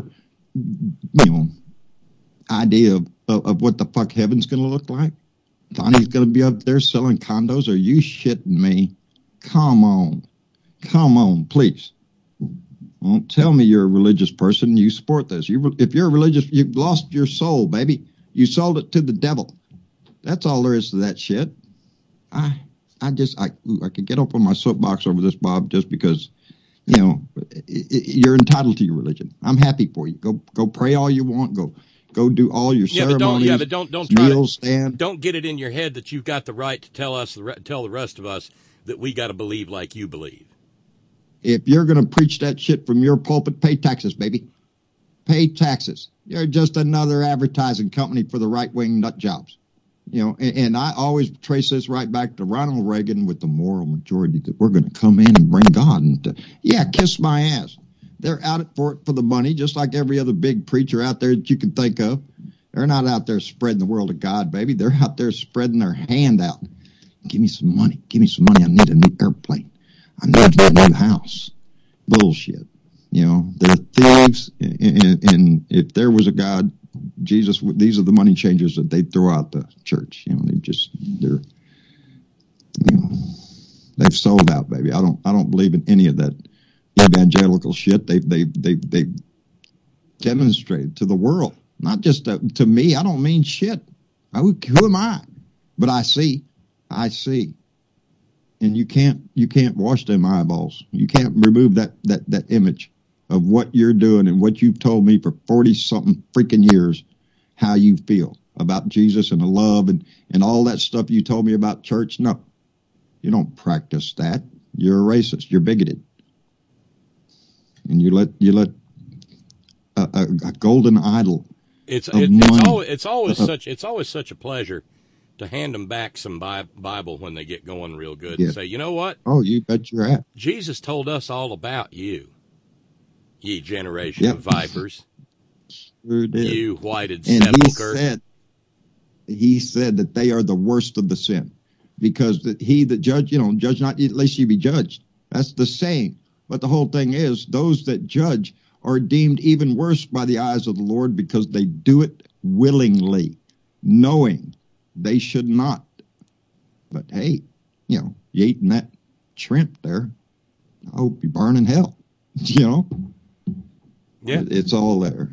idea of what the fuck heaven's going to look like. Donnie's going to be up there selling condos. Are you shitting me? Come on, please. Don't tell me you're a religious person. You support this. If you're religious, you've lost your soul, baby. You sold it to the devil. That's all there is to that shit. I could get up on my soapbox over this, Bob, just because, you're entitled to your religion. I'm happy for you. Go pray all you want. Go do all your ceremonies. But don't try kneel, stand. Don't get it in your head that you've got the right to tell the rest of us that we got to believe like you believe. If you're going to preach that shit from your pulpit, pay taxes, baby. Pay taxes. You're just another advertising company for the right-wing nut jobs. And I always trace this right back to Ronald Reagan with the moral majority that we're going to come in and bring God. And kiss my ass. They're out for the money, just like every other big preacher out there that you can think of. They're not out there spreading the world of God, baby. They're out there spreading their hand out. Give me some money. Give me some money. I need a new airplane. I need my new house. Bullshit. You know, they're thieves, and if there was a God, Jesus, these are the money changers that they throw out the church. You know, they've sold out, baby. I don't believe in any of that evangelical shit. They demonstrated to the world, not just to me. I don't mean shit. Who am I? But I see, and you can't wash them eyeballs. You can't remove that image of what you're doing and what you've told me for 40-something freaking years, how you feel about Jesus and the love and all that stuff you told me about church. No, you don't practice that. You're a racist. You're bigoted. And you let a golden idol. It's always such a pleasure to hand them back some Bible when they get going real good and say, you know what? Oh, you bet your ass. Jesus told us all about you. Ye generation of vipers, sure did. You whited and sepulcher. He said that they are the worst of the sin, because he that judge not, lest you be judged. That's the saying. But the whole thing is, those that judge are deemed even worse by the eyes of the Lord, because they do it willingly, knowing they should not. But hey, you eating that shrimp there, I hope you burn in hell. Yeah, it's all there.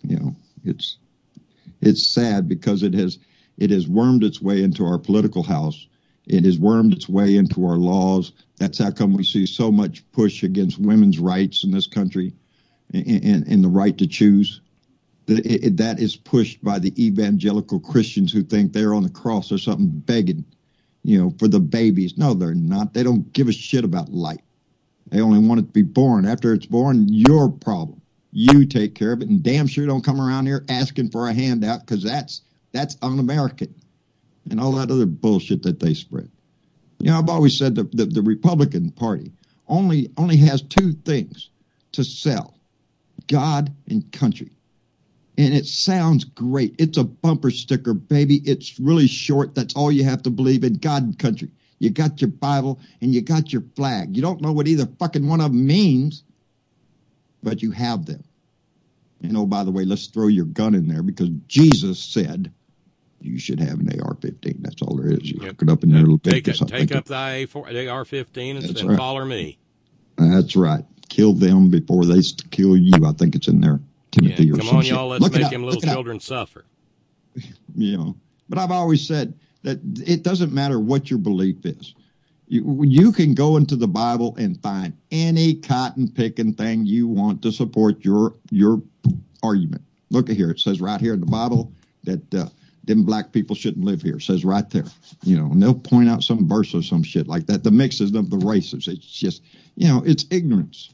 It's sad because it has wormed its way into our political house. It has wormed its way into our laws. That's how come we see so much push against women's rights in this country and the right to choose. That is pushed by the evangelical Christians who think they're on the cross or something begging, for the babies. No, they're not. They don't give a shit about life. They only want it to be born. After it's born, your problem. You take care of it, and damn sure don't come around here asking for a handout, because that's un-American and all that other bullshit that they spread. I've always said that the Republican Party only has two things to sell: God and country. And it sounds great. It's a bumper sticker, baby. It's really short. That's all you have to believe in: God and country. You got your Bible and you got your flag. You don't know what either fucking one of them means, but you have them. And by the way, let's throw your gun in there, because Jesus said you should have an AR-15. That's all there is. You hook it up in there a little bit. Take up the AR-15 and then follow me. That's right. Kill them before they kill you. I think it's in there. Timothy or come on, y'all. Let's make them little children suffer. But I've always said that it doesn't matter what your belief is. You can go into the Bible and find any cotton-picking thing you want to support your argument. Look at here. It says right here in the Bible that them black people shouldn't live here. It says right there. And they'll point out some verse or some shit like that. The mixes of the races. It's just, it's ignorance.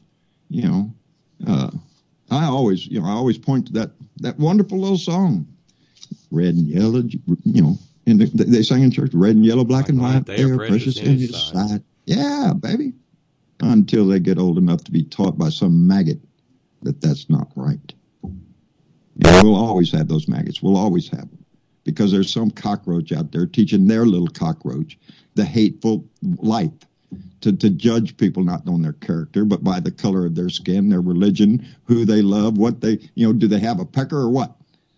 I always point to that wonderful little song, Red and Yellow, and they sang in church, red and yellow, black and white, they are precious in His sight. Yeah, baby. Until they get old enough to be taught by some maggot that that's not right. And we'll always have those maggots. We'll always have them. Because there's some cockroach out there teaching their little cockroach the hateful life. To judge people not on their character, but by the color of their skin, their religion, who they love, what they, do they have a pecker or what?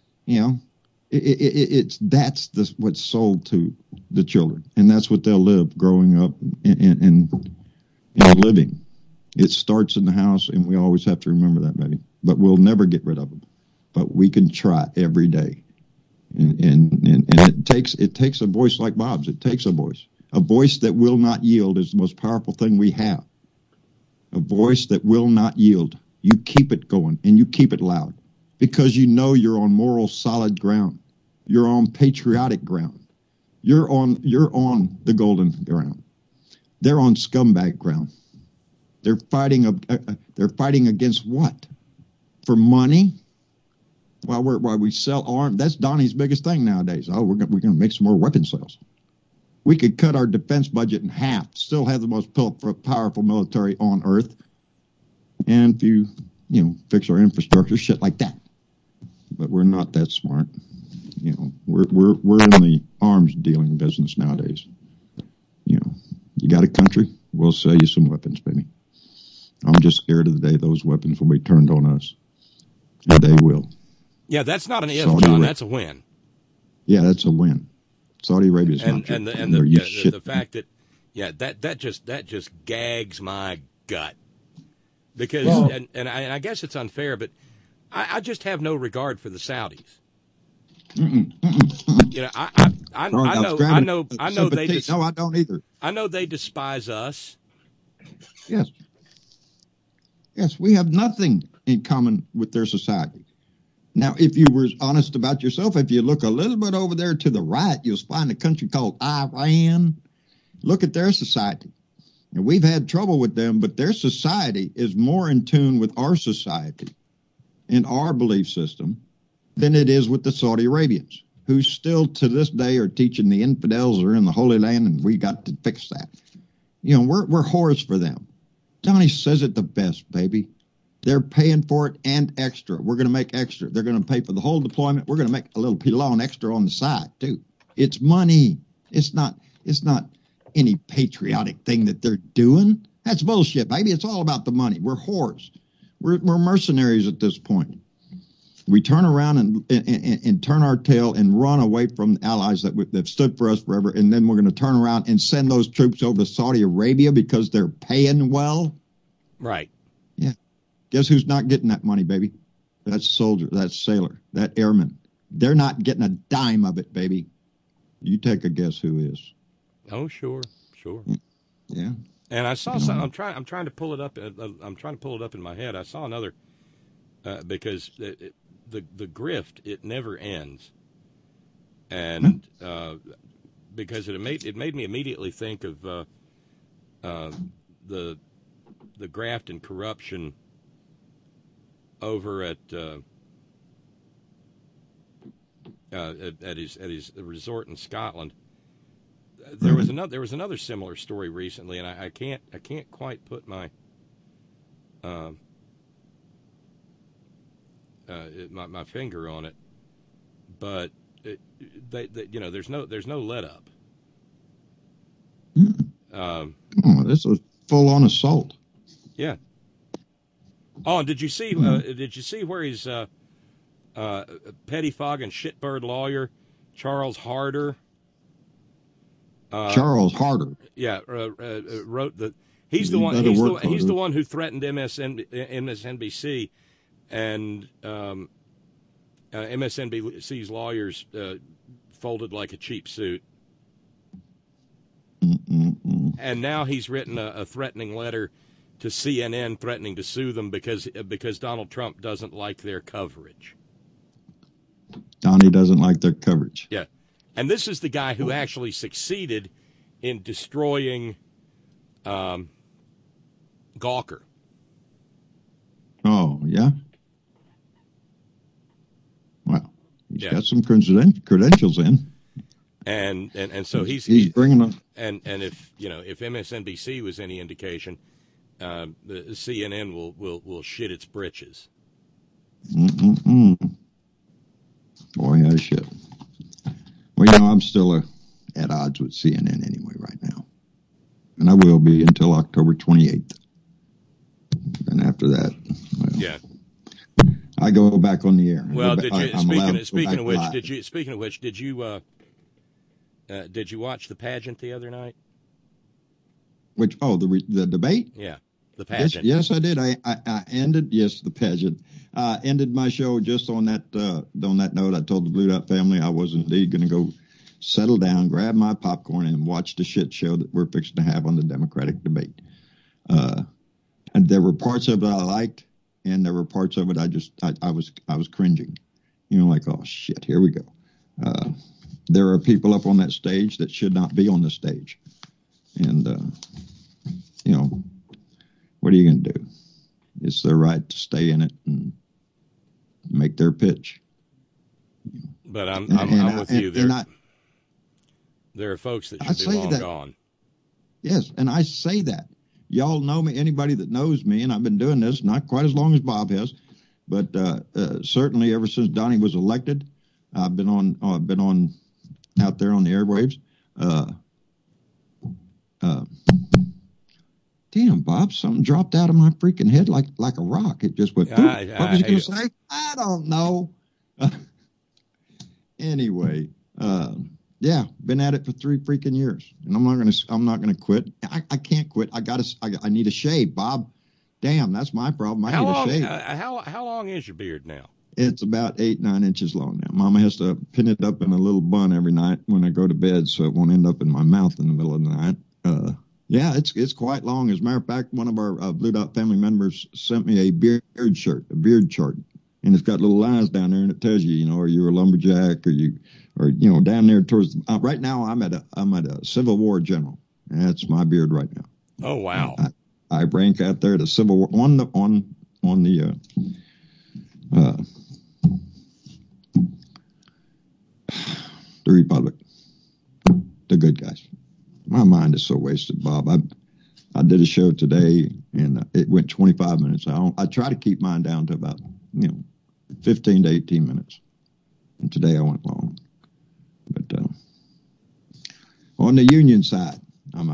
That's what's sold to the children, and that's what they'll live growing up and living. It starts in the house, and we always have to remember that, baby. But we'll never get rid of them. But we can try every day, and it takes a voice like Bob's. It takes a voice. A voice that will not yield is the most powerful thing we have. A voice that will not yield. You keep it going, and you keep it loud, because you're on moral solid ground. You're on patriotic ground. You're on the golden ground. They're on scumbag ground. They're fighting against what? For money? While we sell arms, that's Donnie's biggest thing nowadays. Oh, we're going to make some more weapon sales. We could cut our defense budget in half, still have the most powerful military on earth, and if you fix our infrastructure, shit like that. But we're not that smart. We're in the arms dealing business nowadays. You got a country, we'll sell you some weapons, baby. I'm just scared of the day those weapons will be turned on us. And they will. Yeah, that's not an if, Saudi John. Arabia. That's a win. Yeah, that's a win. Saudi Arabia is not the fact that that just gags my gut because I guess it's unfair, but I just have no regard for the Saudis. You know, I know they. No, I don't either. I know they despise us. Yes. Yes, we have nothing in common with their society. Now, if you were honest about yourself, if you look a little bit over there to the right, you'll find a country called Iran. Look at their society. And we've had trouble with them, but their society is more in tune with our society and our belief system than it is with the Saudi Arabians, who still to this day are teaching the infidels are in the Holy Land, and we got to fix that. You know, we're whores for them. Donnie says it the best, baby. They're paying for it and extra. We're going to make extra. They're going to pay for the whole deployment. We're going to make a little pilon extra on the side, too. It's money. It's not any patriotic thing that they're doing. That's bullshit, baby. It's all about the money. We're whores. We're mercenaries at this point. We turn around and turn our tail and run away from allies that stood for us forever, and then we're going to turn around and send those troops over to Saudi Arabia because they're paying well. Right. Yeah. Guess who's not getting that money, baby? That soldier, that sailor, that airman. They're not getting a dime of it, baby. You take a guess who is. Oh, sure. Yeah. And I saw some. I'm trying to pull it up. I'm trying to pull it up in my head. I saw another because the grift, it never ends, and because it made me immediately think of the graft and corruption over at his resort in Scotland. There was another similar story recently, and I can't quite put my my finger on it, but there's no let up. This was full on assault. Yeah. Oh, and did you see where his pettifog and shitbird lawyer Charles Harder? Charles Harder. Yeah, wrote that he's the one. He's the one who threatened MSNBC, and MSNBC's lawyers folded like a cheap suit. And now he's written a threatening letter to CNN, threatening to sue them because Donald Trump doesn't like their coverage. Donnie doesn't like their coverage. Yeah. And this is the guy who actually succeeded in destroying Gawker. Oh, yeah? Well, he's got some credentials in. And so he's bringing them. And if MSNBC was any indication, the CNN will shit its britches. Boy, how shit. Well, I'm still at odds with CNN anyway right now. And I will be until October 28th. And after that, I go back on the air. Well, speaking of which, did you watch the pageant the other night? Which the debate? Yeah, the pageant. Yes, I did. I ended the pageant. Ended my show just on that note. I told the Blue Dot family I was indeed going to go settle down, grab my popcorn, and watch the shit show that we're fixing to have on the Democratic debate. And there were parts of it I liked, and there were parts of it I was cringing. Like, oh shit, here we go. There are people up on that stage that should not be on the stage, and what are you going to do? It's their right to stay in it and make their pitch. But I'm with you. There are folks that should be long gone. Yes, and I say that. Y'all know me. Anybody that knows me, and I've been doing this not quite as long as Bob has, but certainly ever since Donnie was elected, I've been on out there on the airwaves. damn, Bob, something dropped out of my freaking head like a rock. It just went, what was you going to say? I don't know. Anyway, yeah, been at it for 3 freaking years, and I'm not gonna quit. I can't quit. I need a shave, Bob. Damn, that's my problem. I need a shave. How long is your beard now? It's about 8-9 inches long now. Mama has to pin it up in a little bun every night when I go to bed, so it won't end up in my mouth in the middle of the night. Yeah, it's quite long. As a matter of fact, one of our Blue Dot family members sent me a beard chart, and it's got little lines down there, and it tells you, are you a lumberjack, or down there towards. Right now, I'm at a Civil War general. That's my beard right now. Oh wow! I rank out there at the Civil War on the Republic, the good guys. My mind is so wasted, Bob. I did a show today, and it went 25 minutes. I try to keep mine down to about 15 to 18 minutes. And today I went long. But on the Union side, I'm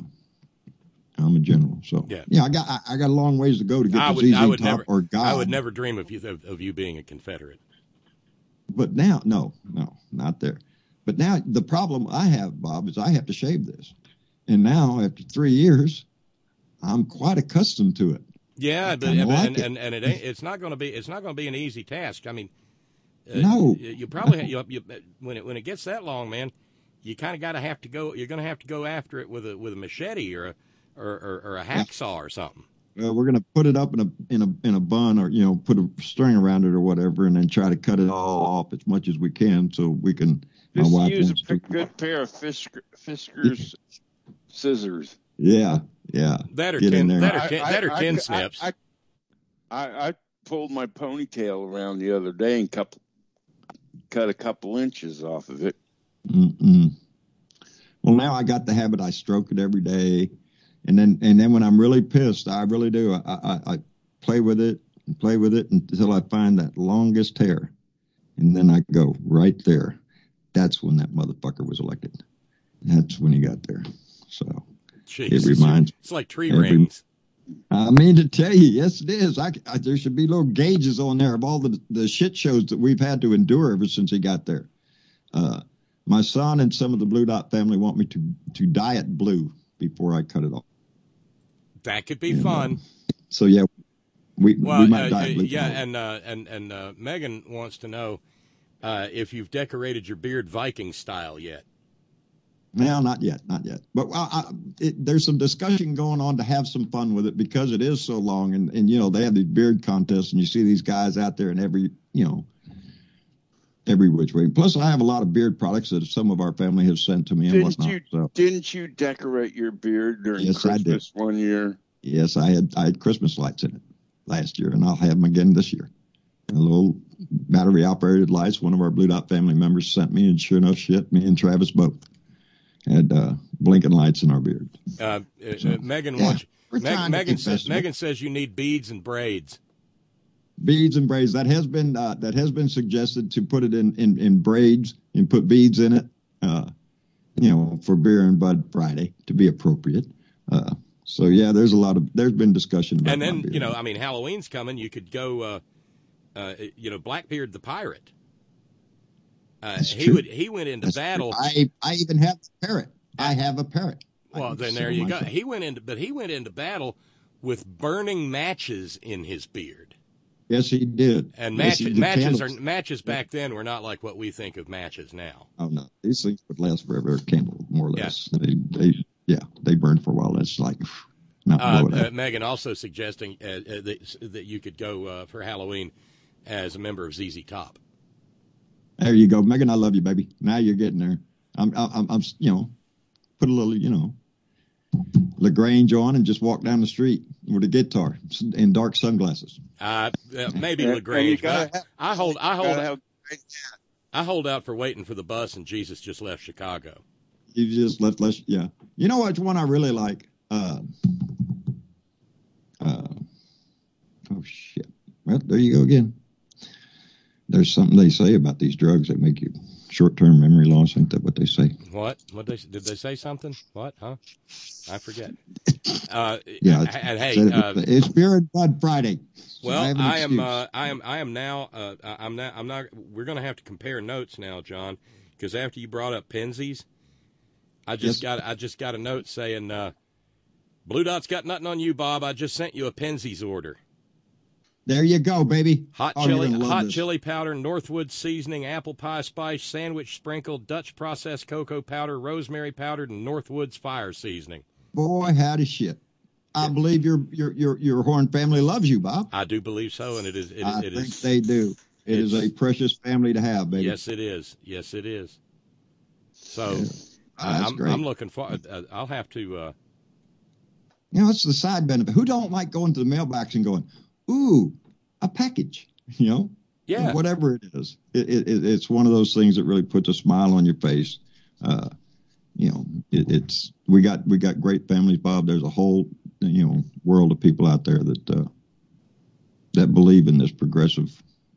a general. So yeah, I got a long ways to go to get to ZZ Top or God. I would never dream of you being a Confederate. But now, no, not there. But now the problem I have, Bob, is I have to shave this, and now after 3 years, I'm quite accustomed to it. Yeah, it's not going to be an easy task. I mean, no, you probably when it gets that long, man, you kind of have to go. You're going to have to go after it with a machete or a hacksaw or something. Well, we're going to put it up in a bun, or put a string around it or whatever, and then try to cut it all off as much as we can so we can. Just use a good pair of Fiskars scissors. Yeah. That or tin snips. I pulled my ponytail around the other day and cut a couple inches off of it. Mm-mm. Well, now I got the habit. I stroke it every day, and then when I'm really pissed, I really do. I play with it until I find that longest hair, and then I go right there. That's when that motherfucker was elected. That's when he got there. So Jesus, it reminds. It's like tree rings. I mean to tell you, yes, it is. There should be little gauges on there of all the shit shows that we've had to endure ever since he got there. My son and some of the Blue Dot family want me to dye it blue before I cut it off. That could be fun. So yeah, we might dye it blue. Yeah, and Megan wants to know if you've decorated your beard Viking style yet. No, not yet. But there's some discussion going on to have some fun with it because it is so long, and they have these beard contests, and you see these guys out there in every which way. Plus, I have a lot of beard products that some of our family has sent to me and whatnot. Didn't you decorate your beard during Christmas one year? Yes, I had Christmas lights in it last year, and I'll have them again this year. A little battery-operated lights one of our Blue Dot family members sent me, and sure enough shit, me and Travis both had blinking lights in our beard. Megan says you need beads and braids. Beads and braids. That has been suggested to put it in braids and put beads in it, for Beer and Bud Friday to be appropriate. So yeah, there's been discussion about. And then Halloween's coming. You could go, Blackbeard the Pirate. He went into battle. I even have a parrot. I have a parrot. Well, then there you go. He went into battle with burning matches in his beard. Yes, he did. And matches back then were not like what we think of matches now. Oh no, these things would last forever. Candle, more or less. They burned for a while. That's like. Megan also suggesting that you could go for Halloween as a member of ZZ Top. There you go, Megan. I love you, baby. Now you're getting there. I'm put a little, LaGrange on and just walk down the street with a guitar and dark sunglasses. Maybe LaGrange. I hold out for Waiting for the Bus, and Jesus Just Left Chicago. You just left, yeah. You know which one I really like? Oh shit! Well, there you go again. There's something they say about these drugs that make you short-term memory loss. Ain't that what they say? What? Did they say something? What? Huh? I forget. Yeah. And hey, it's Beer and Bud Friday. So well, I am now. I'm not. We're going to have to compare notes now, John, because after you brought up Penzies, I just got a note saying, Blue Dot's got nothing on you, Bob. I just sent you a Penzies order. There you go, baby. Hot chili powder, Northwood seasoning, apple pie spice, sandwich sprinkle, Dutch processed cocoa powder, rosemary powdered, and Northwood's fire seasoning. Boy, howdy shit. I believe your Horn family loves you, Bob. I do believe so, and I think they do. It is a precious family to have, baby. Yes, it is. Yes, it is. So that's great. I'm looking forward. I'll have to. It's the side benefit. Who don't like going to the mailbox and going, ooh, a package, Yeah. Whatever it is. It's one of those things that really puts a smile on your face. We got great families, Bob. There's a whole, world of people out there that believe in this progressive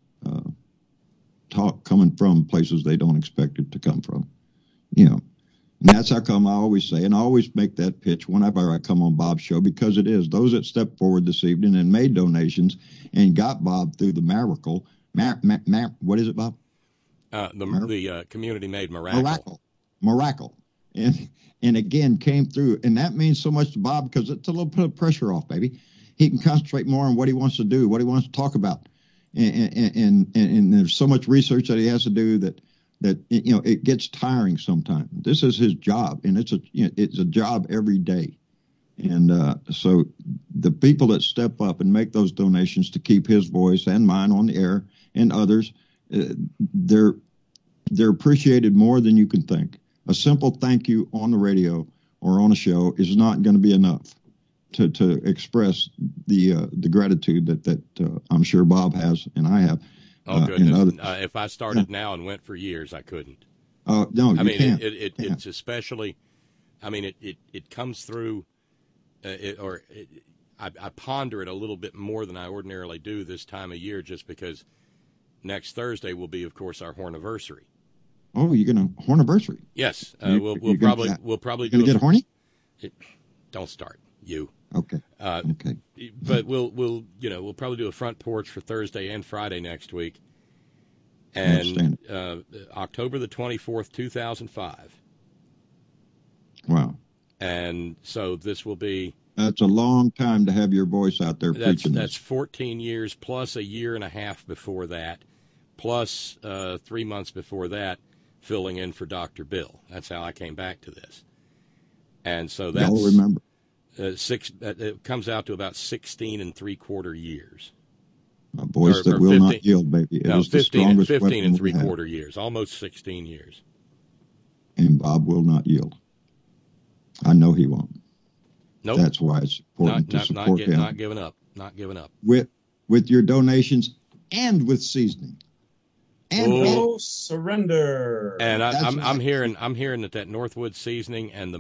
talk coming from places they don't expect it to come from, And that's how come I always say, and I always make that pitch whenever I come on Bob's show, because it is those that stepped forward this evening and made donations and got Bob through the miracle. What is it, Bob? The community-made miracle. Miracle. And again, came through. And that means so much to Bob because it's a little bit of pressure off, baby. He can concentrate more on what he wants to do, what he wants to talk about. And there's so much research that he has to do that it gets tiring sometimes. This is his job, and it's a job every day. And so the people that step up and make those donations to keep his voice and mine on the air and others, they're appreciated more than you can think. A simple thank you on the radio or on a show is not going to be enough to express the gratitude that I'm sure Bob has and I have. Oh, goodness. If I started now and went for years, I couldn't. Oh, no, I mean, can't. It's especially, I mean, it comes through, I ponder it a little bit more than I ordinarily do this time of year, just because next Thursday will be, of course, our Horniversary. Oh, you're going to Horniversary? Yes. We'll probably do. Get horny? Don't start. You. Okay. Okay. But we'll probably do a front porch for Thursday and Friday next week. And October the 24th, 2005. Wow. And so this will be. That's a long time to have your voice out there preaching. That's 14 years plus a year and a half before that, plus 3 months before that, filling in for Dr. Bill. That's how I came back to this. And so that's. Y'all remember. It comes out to about 16 3/4 years. A voice that will 15, not yield, baby. It is 15 3/4 years, almost 16 years. And Bob will not yield. I know he won't. Nope. That's why it's important to support him. Not giving up. Not giving up. With your donations and with seasoning. And surrender. And I'm hearing that Northwood seasoning and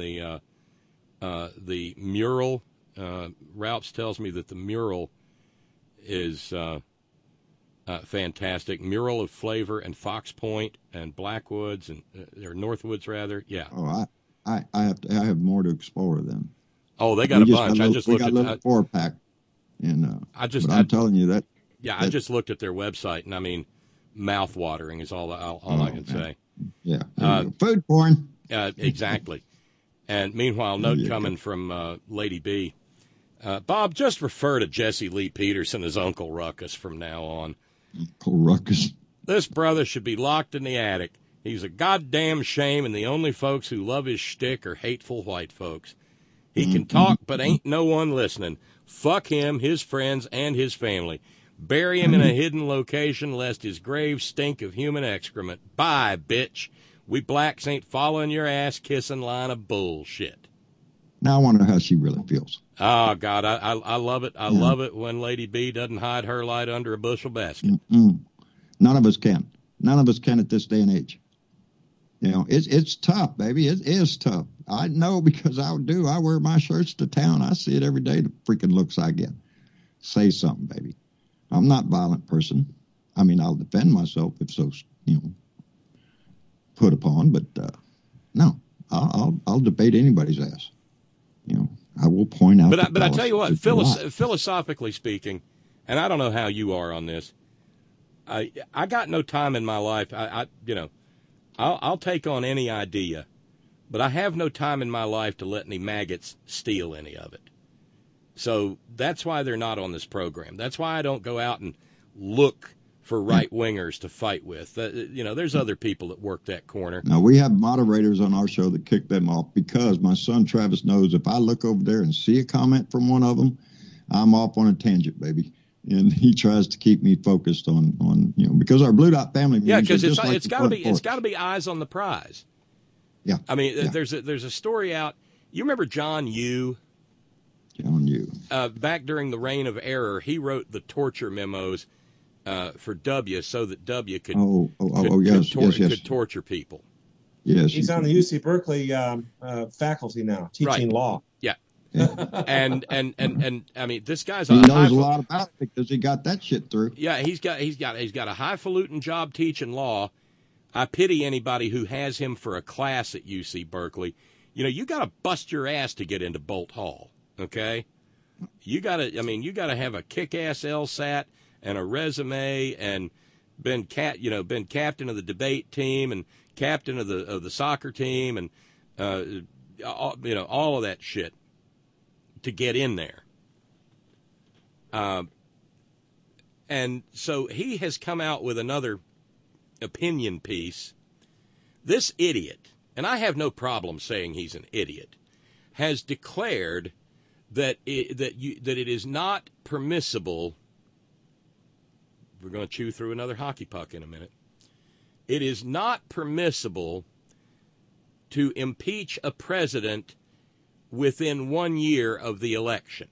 the mural, Ralphs tells me that the mural is fantastic. Mural of Flavor and Fox Point and Blackwoods or Northwoods rather. Yeah. Oh, I have more to explore then. Oh, they got a bunch. I just looked at a little 4-pack, and I'm telling you that. Yeah, I just looked at their website, and I mean, mouth-watering is all I can say. Yeah. Food porn. Exactly. And meanwhile, note coming from Lady B. Bob, just refer to Jesse Lee Peterson as Uncle Ruckus from now on. Uncle Ruckus. This brother should be locked in the attic. He's a goddamn shame, and the only folks who love his shtick are hateful white folks. He can talk, but ain't no one listening. Fuck him, his friends, and his family. Bury him in a hidden location lest his grave stink of human excrement. Bye, bitch. We blacks ain't following your ass-kissing line of bullshit. Now I wonder how she really feels. Oh, God, I love it. I love it when Lady B doesn't hide her light under a bushel basket. None of us can. None of us can at this day and age. It's tough, baby. It is tough. I know because I wear my shirts to town. I see it every day, the freaking looks I get. Say something, baby. I'm not a violent person. I mean, I'll defend myself if so, put upon. But no, I'll debate anybody's ass. I will point out. But I tell you what, philosophically speaking, and I don't know how you are on this. I got no time in my life. I'll take on any idea, but I have no time in my life to let any maggots steal any of it. So that's why they're not on this program. That's why I don't go out and look for right-wingers to fight with. There's other people that work that corner. Now, we have moderators on our show that kick them off because my son Travis knows if I look over there and see a comment from one of them, I'm off on a tangent, baby. And he tries to keep me focused on because our Blue Dot family. Yeah, because it's got to be eyes on the prize. Yeah. I mean, there's a story out. You remember John Yoo? John Yoo. Back during the reign of error, he wrote the torture memos for W so that W could torture people. Yes, he's on the UC Berkeley faculty now, teaching law. Yeah, and I mean, this guy's he knows a lot about it because he got that shit through. Yeah, he's got a highfalutin job teaching law. I pity anybody who has him for a class at UC Berkeley. You got to bust your ass to get into Bolt Hall. Okay, you got to have a kick-ass LSAT and a resume and been captain of the debate team and captain of the soccer team and all of that shit to get in there. And so he has come out with another opinion piece. This idiot, and I have no problem saying he's an idiot, has declared that it is not permissible. We're going to chew through another hockey puck in a minute. It is not permissible to impeach a president within 1 year of the election.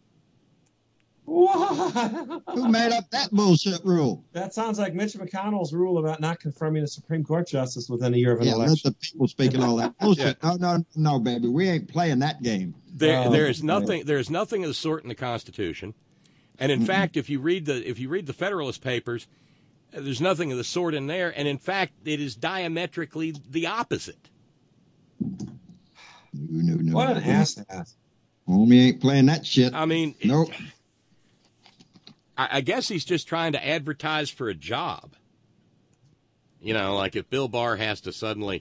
What? Who made up that bullshit rule? That sounds like Mitch McConnell's rule about not confirming a Supreme Court justice within a year of an election. Let the people speak and all that bullshit. Yeah. No, baby, we ain't playing that game. There is nothing of the sort in the Constitution, and in fact, if you read the Federalist Papers, there's nothing of the sort in there, and in fact, it is diametrically the opposite. No. What an ass. Homie ain't playing that shit. I mean, nope. I guess he's just trying to advertise for a job. Like if Bill Barr has to suddenly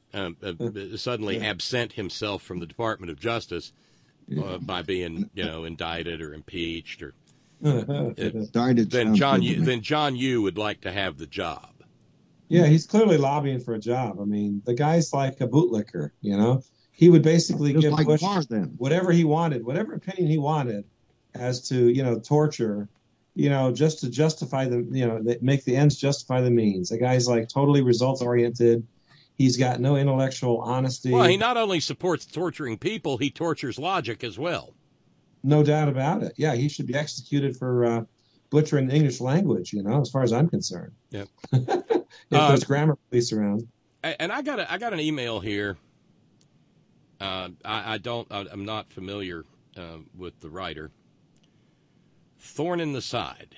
absent himself from the Department of Justice by being, indicted or impeached, or then John Yoo would like to have the job. Yeah, he's clearly lobbying for a job. I mean, the guy's like a bootlicker. He would basically give Bush whatever he wanted, whatever opinion he wanted, as to torture. Just to justify make the ends justify the means. The guy's like totally results oriented. He's got no intellectual honesty. Well, he not only supports torturing people, he tortures logic as well. No doubt about it. Yeah, he should be executed for butchering the English language, as far as I'm concerned. Yeah. If there's grammar police around. And I got an email here. I'm not familiar with the writer. Thorn in the side.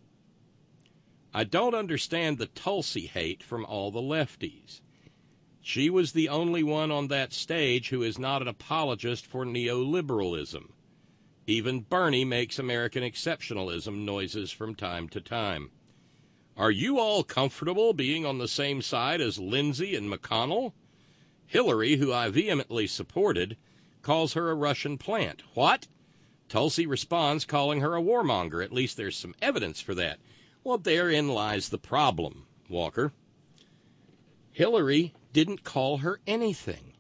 I don't understand the Tulsi hate from all the lefties. She was the only one on that stage who is not an apologist for neoliberalism. Even Bernie makes American exceptionalism noises from time to time. Are you all comfortable being on the same side as Lindsay and McConnell? Hillary, who I vehemently supported, calls her a Russian plant. What? Tulsi responds calling her a warmonger. At least there's some evidence for that. Well, therein lies the problem, Walker. Hillary didn't call her anything.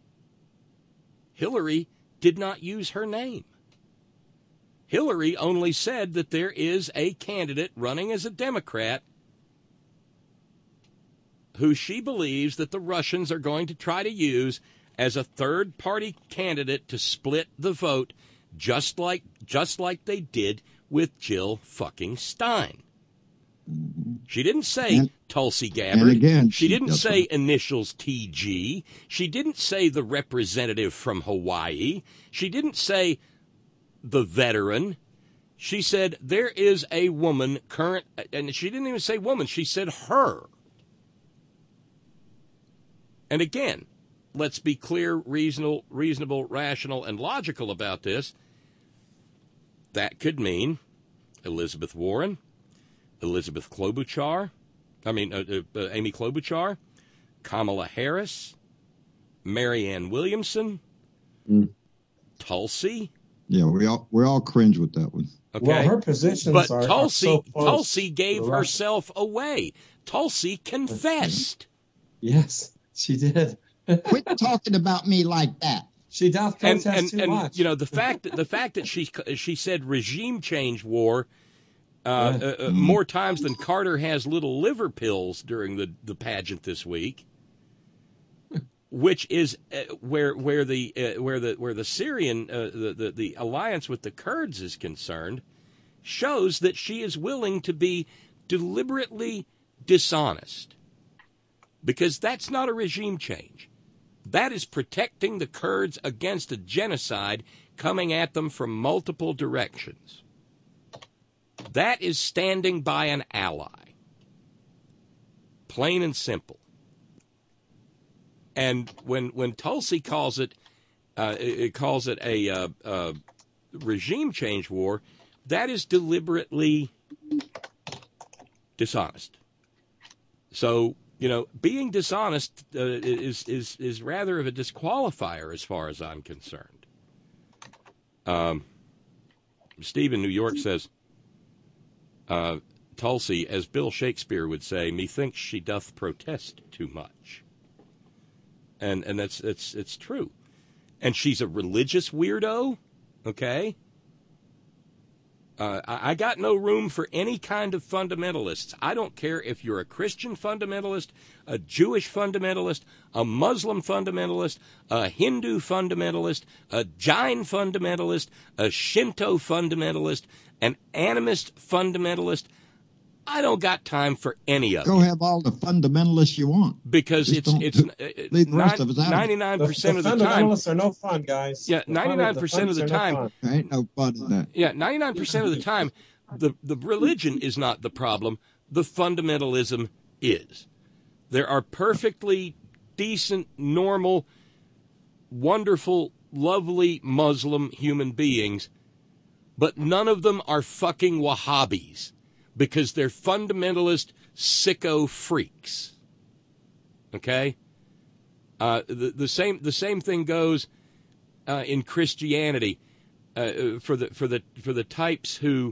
Hillary did not use her name. Hillary only said that there is a candidate running as a Democrat who she believes that the Russians are going to try to use as a third-party candidate to split the vote, just like they did with Jill fucking Stein. She didn't say Tulsi Gabbard. Again, she didn't say initials TG. She didn't say the representative from Hawaii. She didn't say the veteran. She said there is a woman current, and she didn't even say woman. She said her. And again, let's be clear, reasonable, rational, and logical about this. That could mean Elizabeth Warren, Amy Klobuchar, Kamala Harris, Marianne Williamson, Tulsi. Yeah, we all cringe with that one. Okay. Well, her positions but are Tulsi, so close. Tulsi gave herself away. Tulsi confessed. Yes, she did. Quit talking about me like that. She doth protest too much. You know, the fact that she said regime change war more times than Carter has little liver pills during the pageant this week, which is where the Syrian the alliance with the Kurds is concerned, shows that she is willing to be deliberately dishonest, because that's not a regime change. That is protecting the Kurds against a genocide coming at them from multiple directions. That is standing by an ally. Plain and simple. And when Tulsi calls it a regime change war, that is deliberately dishonest. So, you know, being dishonest is rather of a disqualifier as far as I'm concerned. Steve in New York says, Tulsi, as Bill Shakespeare would say, methinks she doth protest too much. And it's true. And she's a religious weirdo, okay? I got no room for any kind of fundamentalists. I don't care if you're a Christian fundamentalist, a Jewish fundamentalist, a Muslim fundamentalist, a Hindu fundamentalist, a Jain fundamentalist, a Shinto fundamentalist, an animist fundamentalist. I don't got time for any of it. Go have all the fundamentalists you want. Because leave the rest of us out. 99% of the time. Fundamentalists are no fun, guys. Yeah, 99% of the time. Ain't no fun in that. Yeah, 99% of the time, the religion is not the problem. The fundamentalism is. There are perfectly decent, normal, wonderful, lovely Muslim human beings, but none of them are fucking Wahhabis, because they're fundamentalist sicko freaks. Okay? The same thing goes in Christianity for the types who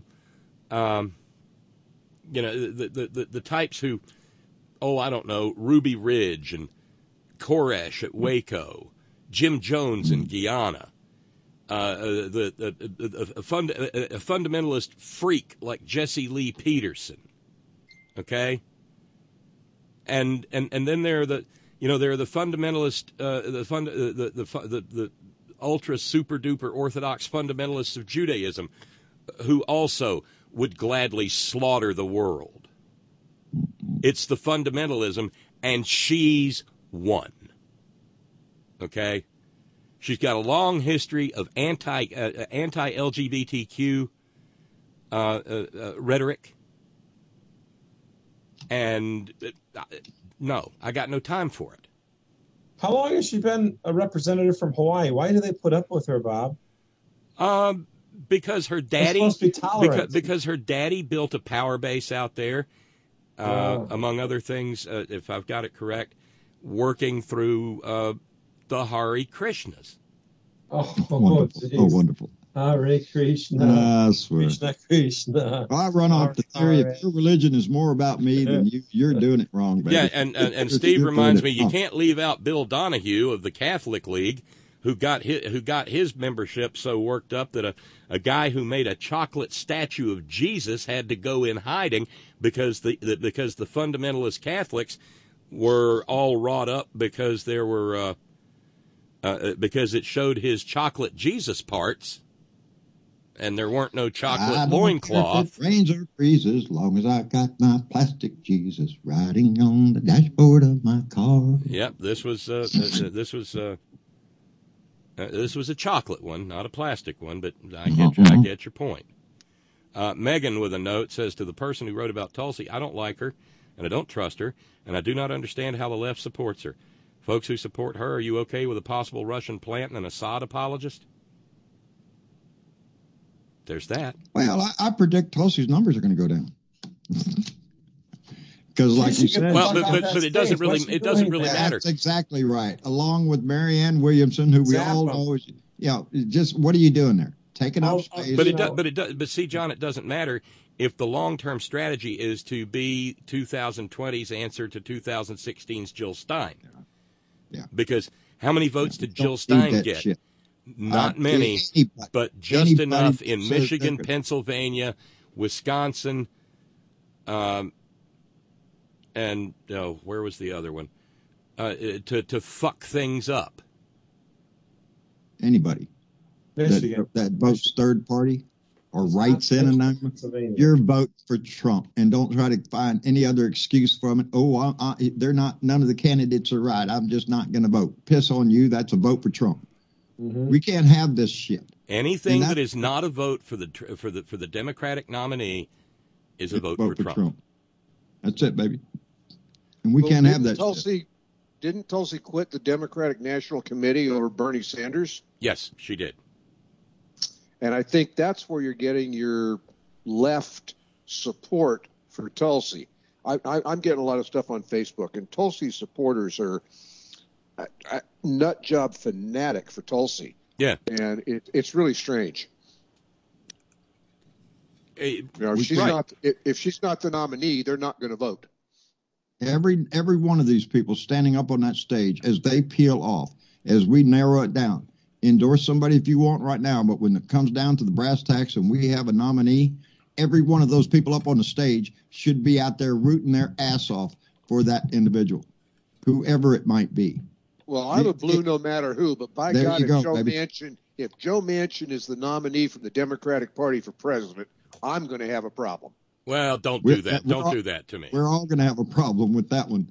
the types who, I don't know, Ruby Ridge and Koresh at Waco, Jim Jones in Guyana. A fundamentalist freak like Jesse Lee Peterson, okay, and then there are the fundamentalist, the ultra super duper orthodox fundamentalists of Judaism, who also would gladly slaughter the world. It's the fundamentalism, and she's one, okay. She's got a long history of anti-LGBTQ rhetoric, and no, I got no time for it. How long has she been a representative from Hawaii? Why do they put up with her, Bob? Because her daddy, supposed to be tolerant. Because her daddy built a power base out there, among other things, if I've got it correct, working through the Hare Krishnas. Wonderful. Hare Krishna. I swear. Krishna. I run off the theory if your religion is more about me than you're doing it wrong, baby. Yeah, and Steve reminds me, you can't leave out Bill Donahue of the Catholic League, who got his membership so worked up that a guy who made a chocolate statue of Jesus had to go in hiding because the fundamentalist Catholics were all wrought up because there were because it showed his chocolate Jesus parts, and there weren't no chocolate loincloth. It rains or freezes, as long as I got my plastic Jesus riding on the dashboard of my car. Yep, this was a chocolate one, not a plastic one, but I get your point. Megan with a note says, to the person who wrote about Tulsi, I don't like her, and I don't trust her, and I do not understand how the left supports her. Folks who support her, are you okay with a possible Russian plant and an Assad apologist? There's that. Well, I predict Tulsi's numbers are going to go down. Because, like you said, well, but it doesn't really matter. That's exactly right. Along with Marianne Williamson, who we all know is, just what are you doing there? Taking up space. But see, John, it doesn't matter if the long-term strategy is to be 2020's answer to 2016's Jill Stein. Yeah. Because how many votes did Jill Stein get? Shit. Not many, but just enough in Michigan, Pennsylvania, Wisconsin, and where was the other one? To fuck things up. Anybody that votes third party or writes in an amendment, your vote for Trump, and don't try to find any other excuse from it. They're not. None of the candidates are right. I'm just not going to vote. Piss on you. That's a vote for Trump. Mm-hmm. We can't have this shit. Anything that is not a vote for the Democratic nominee is a vote for Trump. That's it, baby. And we can't have that. Didn't Tulsi quit the Democratic National Committee over Bernie Sanders? Yes, she did. And I think that's where you're getting your left support for Tulsi. I'm getting a lot of stuff on Facebook, and Tulsi supporters are nut job fanatic for Tulsi. Yeah. And it's really strange. If she's not the nominee, they're not going to vote. Every one of these people standing up on that stage, as they peel off, as we narrow it down, endorse somebody if you want right now, but when it comes down to the brass tacks and we have a nominee, every one of those people up on the stage should be out there rooting their ass off for that individual, whoever it might be. Well, I'm a blue no matter who, but by God, if Joe Manchin is the nominee from the Democratic Party for president, I'm going to have a problem. Well, don't do that. Don't do that to me. We're all going to have a problem with that one.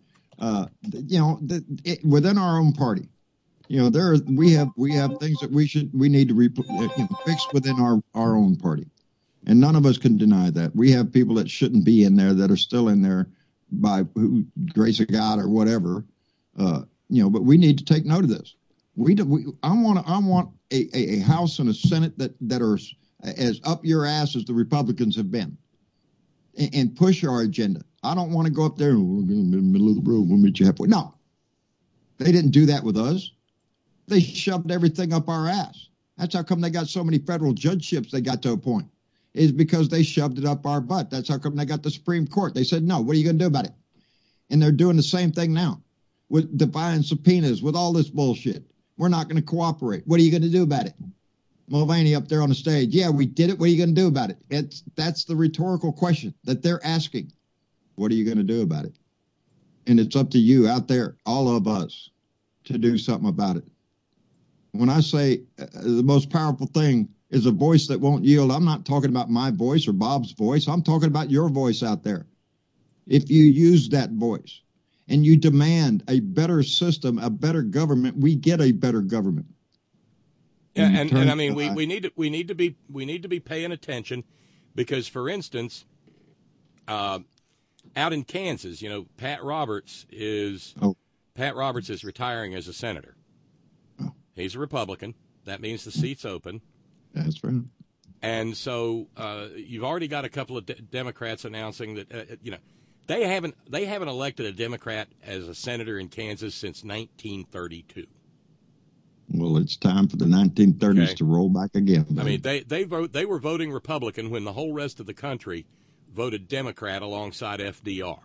Within our own party, we have things that we need to fix within our own party, and none of us can deny that. We have people that shouldn't be in there that are still in there by grace of God or whatever. But we need to take note of this. I want a House and a Senate that are as up your ass as the Republicans have been, and push our agenda. I don't want to go up there and we're going to be in the middle of the road. We'll meet you halfway. No, they didn't do that with us. They shoved everything up our ass. That's how come they got so many federal judgeships they got to appoint, is because they shoved it up our butt. That's how come they got the Supreme Court. They said, no, what are you going to do about it? And they're doing the same thing now with defying subpoenas, with all this bullshit. We're not going to cooperate. What are you going to do about it? Mulvaney up there on the stage. Yeah, we did it. What are you going to do about it? That's the rhetorical question that they're asking. What are you going to do about it? And it's up to you out there, all of us, to do something about it. When I say the most powerful thing is a voice that won't yield, I'm not talking about my voice or Bob's voice. I'm talking about your voice out there. If you use that voice and you demand a better system, a better government, we get a better government. Yeah, and I mean we need to be paying attention, because, for instance, out in Kansas, Pat Roberts is retiring as a senator. Oh. He's a Republican. That means the seat's open. That's right. And so you've already got a couple of Democrats announcing that they haven't elected a Democrat as a senator in Kansas since 1932. Well, it's time for the 1930s to roll back again. Baby. I mean, they were voting Republican when the whole rest of the country voted Democrat alongside FDR.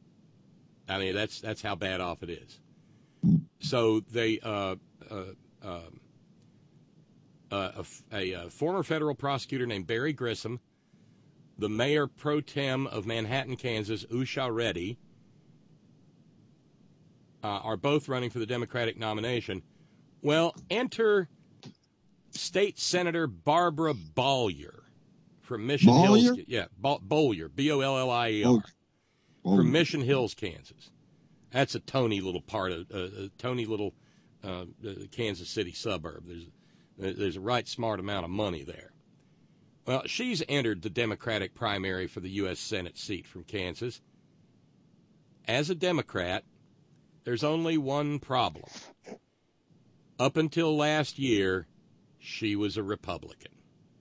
I mean, that's how bad off it is. So they a former federal prosecutor named Barry Grissom, the mayor pro tem of Manhattan, Kansas, Usha Reddy, are both running for the Democratic nomination. Well, enter State Senator Barbara Bollier from Mission Hills. Yeah, Bollier, Bollier, from Mission Hills, Kansas. That's a tony little part of Kansas City suburb. There's a right smart amount of money there. Well, she's entered the Democratic primary for the U.S. Senate seat from Kansas. As a Democrat, There's only one problem. Up until last year, she was a Republican.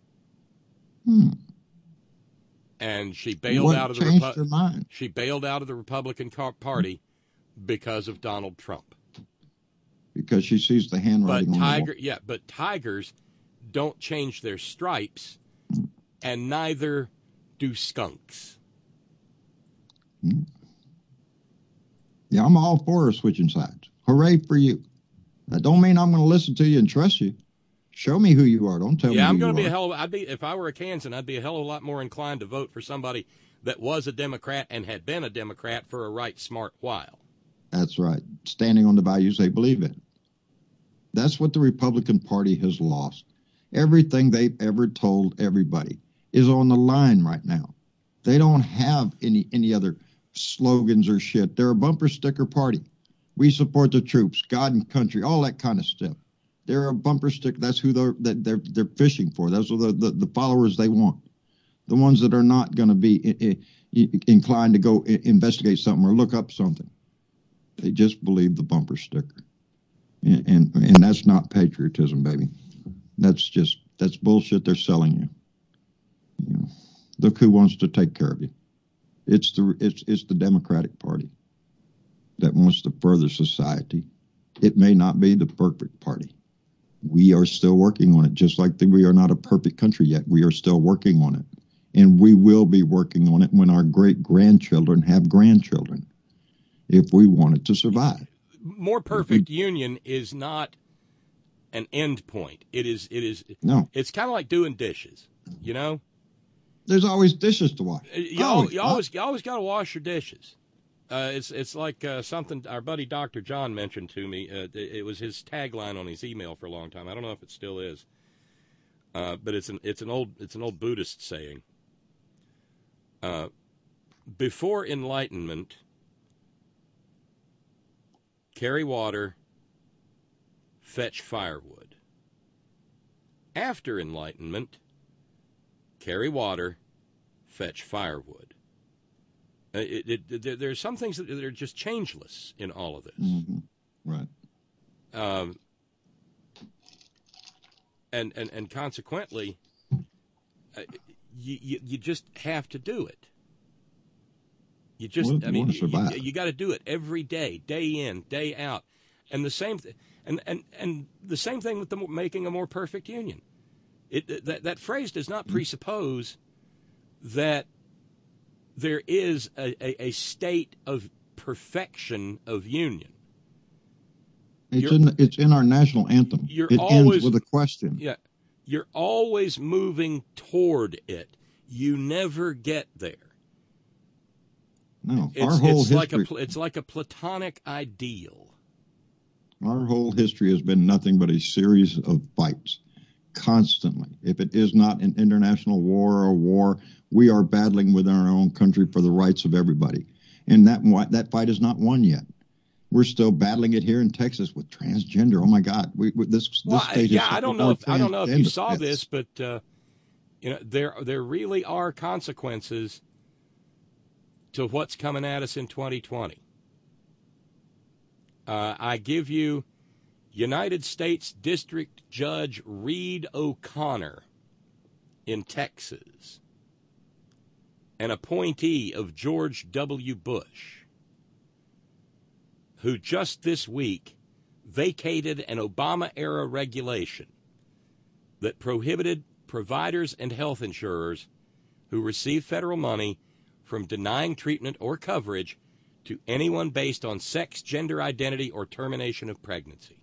And she bailed out of the She bailed out of the Republican Party because of Donald Trump. Because she sees the handwriting on the wall. Yeah, but tigers don't change their stripes, and neither do skunks. Yeah, I'm all for her switching sides. Hooray for you. That don't mean I'm going to listen to you and trust you. Show me who you are. Don't tell me who you are. Yeah, I'm going to be if I were a Kansan, I'd be a hell of a lot more inclined to vote for somebody that was a Democrat and had been a Democrat for a right smart while. That's right. Standing on the values they believe in. That's what the Republican Party has lost. Everything they've ever told everybody is on the line right now. They don't have any other slogans or shit. They're a bumper sticker party. We support the troops, God and country, all that kind of stuff. They're a bumper sticker. That's who they're fishing for. Those are the followers they want. The ones that are not going to be inclined to go investigate something or look up something. They just believe the bumper sticker. And that's not patriotism, baby. That's bullshit they're selling you. You know, look who wants to take care of you. It's the Democratic Party that wants to further society. It may not be the perfect party. We are still working on it, just like we are not a perfect country yet. We are still working on it. And we will be working on it when our great-grandchildren have grandchildren, if we want it to survive. More perfect union is not an end point. It is. No. It's kind of like doing dishes, you know? There's always dishes to wash. You always got to wash your dishes. It's like something our buddy Dr. John mentioned to me. It was his tagline on his email for a long time. I don't know if it still is, but it's an old Buddhist saying. Before enlightenment, carry water, fetch firewood. After enlightenment, carry water, fetch firewood. There's some things that are just changeless in all of this. Mm-hmm. Right. And consequently, you just have to do it. You just, you got to do it every day, day in, day out, and the same, and the same thing with making a more perfect union. That phrase does not presuppose that there is a state of perfection of union. It's in our national anthem. It ends with a question. Yeah, you're always moving toward it. You never get there. No, our whole history. It's like a platonic ideal. Our whole history has been nothing but a series of fights, constantly. If it is not an international war or a war, we are battling within our own country for the rights of everybody, and that fight is not won yet. We're still battling it here in Texas with transgender. Oh my God, this state is I don't know if you saw this, but there really are consequences to what's coming at us in 2020. I give you United States District Judge Reed O'Connor in Texas, an appointee of George W. Bush, who just this week vacated an Obama-era regulation that prohibited providers and health insurers who receive federal money from denying treatment or coverage to anyone based on sex, gender identity, or termination of pregnancy.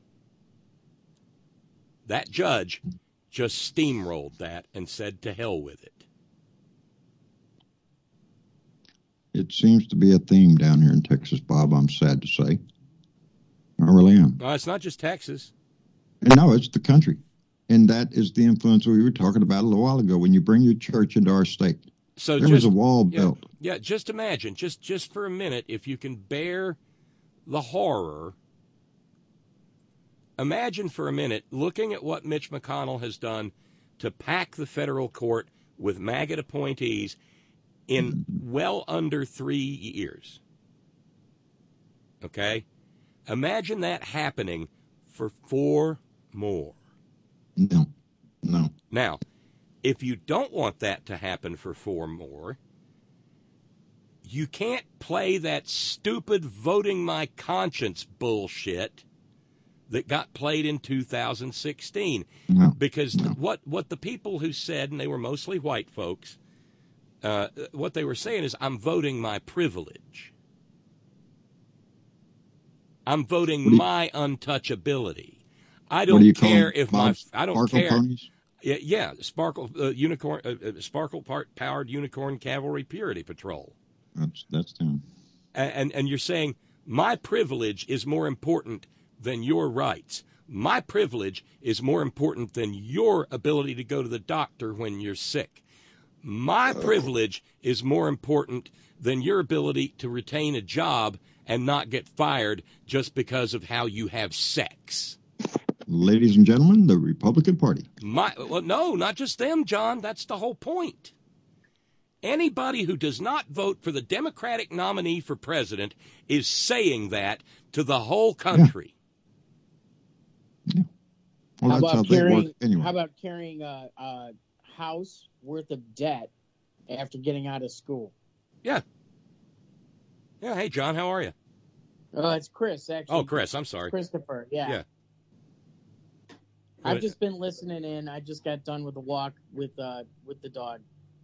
That judge just steamrolled that and said to hell with it. It seems to be a theme down here in Texas, Bob, I'm sad to say. I really am. It's not just Texas. No, it's the country. And that is the influence we were talking about a little while ago when you bring your church into our state. So there was a wall built. Yeah, just imagine, just for a minute, if you can bear the horror, imagine for a minute looking at what Mitch McConnell has done to pack the federal court with maggot appointees in well under 3 years. Okay? Imagine that happening for 4 more. No. Now, if you don't want that to happen for 4 more, you can't play that stupid voting my conscience bullshit that got played in 2016. No. Because what the people who said, and they were mostly white folks, what they were saying is, I'm voting my privilege. I'm voting my untouchability. I don't care if I don't care. Ponies? Yeah, Sparkle Unicorn, Sparkle-powered Unicorn Cavalry Purity Patrol. That's them. And you're saying my privilege is more important than your rights. My privilege is more important than your ability to go to the doctor when you're sick. My privilege is more important than your ability to retain a job and not get fired just because of how you have sex. Ladies and gentlemen, the Republican Party. Well, no, not just them, John. That's the whole point. Anybody who does not vote for the Democratic nominee for president is saying that to the whole country. Yeah. Well, how about carrying a house worth of debt after getting out of school? Yeah. Yeah. Hey, John, how are you? It's Chris, actually. Oh, Chris, I'm sorry. Christopher, yeah. I've just been listening in. I just got done with a walk with the dog.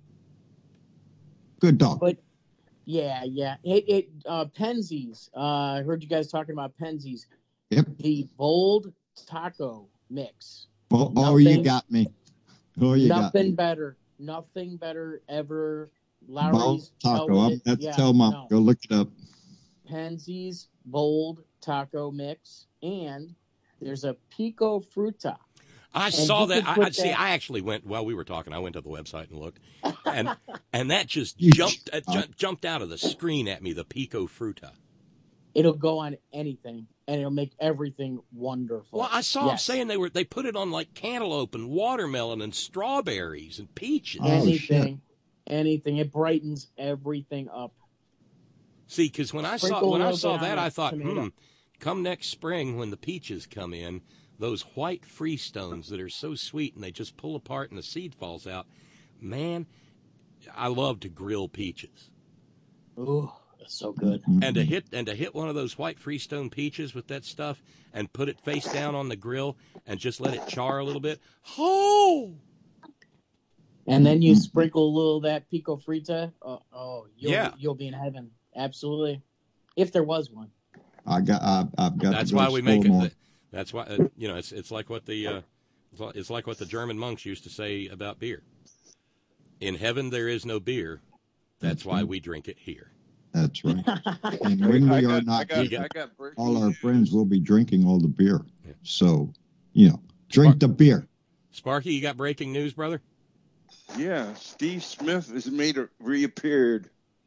Good dog. But yeah. Penzies. I heard you guys talking about Penzies. Yep. The bold taco mix. Oh, you got me. Oh, you got me. Nothing better ever. Lowry's bold taco. I have to tell Mom. Go look it up. Penzies bold taco mix, and there's a pico fruta. I saw that. I actually went while we were talking. I went to the website and looked, and that just jumped out of the screen at me. The pico fruta. It'll go on anything, and it'll make everything wonderful. Well, I saw them saying they put it on like cantaloupe and watermelon and strawberries and peaches. Anything. It brightens everything up. See, because when I saw that, I thought, come next spring when the peaches come in, those white Freestones that are so sweet and they just pull apart and the seed falls out. Man, I love to grill peaches. Ooh, that's so good. And to hit one of those white Freestone peaches with that stuff and put it face down on the grill and just let it char a little bit. Oh! And then you sprinkle a little of that pico frita. You'll be in heaven. Absolutely, if there was one. I've got. That's why we make it. That's why it's like what the German monks used to say about beer. In heaven there is no beer. That's why we drink it here. That's right. And when we are not, all our friends will be drinking all the beer. Yeah. So, drink the beer. Sparky, you got breaking news, brother? Yeah, Steve Smith has reappeared.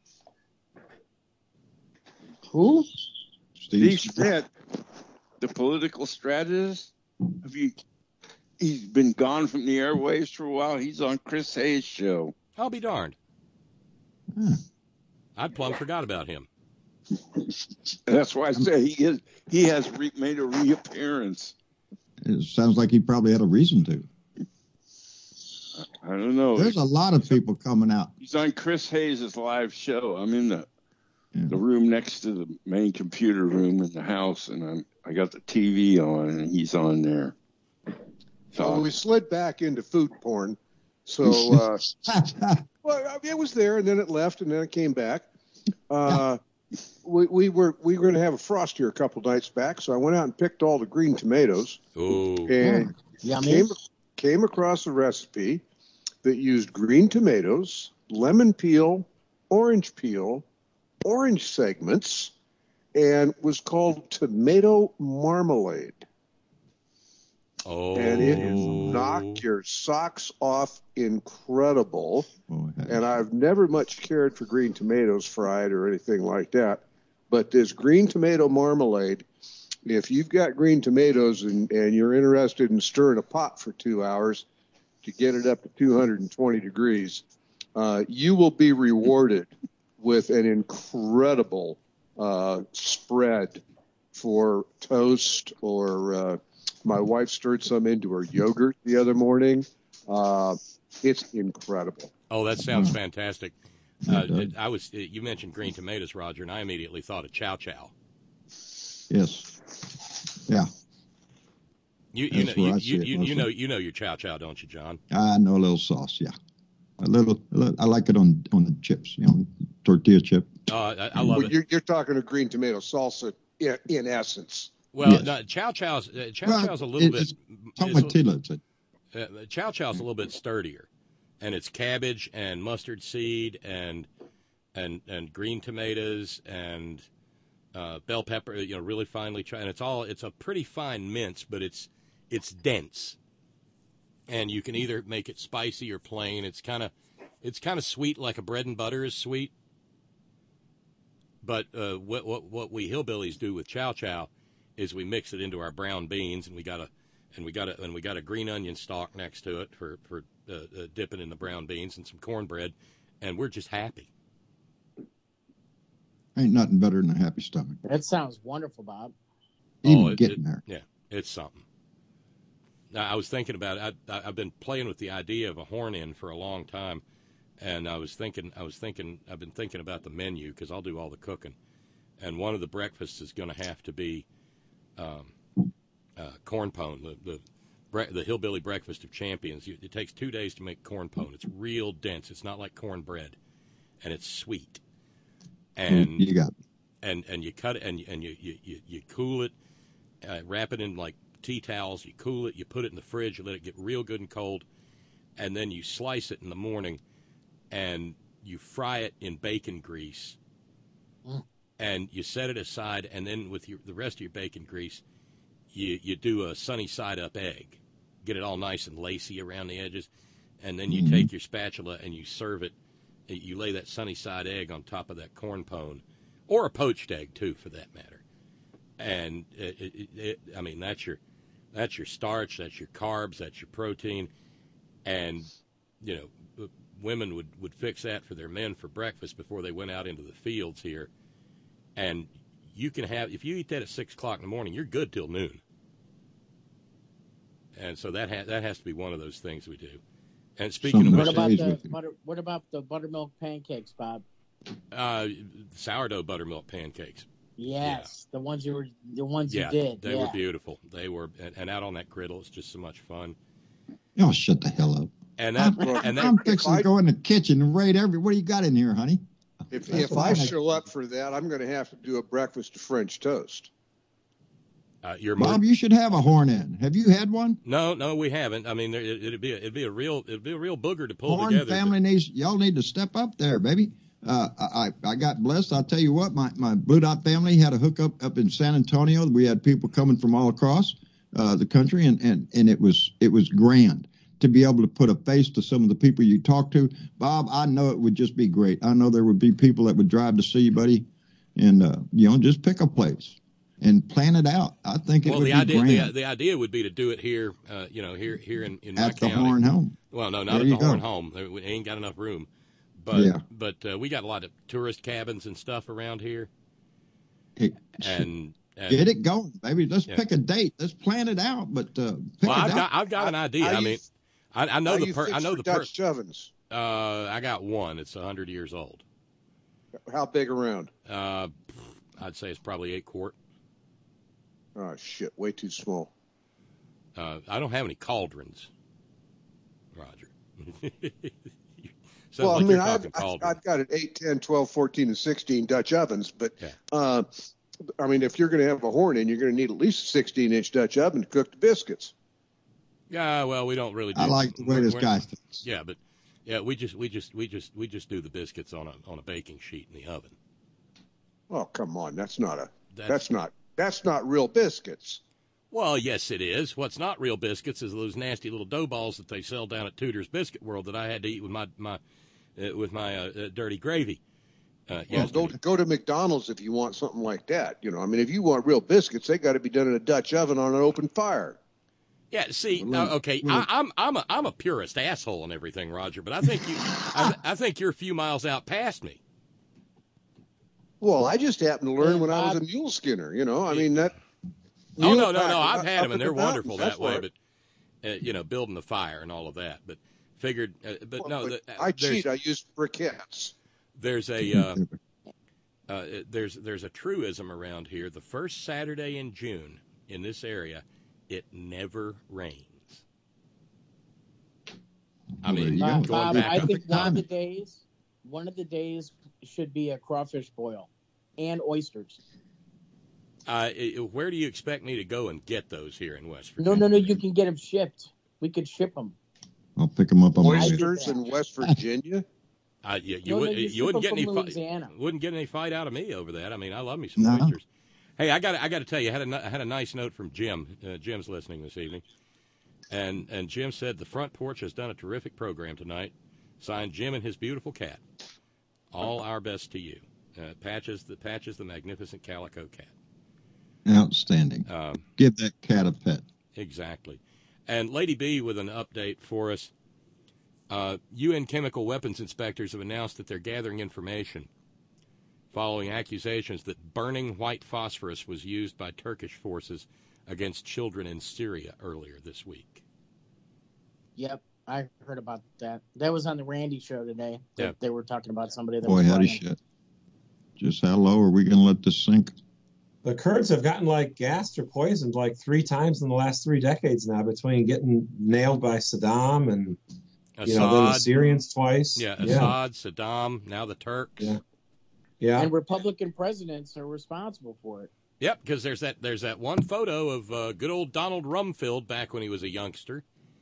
Who? Steve Smith, the political strategist. He's been gone from the airwaves for a while. He's on Chris Hayes' show. I'll be darned. I'd plumb forgot about him. That's why I say he has made a reappearance. It sounds like he probably had a reason to. I don't know. There's a lot of people coming out. He's on Chris Hayes' live show. I'm in the room next to the main computer room in the house, and I got the TV on, and he's on there. So we slid back into food porn. So, well, it was there, and then it left, and then it came back. We were going to have a frost here a couple nights back, so I went out and picked all the green tomatoes. Ooh. And came across a recipe that used green tomatoes, lemon peel, orange segments, and was called tomato marmalade. Oh. And it knocked your socks off incredible. And I've never much cared for green tomatoes fried or anything like that. But this green tomato marmalade, if you've got green tomatoes and you're interested in stirring a pot for 2 hours to get it up to 220 degrees, you will be rewarded with an incredible spread for toast, or my wife stirred some into her yogurt the other morning. It's incredible. Oh, that sounds fantastic. You mentioned green tomatoes, Roger, and I immediately thought of chow chow. Yes. Yeah. You know your chow chow, don't you, John? I know a little sauce. Yeah. A little. I like it on the chips. Tortilla chip. I love it. You're talking of green tomato salsa in essence. Well, Yes. no, chow chow's a little bit. Chow chow's a little bit sturdier, and it's cabbage and mustard seed and green tomatoes and bell pepper. Really finely chopped. And it's a pretty fine mince, but it's dense, and you can either make it spicy or plain. It's kind of sweet, like a bread and butter is sweet. But what we hillbillies do with chow chow is we mix it into our brown beans, and we got a green onion stalk next to it for dipping in the brown beans, and some cornbread, and we're just happy. Ain't nothing better than a happy stomach. That sounds wonderful, Bob. Getting there. Yeah, it's something. Now, I was thinking about it. I've been playing with the idea of a horn-in for a long time, and I've been thinking about the menu because I'll do all the cooking, and one of the breakfasts is going to have to be corn pone, the hillbilly breakfast of champions. It takes 2 days to make corn pone. It's real dense. It's not like cornbread, and it's sweet. And you got it. And you cut it and you cool it, wrap it in like tea towels. You cool it. You put it in the fridge. You let it get real good and cold, and then you slice it in the morning, and you fry it in bacon grease, and you set it aside. And then with the rest of your bacon grease, you do a sunny side up egg, get it all nice and lacy around the edges, and then you take your spatula and you serve it. You lay that sunny side egg on top of that corn pone, or a poached egg too, for that matter. And that's your starch, that's your carbs, that's your protein, and women would fix that for their men for breakfast before they went out into the fields here. And you can have, if you eat that at 6 o'clock in the morning, you're good till noon. And so that has to be one of those things we do. And speaking of what about the buttermilk pancakes, Bob? Sourdough buttermilk pancakes. Yes, yeah. the ones you yeah, did. They were beautiful. They were, and out on that griddle, it's just so much fun. Oh, shut the hell up! I'm fixing to go in the kitchen and raid what do you got in here, honey? If I show up for that, I'm going to have to do a breakfast of French toast. Bob, you should have a horn-in. Have you had one? No, we haven't. I mean, it'd be a real booger to pull horn together. Family y'all need to step up there, baby. I got blessed. I'll tell you what, my Blue Dot family had a hookup up in San Antonio. We had people coming from all across the country, and it was grand to be able to put a face to some of the people you talk to. Bob, I know it would just be great. I know there would be people that would drive to see you, buddy, and just pick a place and plan it out. I think it would be grand. The idea would be to do it here, here in my at the county. Horn Home. Well, no, not at the Horn Home. We ain't got enough room. But we got a lot of tourist cabins and stuff around here. And get it going, baby. Let's pick a date. Let's plan it out. But I've got an idea. I know the Dutch ovens. I got one. It's 100 years old. How big around? I'd say it's probably 8 quart. Oh shit! Way too small. I don't have any cauldrons, Roger. Well, like I've got an 8, 10, 12, 14, and 16 Dutch ovens, but if you're going to have a horn in, you're going to need at least a 16-inch Dutch oven to cook the biscuits. Yeah, well, we don't really do. I like the way this guy thinks. Yeah, but we just do the biscuits on a baking sheet in the oven. Oh, come on, that's not real biscuits. Well, yes, it is. What's not real biscuits is those nasty little dough balls that they sell down at Tudor's Biscuit World that I had to eat with my dirty gravy. Go to McDonald's if you want something like that. If you want real biscuits, they got to be done in a Dutch oven on an open fire. Yeah, see, okay, I'm a purist asshole and everything, Roger, but I think you're a few miles out past me. Well, I just happened to learn when I was a mule skinner. I mean that. No. I've had them, and they're wonderful that way. But building the fire and all of that. But figured, I cheat. I use briquettes. There's a there's a truism around here. The first Saturday in June in this area, it never rains. I mean, Bob, I think one of the days should be a crawfish boil and oysters. Where do you expect me to go and get those here in West Virginia? No, you can get them shipped. We could ship them. I'll pick them up on oysters in West Virginia. You wouldn't get any fight out of me over that. I mean, I love me some oysters. Hey, I got to tell you, I had a nice note from Jim. Jim's listening this evening, and Jim said the front porch has done a terrific program tonight. Signed, Jim and his beautiful cat. All our best to you. Patches, the magnificent calico cat. Outstanding. Give that cat a pet. Exactly. And Lady B with an update for us. UN chemical weapons inspectors have announced that they're gathering information following accusations that burning white phosphorus was used by Turkish forces against children in Syria earlier this week. Yep, I heard about that. That was on the Randy show today. Yeah. They were talking about somebody that Boy, was howdy shit. Just how low are we going to let this sink? The Kurds have gotten gassed or poisoned 3 times in the last 3 decades now, between getting nailed by Saddam and then the Syrians twice. Yeah, Assad, Saddam, now the Turks. Yeah. And Republican presidents are responsible for it. Yep, because there's that one photo of good old Donald Rumsfeld back when he was a youngster,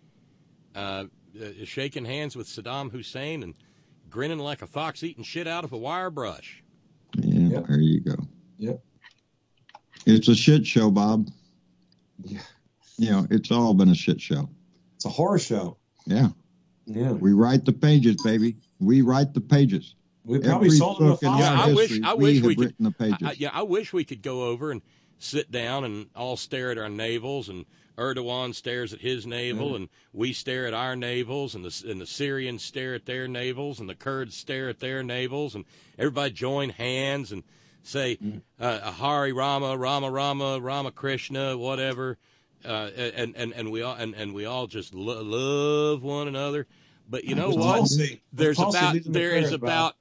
shaking hands with Saddam Hussein and grinning like a fox eating shit out of a wire brush. Yeah, There you go. Yep. It's a shit show, Bob. Yeah. It's all been a shit show. It's a horror show. Yeah. Yeah. We write the pages, baby. We write the pages. We probably sold them the I wish we could. The pages. I wish we could go over and sit down and all stare at our navels, and Erdogan stares at his navel, and we stare at our navels, and the Syrians stare at their navels, and the Kurds stare at their navels, and everybody join hands and say Hari Rama, Rama Rama, Rama Krishna, whatever, and we all just love one another. But you know what? There is about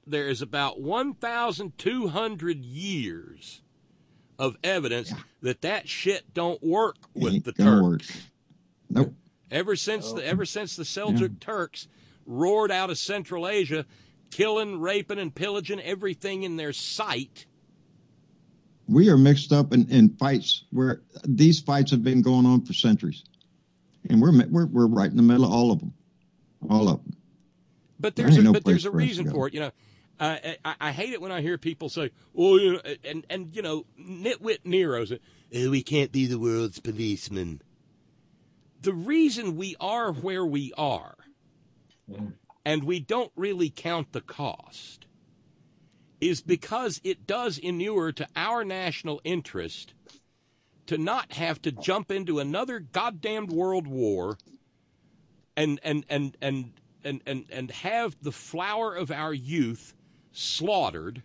1,200 years of evidence that shit don't work with the Turks. Nope. Ever since the Seljuk Turks roared out of Central Asia, killing, raping, and pillaging everything in their sight. We are mixed up in fights where these fights have been going on for centuries, and we're right in the middle of all of them. All of them. But there's a reason for it. I hate it when I hear people say, "Well, nitwit Nero said, we can't be the world's policeman." The reason we are where we are, and we don't really count the cost, is because it does inure to our national interest to not have to jump into another goddamned world war and have the flower of our youth slaughtered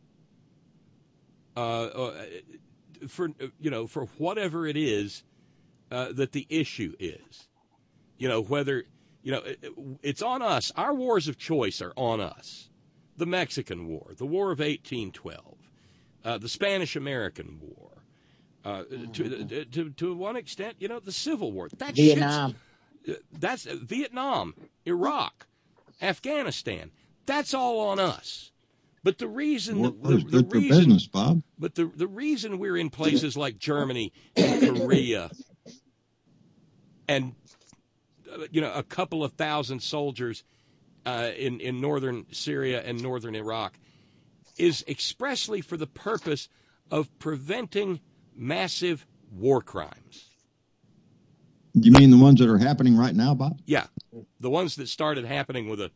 for whatever it is that the issue is. Whether it's on us. Our wars of choice are on us. The Mexican War, the War of 1812, the Spanish-American War, to one extent, the Civil War. Vietnam. That's Vietnam, Iraq, Afghanistan. That's all on us. But the reason the reason business, Bob. But the reason we're in places like Germany and Korea and a couple of thousand soldiers in northern Syria and northern Iraq is expressly for the purpose of preventing massive war crimes. You mean the ones that are happening right now, Bob? Yeah, the ones that started happening with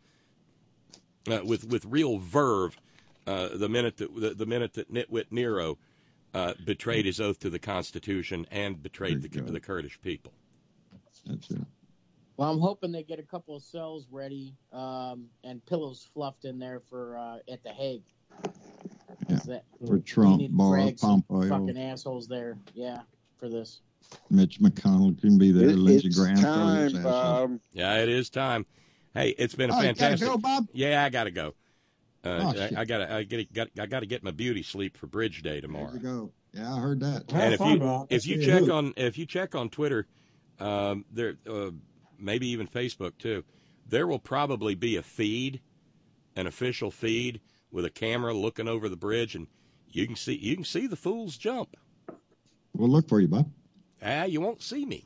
real verve the minute that nitwit Nero betrayed his oath to the Constitution and betrayed the Kurdish people. That's it. Well, I'm hoping they get a couple of cells ready and pillows fluffed in there for at the Hague. For Trump, Barr, Pompeo. Fucking assholes there. Yeah, for this. Mitch McConnell can be there. Lindsey Graham. It's time, Bob. Yeah, it is time. Hey, it's been a fantastic. You gotta go, Bob? Yeah, I gotta go. I gotta get my beauty sleep for Bridge Day tomorrow. There you go. Yeah, I heard that. And if you check on Twitter, there maybe even Facebook too, there will probably be a feed, an official feed with a camera looking over the bridge, and you can see the fools jump. We'll look for you, Bob. You won't see me.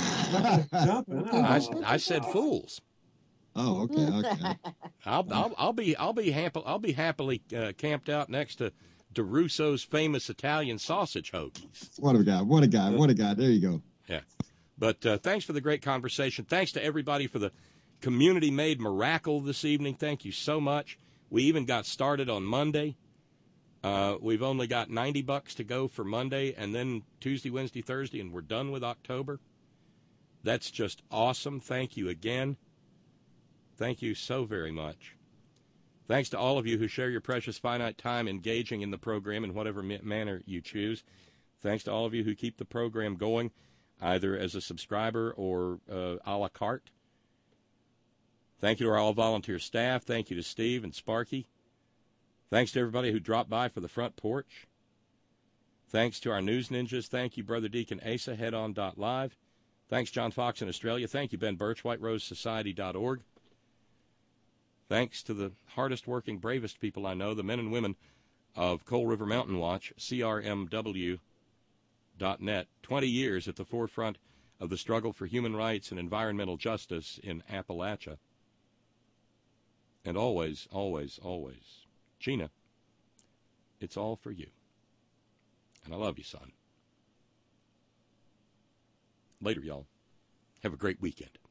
I said fools. Oh, okay. I'll be happily camped out next to DeRusso's famous Italian sausage hoagies. What a guy! There you go. Yeah, but thanks for the great conversation. Thanks to everybody for the community-made miracle this evening. Thank you so much. We even got started on Monday. We've only got $90 to go for Monday, and then Tuesday, Wednesday, Thursday, and we're done with October. That's just awesome. Thank you again. Thank you so very much. Thanks to all of you who share your precious finite time engaging in the program in whatever manner you choose. Thanks to all of you who keep the program going, either as a subscriber or a la carte. Thank you to our all-volunteer staff. Thank you to Steve and Sparky. Thanks to everybody who dropped by for the front porch. Thanks to our news ninjas. Thank you, Brother Deacon Asa, headon.live. Thanks, John Fox in Australia. Thank you, Ben Birch, whiterosesociety.org. Thanks to the hardest-working, bravest people I know, the men and women of Coal River Mountain Watch, CRMW.net. 20 years at the forefront of the struggle for human rights and environmental justice in Appalachia. And always, always, always, Gina, it's all for you. And I love you, son. Later, y'all. Have a great weekend.